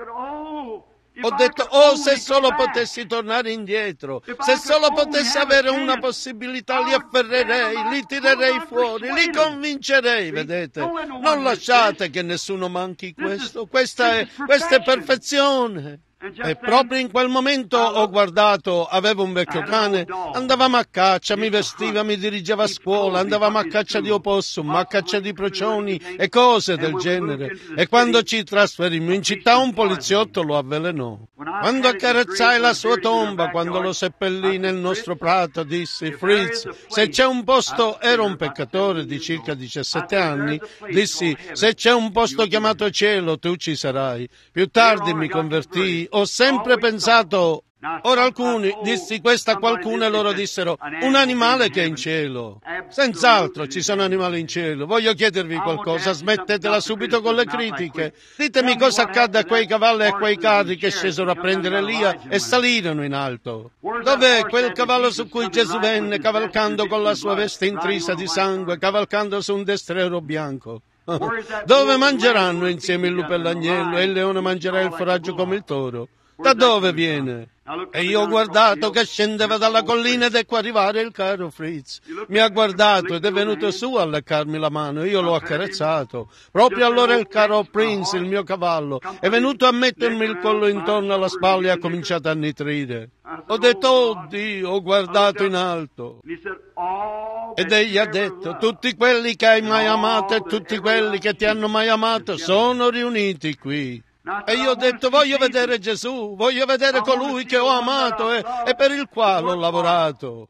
Ho detto, se solo potessi tornare indietro, se solo potessi avere una possibilità, li afferrerei, li tirerei fuori, li convincerei, vedete? Non lasciate che nessuno manchi questo, questa è perfezione. E proprio in quel momento ho guardato, avevo un vecchio cane, andavamo a caccia, mi vestiva, mi dirigeva a scuola, andavamo a caccia di opossum, a caccia di procioni e cose del genere. E quando ci trasferimmo in città un poliziotto lo avvelenò. Quando accarezzai la sua tomba, quando lo seppellì nel nostro prato, dissi: Fritz, se c'è un posto, ero un peccatore di circa 17 anni, dissi: se c'è un posto chiamato cielo, tu ci sarai. Più tardi mi convertii, ho sempre pensato. Ora alcuni, dissi questo a qualcuno e loro dissero: un animale che è in cielo. Senz'altro ci sono animali in cielo. Voglio chiedervi qualcosa, smettetela subito con le critiche. Ditemi cosa accadde a quei cavalli e a quei carri che scesero a prendere Elia e salirono in alto. Dov'è quel cavallo su cui Gesù venne, cavalcando con la sua veste intrisa di sangue, cavalcando su un destriero bianco? Dove mangeranno insieme il lupo e l'agnello e il leone mangerà il foraggio come il toro? Da dove viene? E io ho guardato che scendeva dalla collina ed ecco arrivare il caro Fritz. Mi ha guardato ed è venuto su a leccarmi la mano. Io l'ho accarezzato. Proprio allora il caro Prince, il mio cavallo, è venuto a mettermi il collo intorno alla spalla e ha cominciato a nitrire. Ho detto: oh Dio, ho guardato in alto. Ed egli ha detto: tutti quelli che hai mai amato e tutti quelli che ti hanno mai amato sono riuniti qui. E io ho detto: voglio vedere Gesù, voglio vedere colui che ho amato e per il quale ho lavorato.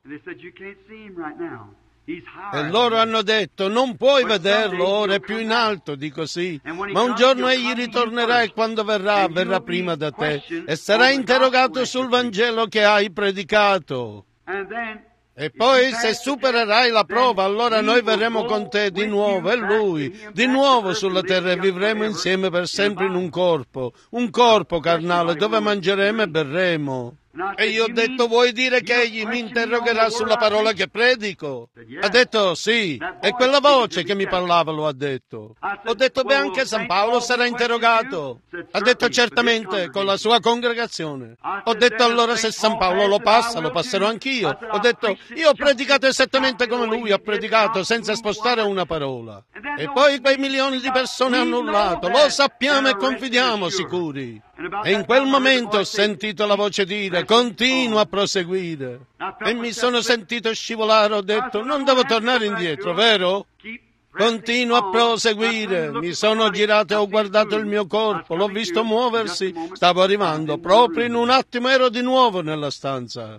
E loro hanno detto: non puoi vederlo, ora è più in alto di così, ma un giorno egli ritornerà e quando verrà prima da te e sarà interrogato sul Vangelo che hai predicato. E poi se supererai la prova, allora noi verremo con te di nuovo e lui, di nuovo sulla terra e vivremo insieme per sempre in un corpo carnale dove mangeremo e berremo. E io ho detto: vuoi dire che egli mi interrogherà sulla parola che predico? Ha detto: sì, e quella voce che mi parlava lo ha detto. Ho detto: beh, anche San Paolo sarà interrogato. Ha detto: certamente, con la sua congregazione. Ho detto: allora se San Paolo lo passa, lo passerò anch'io. Ho detto: io ho predicato esattamente come lui ha predicato, senza spostare una parola. E poi quei milioni di persone hanno urlato: lo sappiamo e confidiamo sicuri. E in quel momento ho sentito la voce dire: continua a proseguire. E mi sono sentito scivolare, ho detto: non devo tornare indietro, vero? Continua a proseguire. Mi sono girato e ho guardato il mio corpo, l'ho visto muoversi, stavo arrivando, proprio in un attimo ero di nuovo nella stanza.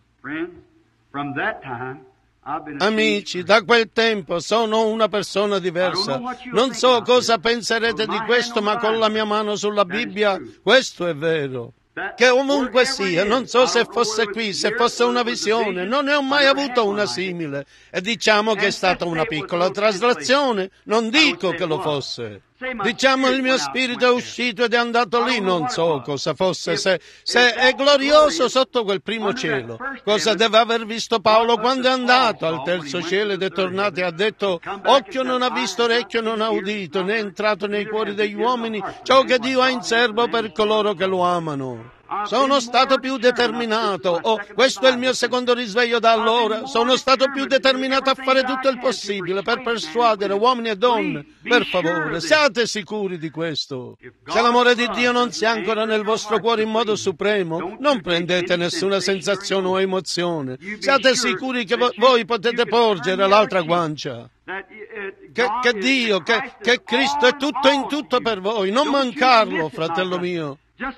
Amici, da quel tempo sono una persona diversa. Non so cosa penserete di questo, ma con la mia mano sulla Bibbia, questo è vero. Che ovunque sia, non so se fosse qui, se fosse una visione, non ne ho mai avuto una simile. E diciamo che è stata una piccola traslazione, non dico che lo fosse. Diciamo il mio spirito è uscito ed è andato lì, non so cosa fosse, se è glorioso sotto quel primo cielo. Cosa deve aver visto Paolo quando è andato al terzo cielo ed è tornato e ha detto: occhio non ha visto, orecchio non ha udito, né è entrato nei cuori degli uomini ciò che Dio ha in serbo per coloro che lo amano. Sono stato più determinato, questo è il mio secondo risveglio da allora, sono stato più determinato a fare tutto il possibile per persuadere uomini e donne. Per favore, siate sicuri di questo. Se l'amore di Dio non sia ancora nel vostro cuore in modo supremo, non prendete nessuna sensazione o emozione. Siate sicuri che voi potete porgere l'altra guancia. Che Dio, che Cristo è tutto in tutto per voi, non mancarlo, fratello mio.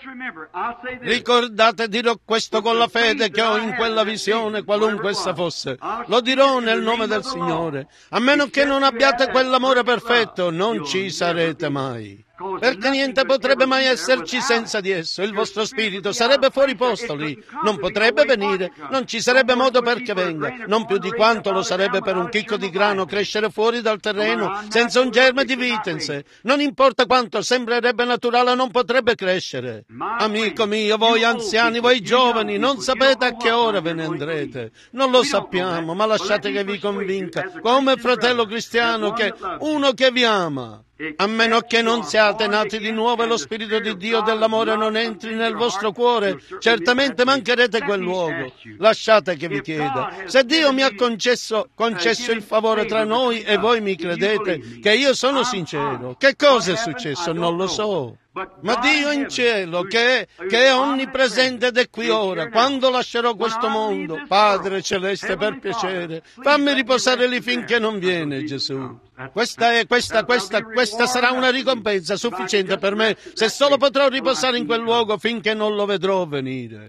Ricordate, dirò questo con la fede che ho in quella visione, qualunque essa fosse. Lo dirò nel nome del Signore. A meno che non abbiate quell'amore perfetto, non ci sarete mai. Perché niente potrebbe mai esserci senza di esso. Il vostro spirito sarebbe fuori posto lì, non potrebbe venire, non ci sarebbe modo perché venga, non più di quanto lo sarebbe per un chicco di grano crescere fuori dal terreno senza un germe di vita in sé. Non importa quanto sembrerebbe naturale, non potrebbe crescere. Amico mio, voi anziani, voi giovani, non sapete a che ora ve ne andrete. Non lo sappiamo, ma lasciate che vi convinca, come fratello cristiano, che uno che vi ama, a meno che non siate nati di nuovo e lo Spirito di Dio dell'amore non entri nel vostro cuore, certamente mancherete quel luogo. Lasciate che vi chieda. Se Dio mi ha concesso il favore tra noi e voi mi credete che io sono sincero, che cosa è successo? Non lo so. Ma Dio in cielo, che è onnipresente ed è qui ora, quando lascerò questo mondo, Padre Celeste, per piacere, fammi riposare lì finché non viene Gesù. Questa sarà una ricompensa sufficiente per me, se solo potrò riposare in quel luogo finché non lo vedrò venire.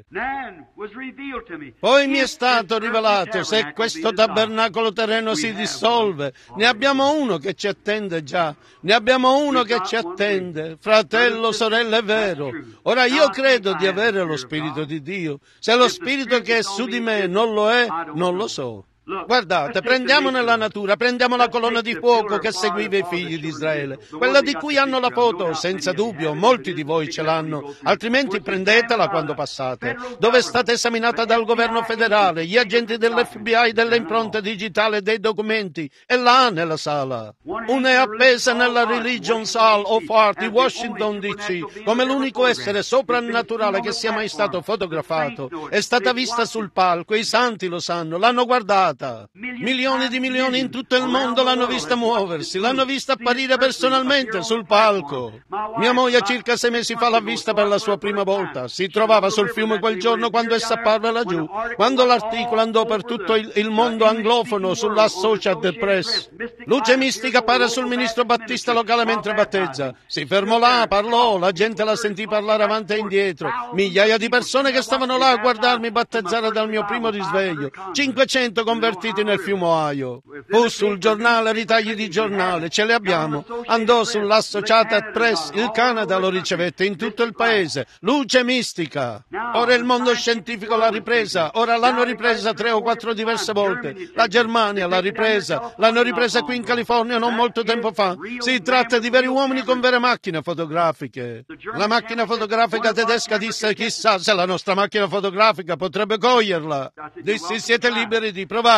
Poi mi è stato rivelato, se questo tabernacolo terreno si dissolve, ne abbiamo uno che ci attende già, ne abbiamo uno che ci attende, fratello, sorella, è vero. Ora io credo di avere lo Spirito di Dio, se lo Spirito che è su di me non lo è, non lo so. Guardate, prendiamo nella natura, prendiamo la colonna di fuoco che seguiva i figli di Israele, quella di cui hanno la foto, senza dubbio, molti di voi ce l'hanno, altrimenti prendetela quando passate, dove è stata esaminata dal governo federale, gli agenti dell'FBI, delle impronte digitali dei documenti, è là nella sala. Una è appesa nella Religions Hall of Art di Washington DC, come l'unico essere soprannaturale che sia mai stato fotografato, è stata vista sul palco, i santi lo sanno, l'hanno guardata. Milioni di milioni in tutto il mondo l'hanno vista muoversi, l'hanno vista apparire personalmente sul palco. Mia moglie circa 6 mesi fa l'ha vista per la sua prima volta. Si trovava sul fiume quel giorno quando essa apparve laggiù, quando l'articolo andò per tutto il mondo anglofono sull'Associated Press. Luce mistica appare sul ministro Battista locale mentre battezza. Si fermò là, parlò, la gente la sentì parlare avanti e indietro. Migliaia di persone che stavano là a guardarmi battezzare dal mio primo risveglio. 500 convertiti nel fiume Ohio. Fu sul giornale, ritagli di giornale, ce li abbiamo. Andò sull'Associated Press, il Canada lo ricevette, in tutto il paese. Luce mistica. Ora il mondo scientifico l'ha ripresa, ora l'hanno ripresa 3 o 4 diverse volte. La Germania l'ha ripresa, l'hanno ripresa qui in California non molto tempo fa. Si tratta di veri uomini con vere macchine fotografiche. La macchina fotografica tedesca disse: chissà se la nostra macchina fotografica potrebbe coglierla. Dissi: siete liberi di provarci.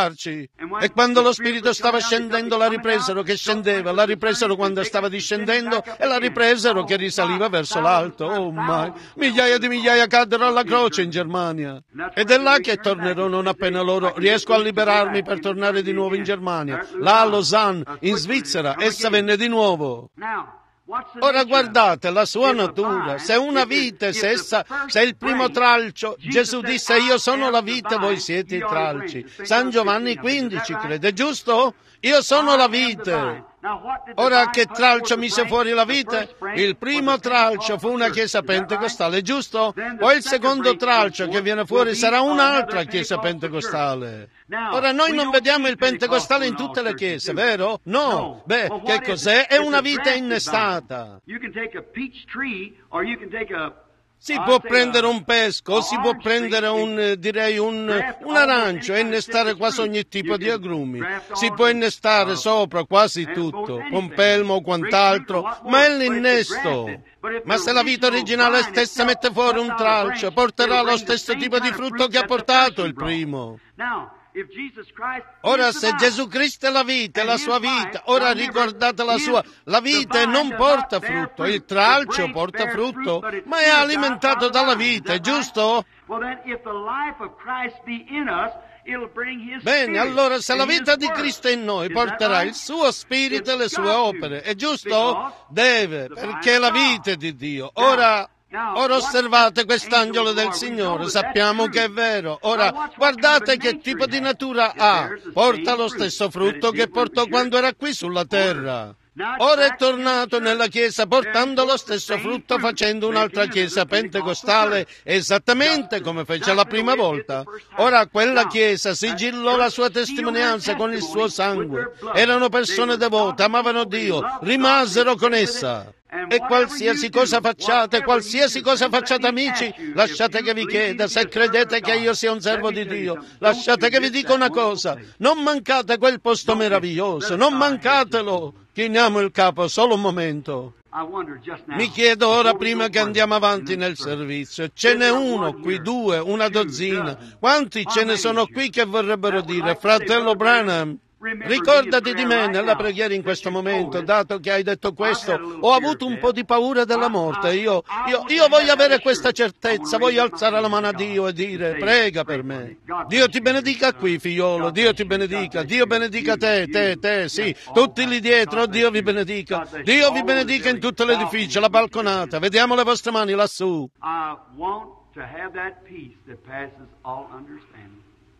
E quando lo Spirito stava scendendo la ripresero che scendeva, la ripresero quando stava discendendo e la ripresero che risaliva verso l'alto. Oh my! Migliaia di migliaia caddero alla croce in Germania. Ed è là che tornerò non appena loro riesco a liberarmi per tornare di nuovo in Germania. Là a Lausanne, in Svizzera, essa venne di nuovo. Ora guardate la sua natura, se una vite, se il primo tralcio, Gesù disse: io sono la vite, voi siete i tralci. San Giovanni 15 crede, giusto? Io sono la vite. Ora che tralcio mise fuori la vite? Il primo tralcio fu una chiesa pentecostale, giusto? Poi il secondo tralcio che viene fuori sarà un'altra chiesa pentecostale. Ora noi non vediamo il pentecostale in tutte le chiese, vero? No. Beh, che cos'è? È una vite innestata. Si può prendere un pesco, si può prendere un arancio e innestare quasi ogni tipo di agrumi. Si può innestare sopra quasi tutto, con pelmo o quant'altro, ma è l'innesto. Ma se la vita originale stessa mette fuori un tralcio, porterà lo stesso tipo di frutto che ha portato il primo. Ora se Gesù Cristo è la vite, la sua vita, ora ricordate la vite non porta frutto, il tralcio porta frutto, ma è alimentato dalla vite, giusto? Bene, allora se la vita di Cristo è in noi, porterà il suo spirito e le sue opere, è giusto? Deve, perché è la vite di Dio. Ora osservate quest'angelo del Signore, sappiamo che è vero. Ora, guardate che tipo di natura ha. Porta lo stesso frutto che portò quando era qui sulla terra. Ora è tornato nella chiesa portando lo stesso frutto, facendo un'altra chiesa pentecostale esattamente come fece la prima volta. Ora quella chiesa sigillò la sua testimonianza con il suo sangue. Erano persone devote, amavano Dio, rimasero con essa. E qualsiasi cosa facciate amici, lasciate che vi chieda, se credete che io sia un servo di Dio, lasciate che vi dica una cosa: non mancate quel posto meraviglioso, non mancatelo. Chiniamo il capo solo un momento. Mi chiedo ora, prima che andiamo avanti nel servizio, ce n'è uno qui, 2, una dozzina. Quanti ce ne sono qui che vorrebbero dire: fratello Branham, Ricordati di me nella preghiera in questo momento, dato che hai detto questo. Ho avuto un po' di paura della morte. Io voglio avere questa certezza, voglio alzare la mano a Dio e dire: prega per me. Dio ti benedica qui, figliolo, Dio ti benedica, Dio benedica te, sì, tutti lì dietro, Dio vi benedica in tutto l'edificio, la balconata. Vediamo le vostre mani lassù. I want to have that peace that passes all understanding.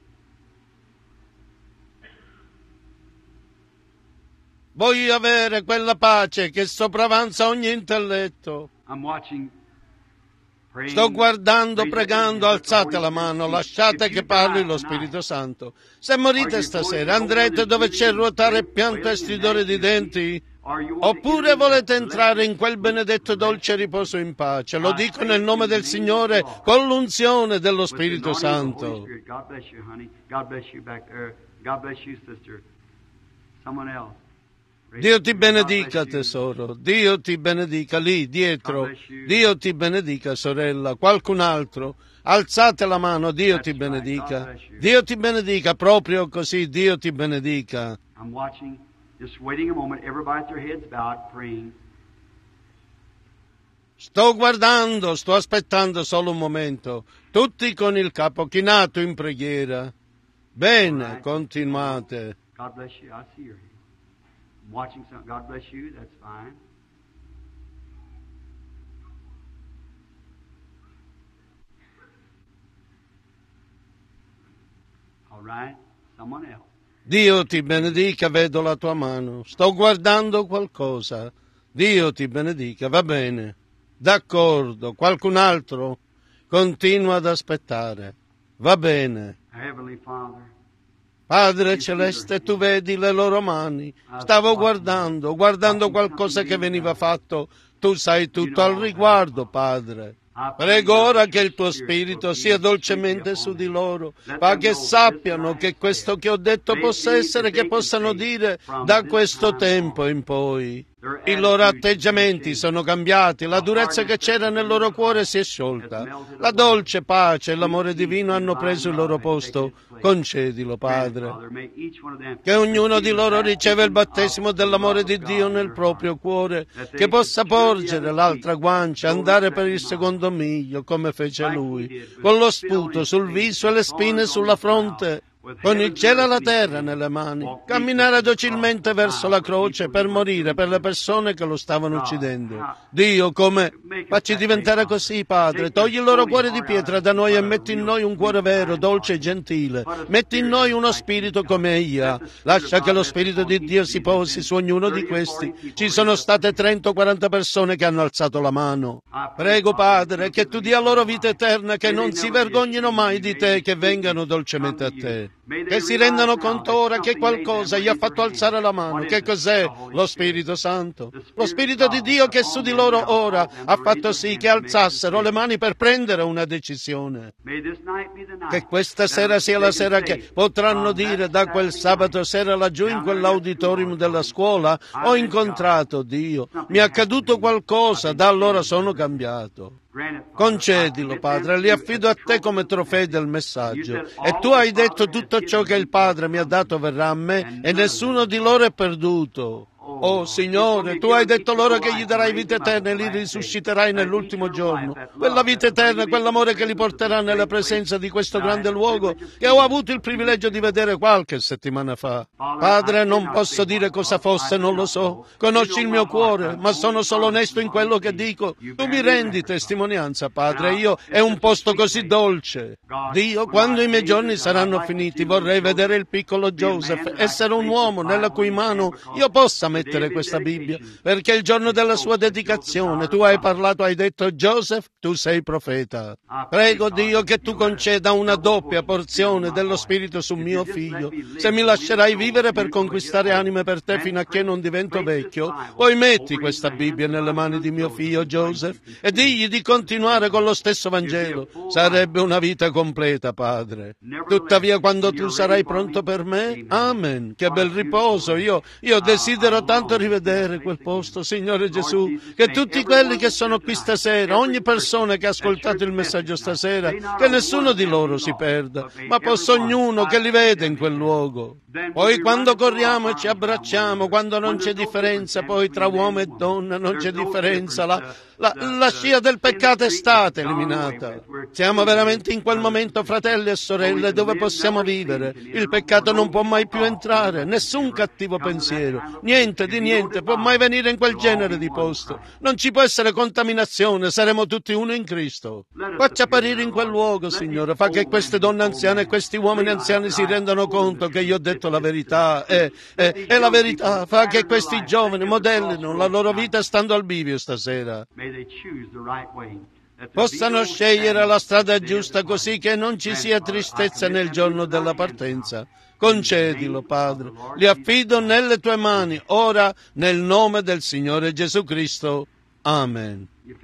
Voglio avere quella pace che sopravanza ogni intelletto. I'm watching, praying, Sto guardando, raise pregando, that hand, alzate let la the Holy mano, Spirit lasciate speak. che If you parli die lo tonight, Spirito Santo. Se morite stasera, andrete dove c'è il ruotare pianto e stridore di denti? Oppure volete entrare in quel benedetto dolce riposo in pace? Lo dico nel nome del Signore, con l'unzione dello Spirito Santo. God bless you, honey. God bless you back there. God bless you, sister. Someone else. Dio ti benedica, tesoro. Dio ti benedica lì dietro. Dio ti benedica, sorella. Qualcun altro. Alzate la mano, Dio ti benedica. Dio ti benedica, proprio così, Dio ti benedica. I'm watching, just waiting a moment, everybody with their heads bowed, praying. Sto guardando, sto aspettando solo un momento. Tutti con il capo chinato in preghiera. Bene, continuate. God bless you. I see your hand. I'm watching some. God bless you. That's fine. All right. Someone else. Dio ti benedica, vedo la tua mano. Sto guardando qualcosa. Dio ti benedica, va bene. D'accordo, qualcun altro? Continua ad aspettare. Va bene. Heavenly Father. Padre Celeste, tu vedi le loro mani. Stavo guardando qualcosa che veniva fatto. Tu sai tutto al riguardo, Padre. Prego ora che il tuo Spirito sia dolcemente su di loro, fa che sappiano che questo che ho detto possa essere, che possano dire da questo tempo in poi. I loro atteggiamenti sono cambiati, la durezza che c'era nel loro cuore si è sciolta. La dolce pace e l'amore divino hanno preso il loro posto. Concedilo, Padre, che ognuno di loro riceva il battesimo dell'amore di Dio nel proprio cuore, che possa porgere l'altra guancia, andare per il secondo miglio, come fece lui, con lo sputo sul viso e le spine sulla fronte, con il cielo e la terra nelle mani, camminare docilmente verso la croce per morire per le persone che lo stavano uccidendo. Dio, come? Facci diventare così, Padre. Togli il loro cuore di pietra da noi e metti in noi un cuore vero, dolce e gentile. Metti in noi uno spirito come egli ha. Lascia che lo Spirito di Dio si posi su ognuno di questi. Ci sono state 30 o 40 persone che hanno alzato la mano. Prego, Padre, che tu dia loro vita eterna, che non si vergognino mai di te, che vengano dolcemente a te. Che si rendano conto ora che qualcosa gli ha fatto alzare la mano. Che cos'è? Lo Spirito Santo. Lo Spirito di Dio che su di loro ora ha fatto sì che alzassero le mani per prendere una decisione. Che questa sera sia la sera che potranno dire: da quel sabato sera laggiù in quell'auditorium della scuola ho incontrato Dio. Mi è accaduto qualcosa, da allora sono cambiato. Concedilo, Padre, li affido a te come trofei del messaggio. E tu hai detto: tutto ciò che il Padre mi ha dato verrà a me e nessuno di loro è perduto. Oh Signore, tu hai detto loro che gli darai vita eterna e li risusciterai nell'ultimo giorno. Quella vita eterna, quell'amore che li porterà nella presenza di questo grande luogo che ho avuto il privilegio di vedere qualche settimana fa. Padre, non posso dire cosa fosse, non lo so. Conosci il mio cuore, ma sono solo onesto in quello che dico. Tu mi rendi testimonianza, Padre, è un posto così dolce. Dio, quando i miei giorni saranno finiti, vorrei vedere il piccolo Joseph, essere un uomo nella cui mano io possa mettere questa Bibbia, perché il giorno della sua dedicazione tu hai parlato, hai detto: Joseph, tu sei profeta. Prego Dio che tu conceda una doppia porzione dello Spirito su mio figlio. Se mi lascerai vivere per conquistare anime per te fino a che non divento vecchio, poi metti questa Bibbia nelle mani di mio figlio Joseph e digli di continuare con lo stesso Vangelo. Sarebbe una vita completa, Padre. Tuttavia, quando tu sarai pronto per me, amen, che bel riposo. Io desidero tanto rivedere quel posto, Signore Gesù, che tutti quelli che sono qui stasera, ogni persona che ha ascoltato il messaggio stasera, che nessuno di loro si perda, ma possa ognuno che li vede in quel luogo. Poi quando corriamo e ci abbracciamo, quando non c'è differenza, poi tra uomo e donna non c'è differenza, la scia del peccato è stata eliminata. Siamo veramente in quel momento, fratelli e sorelle, dove possiamo vivere. Il peccato non può mai più entrare, nessun cattivo pensiero, niente di niente può mai venire in quel genere di posto. Non ci può essere contaminazione, saremo tutti uno in Cristo. Faccia apparire in quel luogo, Signore, fa che queste donne anziane e questi uomini anziani si rendano conto che io ho detto la verità, è la verità. Fa che questi giovani modellino la loro vita stando al bivio stasera. Possano scegliere la strada giusta, così che non ci sia tristezza nel giorno della partenza. Concedilo, Padre. Li affido nelle tue mani, ora, nel nome del Signore Gesù Cristo. Amen.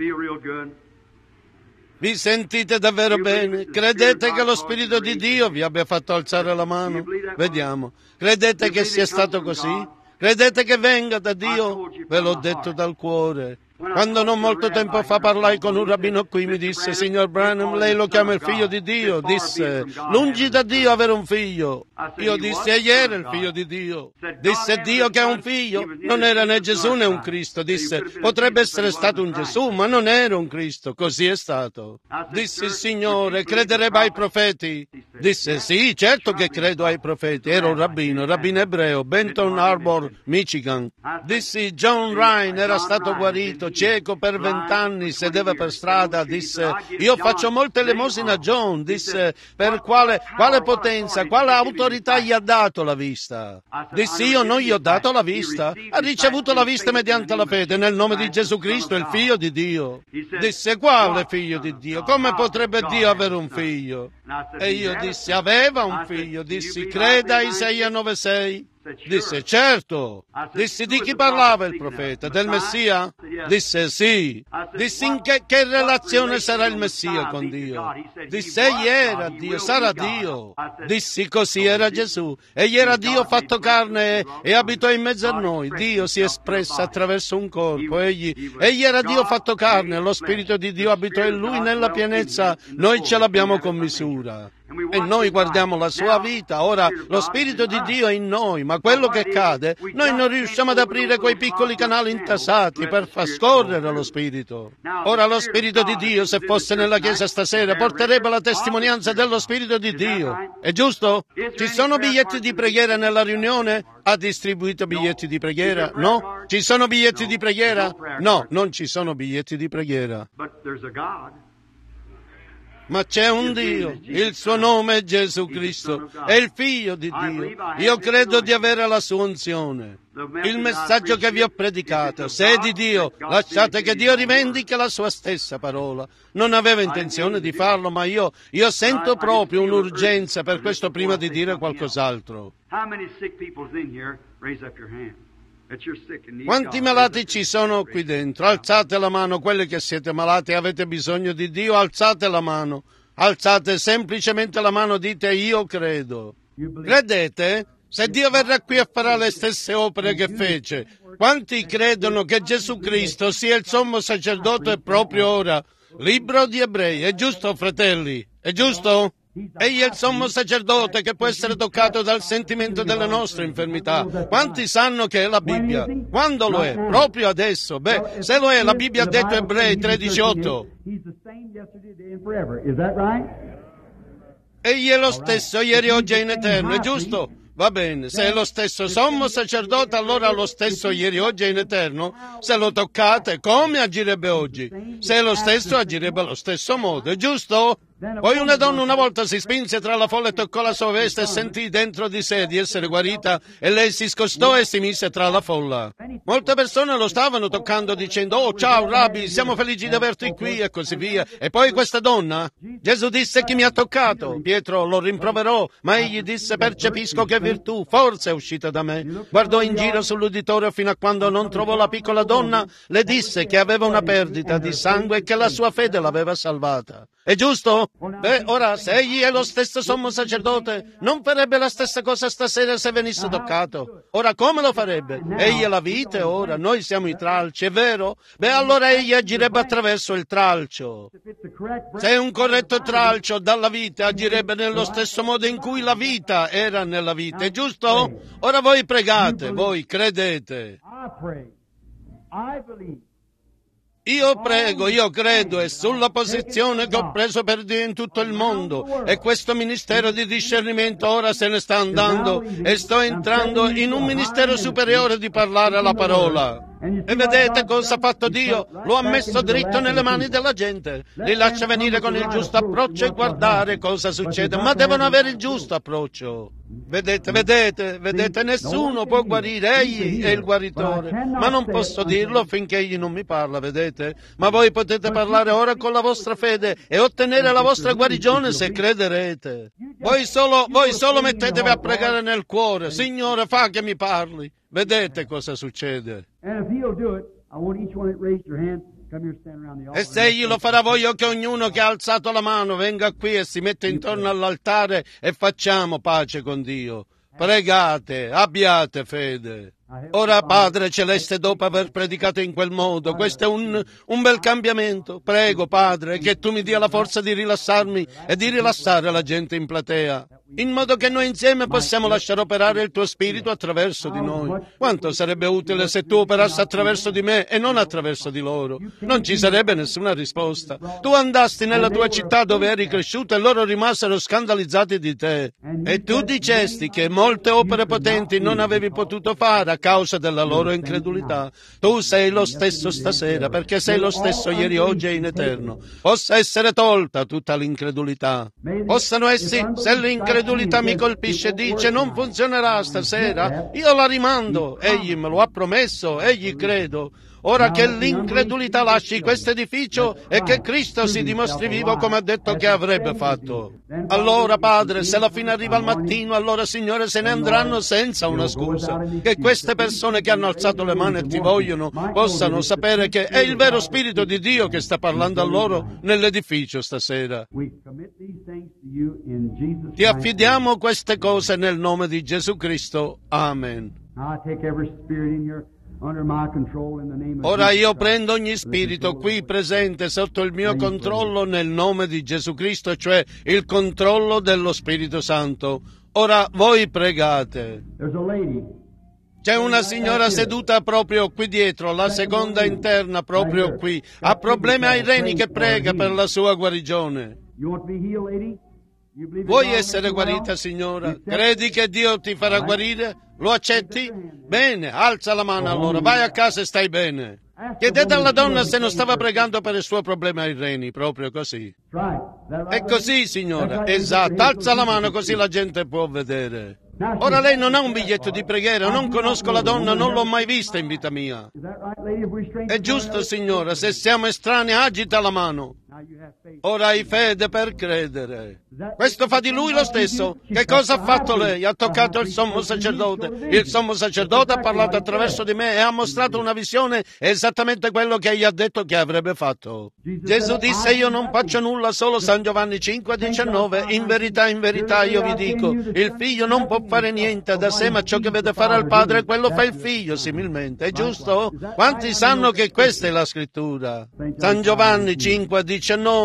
Vi sentite davvero bene? Credete che lo Spirito di Dio vi abbia fatto alzare la mano? Vediamo. Credete che sia stato così? Credete che venga da Dio? Ve l'ho detto dal cuore. Quando non molto tempo fa parlai con un rabbino qui, mi disse: Signor Branham, lei lo chiama il figlio di Dio? Disse: lungi da Dio avere un figlio. Io dissi: egli era il figlio di Dio. Disse: Dio che ha un figlio? Non era né Gesù né un Cristo. Disse: potrebbe essere stato un Gesù, ma non era un Cristo. Così è stato. Dissi: Signore, crederebbe ai profeti? Disse: sì, certo che credo ai profeti. Era un rabbino ebreo, Benton Harbor, Michigan. Dissi: John Ryan era stato guarito, cieco per 20 anni, sedeva per strada. Disse: io faccio molte elemosine a John. Disse: per quale potenza, quale autorità gli ha dato la vista? Dissi: io non gli ho dato la vista, ha ricevuto la vista mediante la fede nel nome di Gesù Cristo, il figlio di Dio. Disse: quale figlio di Dio? Come potrebbe Dio avere un figlio? E io dissi: aveva un figlio. Dissi: creda Isaia 9:6. Disse: certo. Dissi: di chi parlava il profeta? Del Messia? Disse: sì. Dissi: in che relazione sarà il Messia con Dio? Disse: egli era Dio, sarà Dio. Dissi: così era Gesù. Egli era Dio fatto carne e abitò in mezzo a noi. Dio si espressa attraverso un corpo. Egli era Dio fatto carne, lo Spirito di Dio abitò in lui nella pienezza. Noi ce l'abbiamo con misura. E noi guardiamo la sua vita. Ora lo Spirito di Dio è in noi, ma quello che accade, noi non riusciamo ad aprire quei piccoli canali intasati per far scorrere lo Spirito. Ora lo Spirito di Dio, se fosse nella Chiesa stasera, porterebbe la testimonianza dello Spirito di Dio. È giusto? Ci sono biglietti di preghiera nella riunione? Ha distribuito biglietti di preghiera? No? Ci sono biglietti di preghiera? No, non ci sono biglietti di preghiera. Ma c'è un Dio, il suo nome è Gesù Cristo, è il Figlio di Dio. Io credo di avere la sua unzione. Il messaggio che vi ho predicato, se è di Dio, lasciate che Dio rivendichi la sua stessa parola. Non avevo intenzione di farlo, ma io sento proprio un'urgenza per questo prima di dire qualcos'altro. Quanti malati ci sono qui dentro? Alzate la mano, quelli che siete malati e avete bisogno di Dio, alzate la mano. Alzate semplicemente la mano, dite: io credo. Credete? Se Dio verrà qui e farà le stesse opere che fece, quanti credono che Gesù Cristo sia il sommo sacerdote proprio ora? Libro di Ebrei, è giusto, fratelli? È giusto? Egli è il sommo sacerdote che può essere toccato dal sentimento delle nostre infermità. Quanti sanno che è la Bibbia? Quando lo è? Proprio adesso. Beh, se lo è, la Bibbia ha detto Ebrei 13:8. Egli è lo stesso ieri, oggi e in eterno, è giusto? Va bene, se è lo stesso sommo sacerdote, allora lo stesso ieri, oggi e in eterno. Se lo toccate, come agirebbe oggi? Se è lo stesso, agirebbe allo stesso modo, è giusto? Poi una donna una volta si spinse tra la folla e toccò la sua veste e sentì dentro di sé di essere guarita, e lei si scostò e si mise tra la folla. Molte persone lo stavano toccando dicendo: oh, ciao Rabbi, siamo felici di averti qui, e così via. E poi questa donna? Gesù disse: chi mi ha toccato? Pietro lo rimproverò, ma egli disse: percepisco che virtù, forza è uscita da me. Guardò in giro sull'uditorio fino a quando non trovò la piccola donna, le disse che aveva una perdita di sangue e che la sua fede l'aveva salvata. È giusto? Beh, ora, se egli è lo stesso sommo sacerdote, non farebbe la stessa cosa stasera se venisse toccato. Ora, come lo farebbe? Egli è la vita vita è ora, noi siamo i tralci, è vero? Beh, allora egli agirebbe attraverso il tralcio. Se è un corretto tralcio dalla vita, agirebbe nello stesso modo in cui la vita era nella vita, è giusto? Ora voi pregate, voi credete. Io prego, io credo, e sulla posizione che ho preso per Dio in tutto il mondo, e questo ministero di discernimento ora se ne sta andando, e sto entrando in un ministero superiore di parlare la parola. E vedete cosa ha fatto Dio? Lo ha messo dritto nelle mani della gente. Li lascia venire con il giusto approccio e guardare cosa succede, ma devono avere il giusto approccio. Vedete, nessuno può guarire, egli è il guaritore, ma non posso dirlo finché egli non mi parla, vedete? Ma voi potete parlare ora con la vostra fede e ottenere la vostra guarigione se crederete. Voi solo mettetevi a pregare nel cuore, Signore, fa che mi parli. Vedete cosa succede. E se egli lo farà, voglio che ognuno che ha alzato la mano venga qui e si mette intorno all'altare e facciamo pace con Dio. Pregate, abbiate fede. Ora, Padre Celeste, dopo aver predicato in quel modo, questo è un bel cambiamento. Prego, Padre, che tu mi dia la forza di rilassarmi e di rilassare la gente in platea, in modo che noi insieme possiamo lasciare operare il tuo Spirito attraverso di noi. Quanto sarebbe utile se tu operassi attraverso di me e non attraverso di loro? Non ci sarebbe nessuna risposta. Tu andasti nella tua città dove eri cresciuto e loro rimasero scandalizzati di te. E tu dicesti che molte opere potenti non avevi potuto fare a causa della loro incredulità. Tu sei lo stesso stasera, perché sei lo stesso ieri, oggi e in eterno. Possa essere tolta tutta l'incredulità. Possano essi, se l'incredulità mi colpisce e dice non funzionerà stasera, io la rimando. Egli me lo ha promesso, egli credo. Ora che l'incredulità lasci questo edificio e che Cristo si dimostri vivo come ha detto che avrebbe fatto. Allora, Padre, se la fine arriva al mattino, allora, Signore, se ne andranno senza una scusa. Che queste persone che hanno alzato le mani e ti vogliono possano sapere che è il vero Spirito di Dio che sta parlando a loro nell'edificio stasera. Ti affidiamo queste cose nel nome di Gesù Cristo. Amen. Ora io prendo ogni spirito qui presente sotto il mio controllo nel nome di Gesù Cristo, cioè il controllo dello Spirito Santo. Ora voi pregate. C'è una signora seduta proprio qui dietro, la seconda interna proprio qui. Ha problemi ai reni che prega per la sua guarigione. Vuoi essere guarita, signora? Credi che Dio ti farà guarire? Lo accetti? Bene, alza la mano allora, vai a casa e stai bene. Chiedete alla donna se non stava pregando per il suo problema ai reni, proprio così. È così, signora, esatto, alza la mano così la gente può vedere. Ora lei non ha un biglietto di preghiera, non conosco la donna, non l'ho mai vista in vita mia. È giusto, signora, se siamo estranei agita la mano. Ora hai fede per credere. Questo fa di lui lo stesso. Che cosa ha fatto lei? Ha toccato il sommo sacerdote. Il sommo sacerdote ha parlato attraverso di me e ha mostrato una visione esattamente quello che egli ha detto che avrebbe fatto. Gesù disse: io non faccio nulla, solo San Giovanni 5,19. In verità io vi dico, il figlio non può fare niente da sé, ma ciò che vede fare al padre, quello fa il figlio similmente. È giusto? Quanti sanno che questa è la scrittura? San Giovanni 5,19.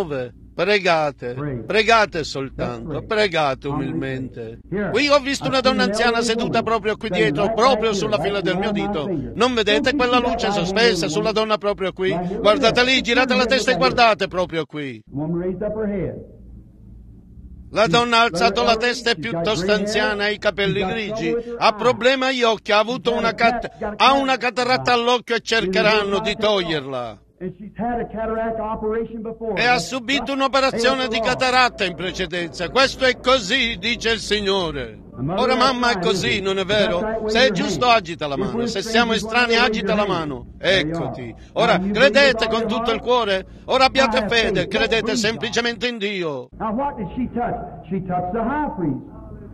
Pregate soltanto, pregate umilmente. Qui ho visto una donna anziana seduta proprio qui dietro, proprio sulla fila del mio dito. Non vedete quella luce sospesa sulla donna proprio qui? Guardate lì, girate la testa e guardate proprio qui. La donna ha alzato la testa, è piuttosto anziana, ha i capelli grigi, ha problemi agli occhi, ha una cataratta all'occhio e cercheranno di toglierla. E ha subito un'operazione di cataratta in precedenza. Questo è così, dice il Signore. Ora mamma è così, non è vero? Se è giusto agita la mano, se siamo estranei agita la mano. Eccoti. Ora credete con tutto il cuore, ora abbiate fede, credete semplicemente in Dio. Now what did she touch? She touched the high priest.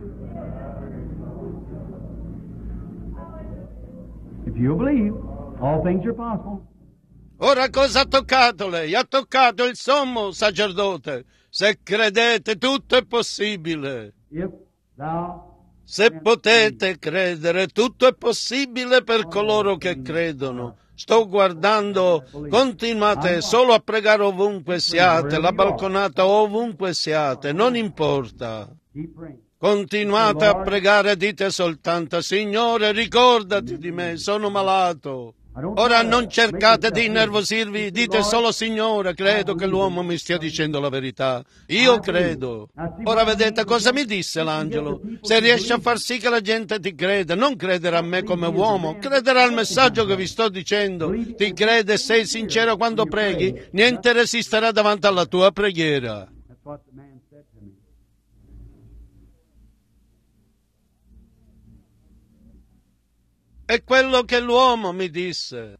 If you believe, all things are possible. Ora cosa ha toccato lei? Ha toccato il sommo sacerdote. Se credete tutto è possibile. If thou Se potete credere, tutto è possibile per coloro che credono. Sto guardando, continuate solo a pregare ovunque siate, la balconata ovunque siate, non importa. Continuate a pregare, dite soltanto, Signore, ricordati di me, sono malato. Ora non cercate di innervosirvi, dite solo, Signore, credo che l'uomo mi stia dicendo la verità. Io credo. Ora vedete cosa mi disse l'angelo? Se riesci a far sì che la gente ti creda, non credere a me come uomo, credere al messaggio che vi sto dicendo. Ti crede e sei sincero quando preghi, niente resisterà davanti alla tua preghiera. È quello che l'uomo mi disse.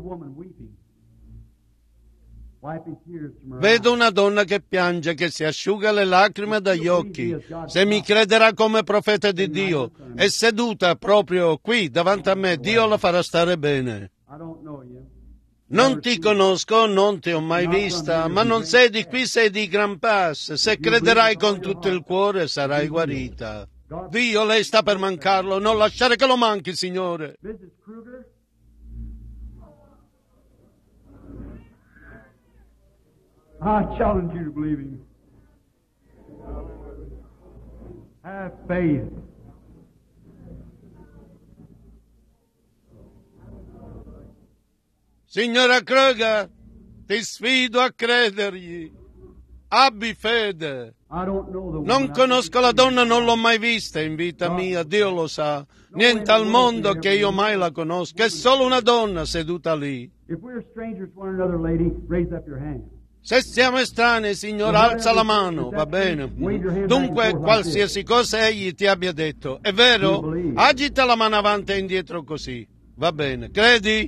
Vedo una donna che piange, che si asciuga le lacrime dagli occhi. Se mi crederà come profeta di Dio, è seduta proprio qui davanti a me, Dio la farà stare bene. Non ti conosco, non ti ho mai vista, ma non sei di qui, sei di Grand Pass. Se crederai con tutto il cuore, sarai guarita. Dio, lei sta per mancarlo, non lasciare che lo manchi, Signore. I challenge you to believe him. Have faith. Signora Kruger, ti sfido a credergli. Abbi fede. Non conosco la donna, non l'ho mai vista in vita mia, Dio lo sa. Niente al mondo che io mai la conosca, è solo una donna seduta lì. Se siamo estranei, Signore, alza la mano, va bene. Dunque, qualsiasi cosa egli ti abbia detto, è vero? Agita la mano avanti e indietro così, va bene. Credi?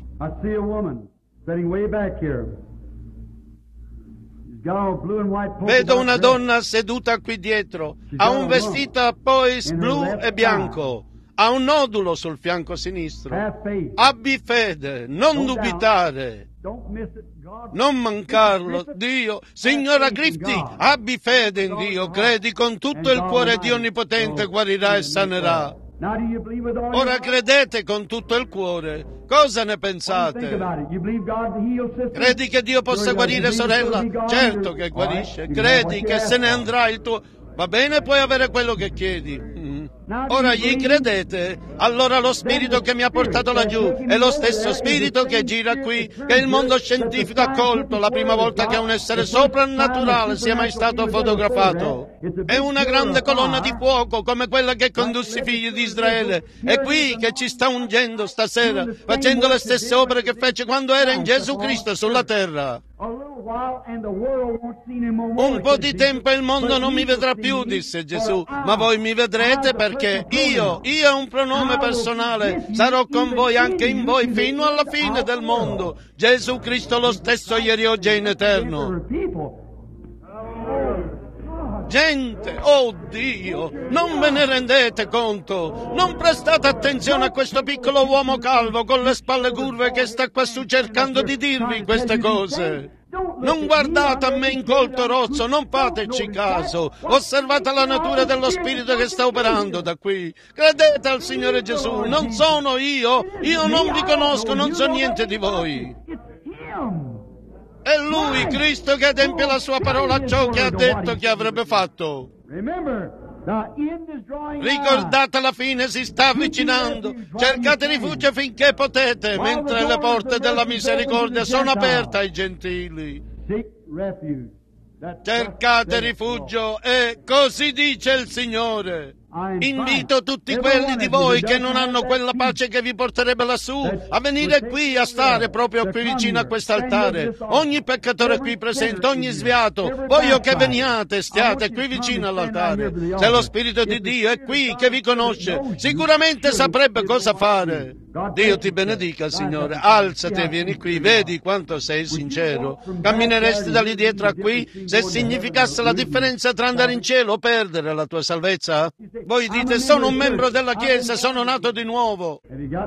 Vedo una donna seduta qui dietro, ha un vestito a pois blu e bianco, ha un nodulo sul fianco sinistro. Abbi fede, non dubitare, non mancarlo, Dio. Signora Grifty, abbi fede in Dio, credi con tutto il cuore, Dio Onnipotente guarirà e sanerà. Ora credete con tutto il cuore. Cosa ne pensate? Credi che Dio possa guarire, sorella? Certo che guarisce. Credi che se ne andrà il tuo... Va bene, puoi avere quello che chiedi. Ora gli credete? Allora lo spirito che mi ha portato laggiù è lo stesso spirito che gira qui, che il mondo scientifico ha colto la prima volta che un essere soprannaturale sia mai stato fotografato. È una grande colonna di fuoco come quella che condusse i figli di Israele. È qui che ci sta ungendo stasera, facendo le stesse opere che fece quando era in Gesù Cristo sulla terra. Un po' di tempo e il mondo non mi vedrà più, disse Gesù, ma voi mi vedrete perché io è un pronome personale, sarò con voi, anche in voi, fino alla fine del mondo. Gesù Cristo lo stesso ieri, oggi e in eterno. Gente, oh Dio, non ve ne rendete conto? Non prestate attenzione a questo piccolo uomo calvo con le spalle curve che sta quassù cercando di dirvi queste cose. Non guardate a me incolto rozzo, non fateci caso. Osservate la natura dello spirito che sta operando da qui. Credete al Signore Gesù, non sono io non vi conosco, non so niente di voi. È Lui, Cristo, che adempie la sua parola a ciò che ha detto che avrebbe fatto. Ricordate, la fine si sta avvicinando. Cercate rifugio finché potete, mentre le porte della misericordia sono aperte ai gentili. Cercate rifugio e così dice il Signore. Invito tutti quelli di voi che non hanno quella pace che vi porterebbe lassù a venire qui, a stare proprio qui vicino a quest'altare. Ogni peccatore qui presente, ogni sviato, voglio che veniate, stiate qui vicino all'altare. Se lo Spirito di Dio è qui, che vi conosce, sicuramente saprebbe cosa fare. Dio ti benedica, Signore. Alzati e vieni qui, vedi quanto sei sincero. Cammineresti da lì dietro a qui se significasse la differenza tra andare in cielo o perdere la tua salvezza? Voi dite, sono un membro della Chiesa, sono nato di nuovo.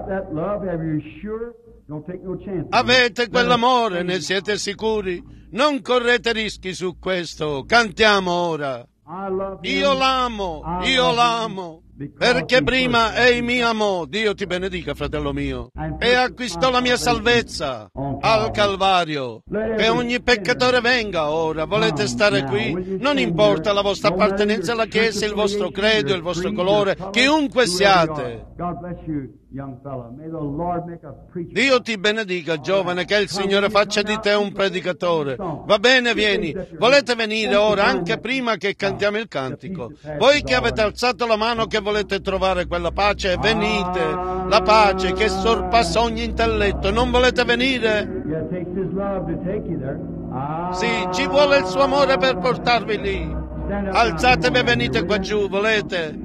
Avete quell'amore, ne siete sicuri? Non correte rischi su questo. Cantiamo ora. Io l'amo, io l'amo. perché prima ei mi amò, Dio ti benedica, fratello mio, e acquistò la mia salvezza al Calvario. Che ogni peccatore venga ora. Volete stare qui? Non importa la vostra appartenenza alla Chiesa, il vostro credo, il vostro colore, chiunque siate. Dio ti benedica, giovane, che il Signore faccia di te un predicatore. Va bene, vieni. Volete venire ora, anche prima che cantiamo il cantico? Voi che avete alzato la mano che volete trovare quella pace, venite. La pace che sorpassa ogni intelletto. Non volete venire? Sì, ci vuole il suo amore per portarvi lì. Alzatevi e venite qua giù, volete?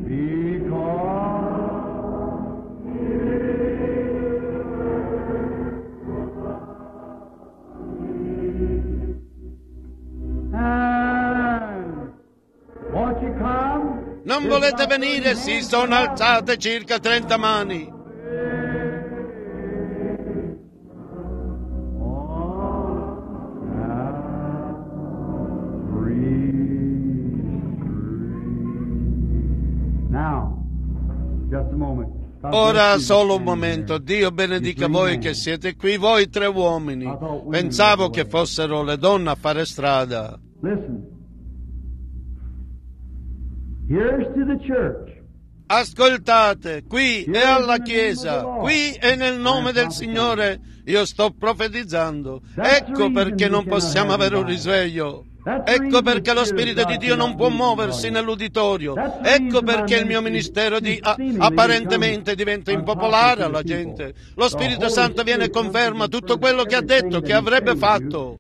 Non volete venire? Si sono alzate circa 30 mani. Ora solo un momento. Dio benedica voi che siete qui, voi 3 uomini. Pensavo che fossero le donne a fare strada. Ascoltate, qui è alla Chiesa, qui è nel nome del Signore. Io sto profetizzando. Ecco perché non possiamo avere un risveglio. Ecco perché lo Spirito di Dio non può muoversi nell'uditorio. Ecco perché il mio ministero apparentemente diventa impopolare alla gente. Lo Spirito Santo viene e conferma tutto quello che ha detto che avrebbe fatto.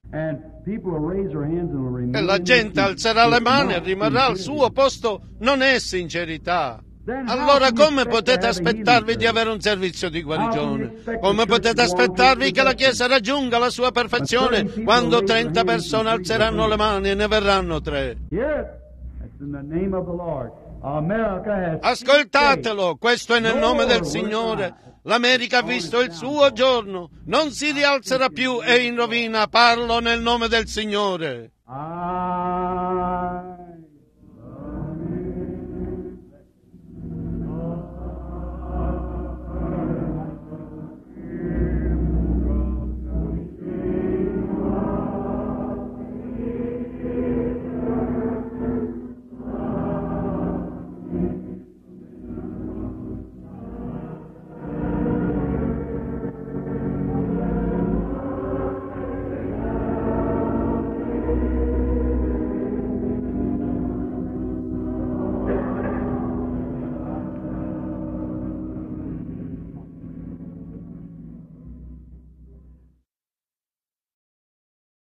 E la gente alzerà le mani e rimarrà al suo posto. Non è sincerità. Allora come potete aspettarvi di avere un servizio di guarigione? Come potete aspettarvi che la Chiesa raggiunga la sua perfezione quando 30 persone alzeranno le mani e ne verranno 3? Ascoltatelo, questo è nel nome del Signore. L'America ha visto il suo giorno, non si rialzerà più e in rovina. Parlo nel nome del Signore.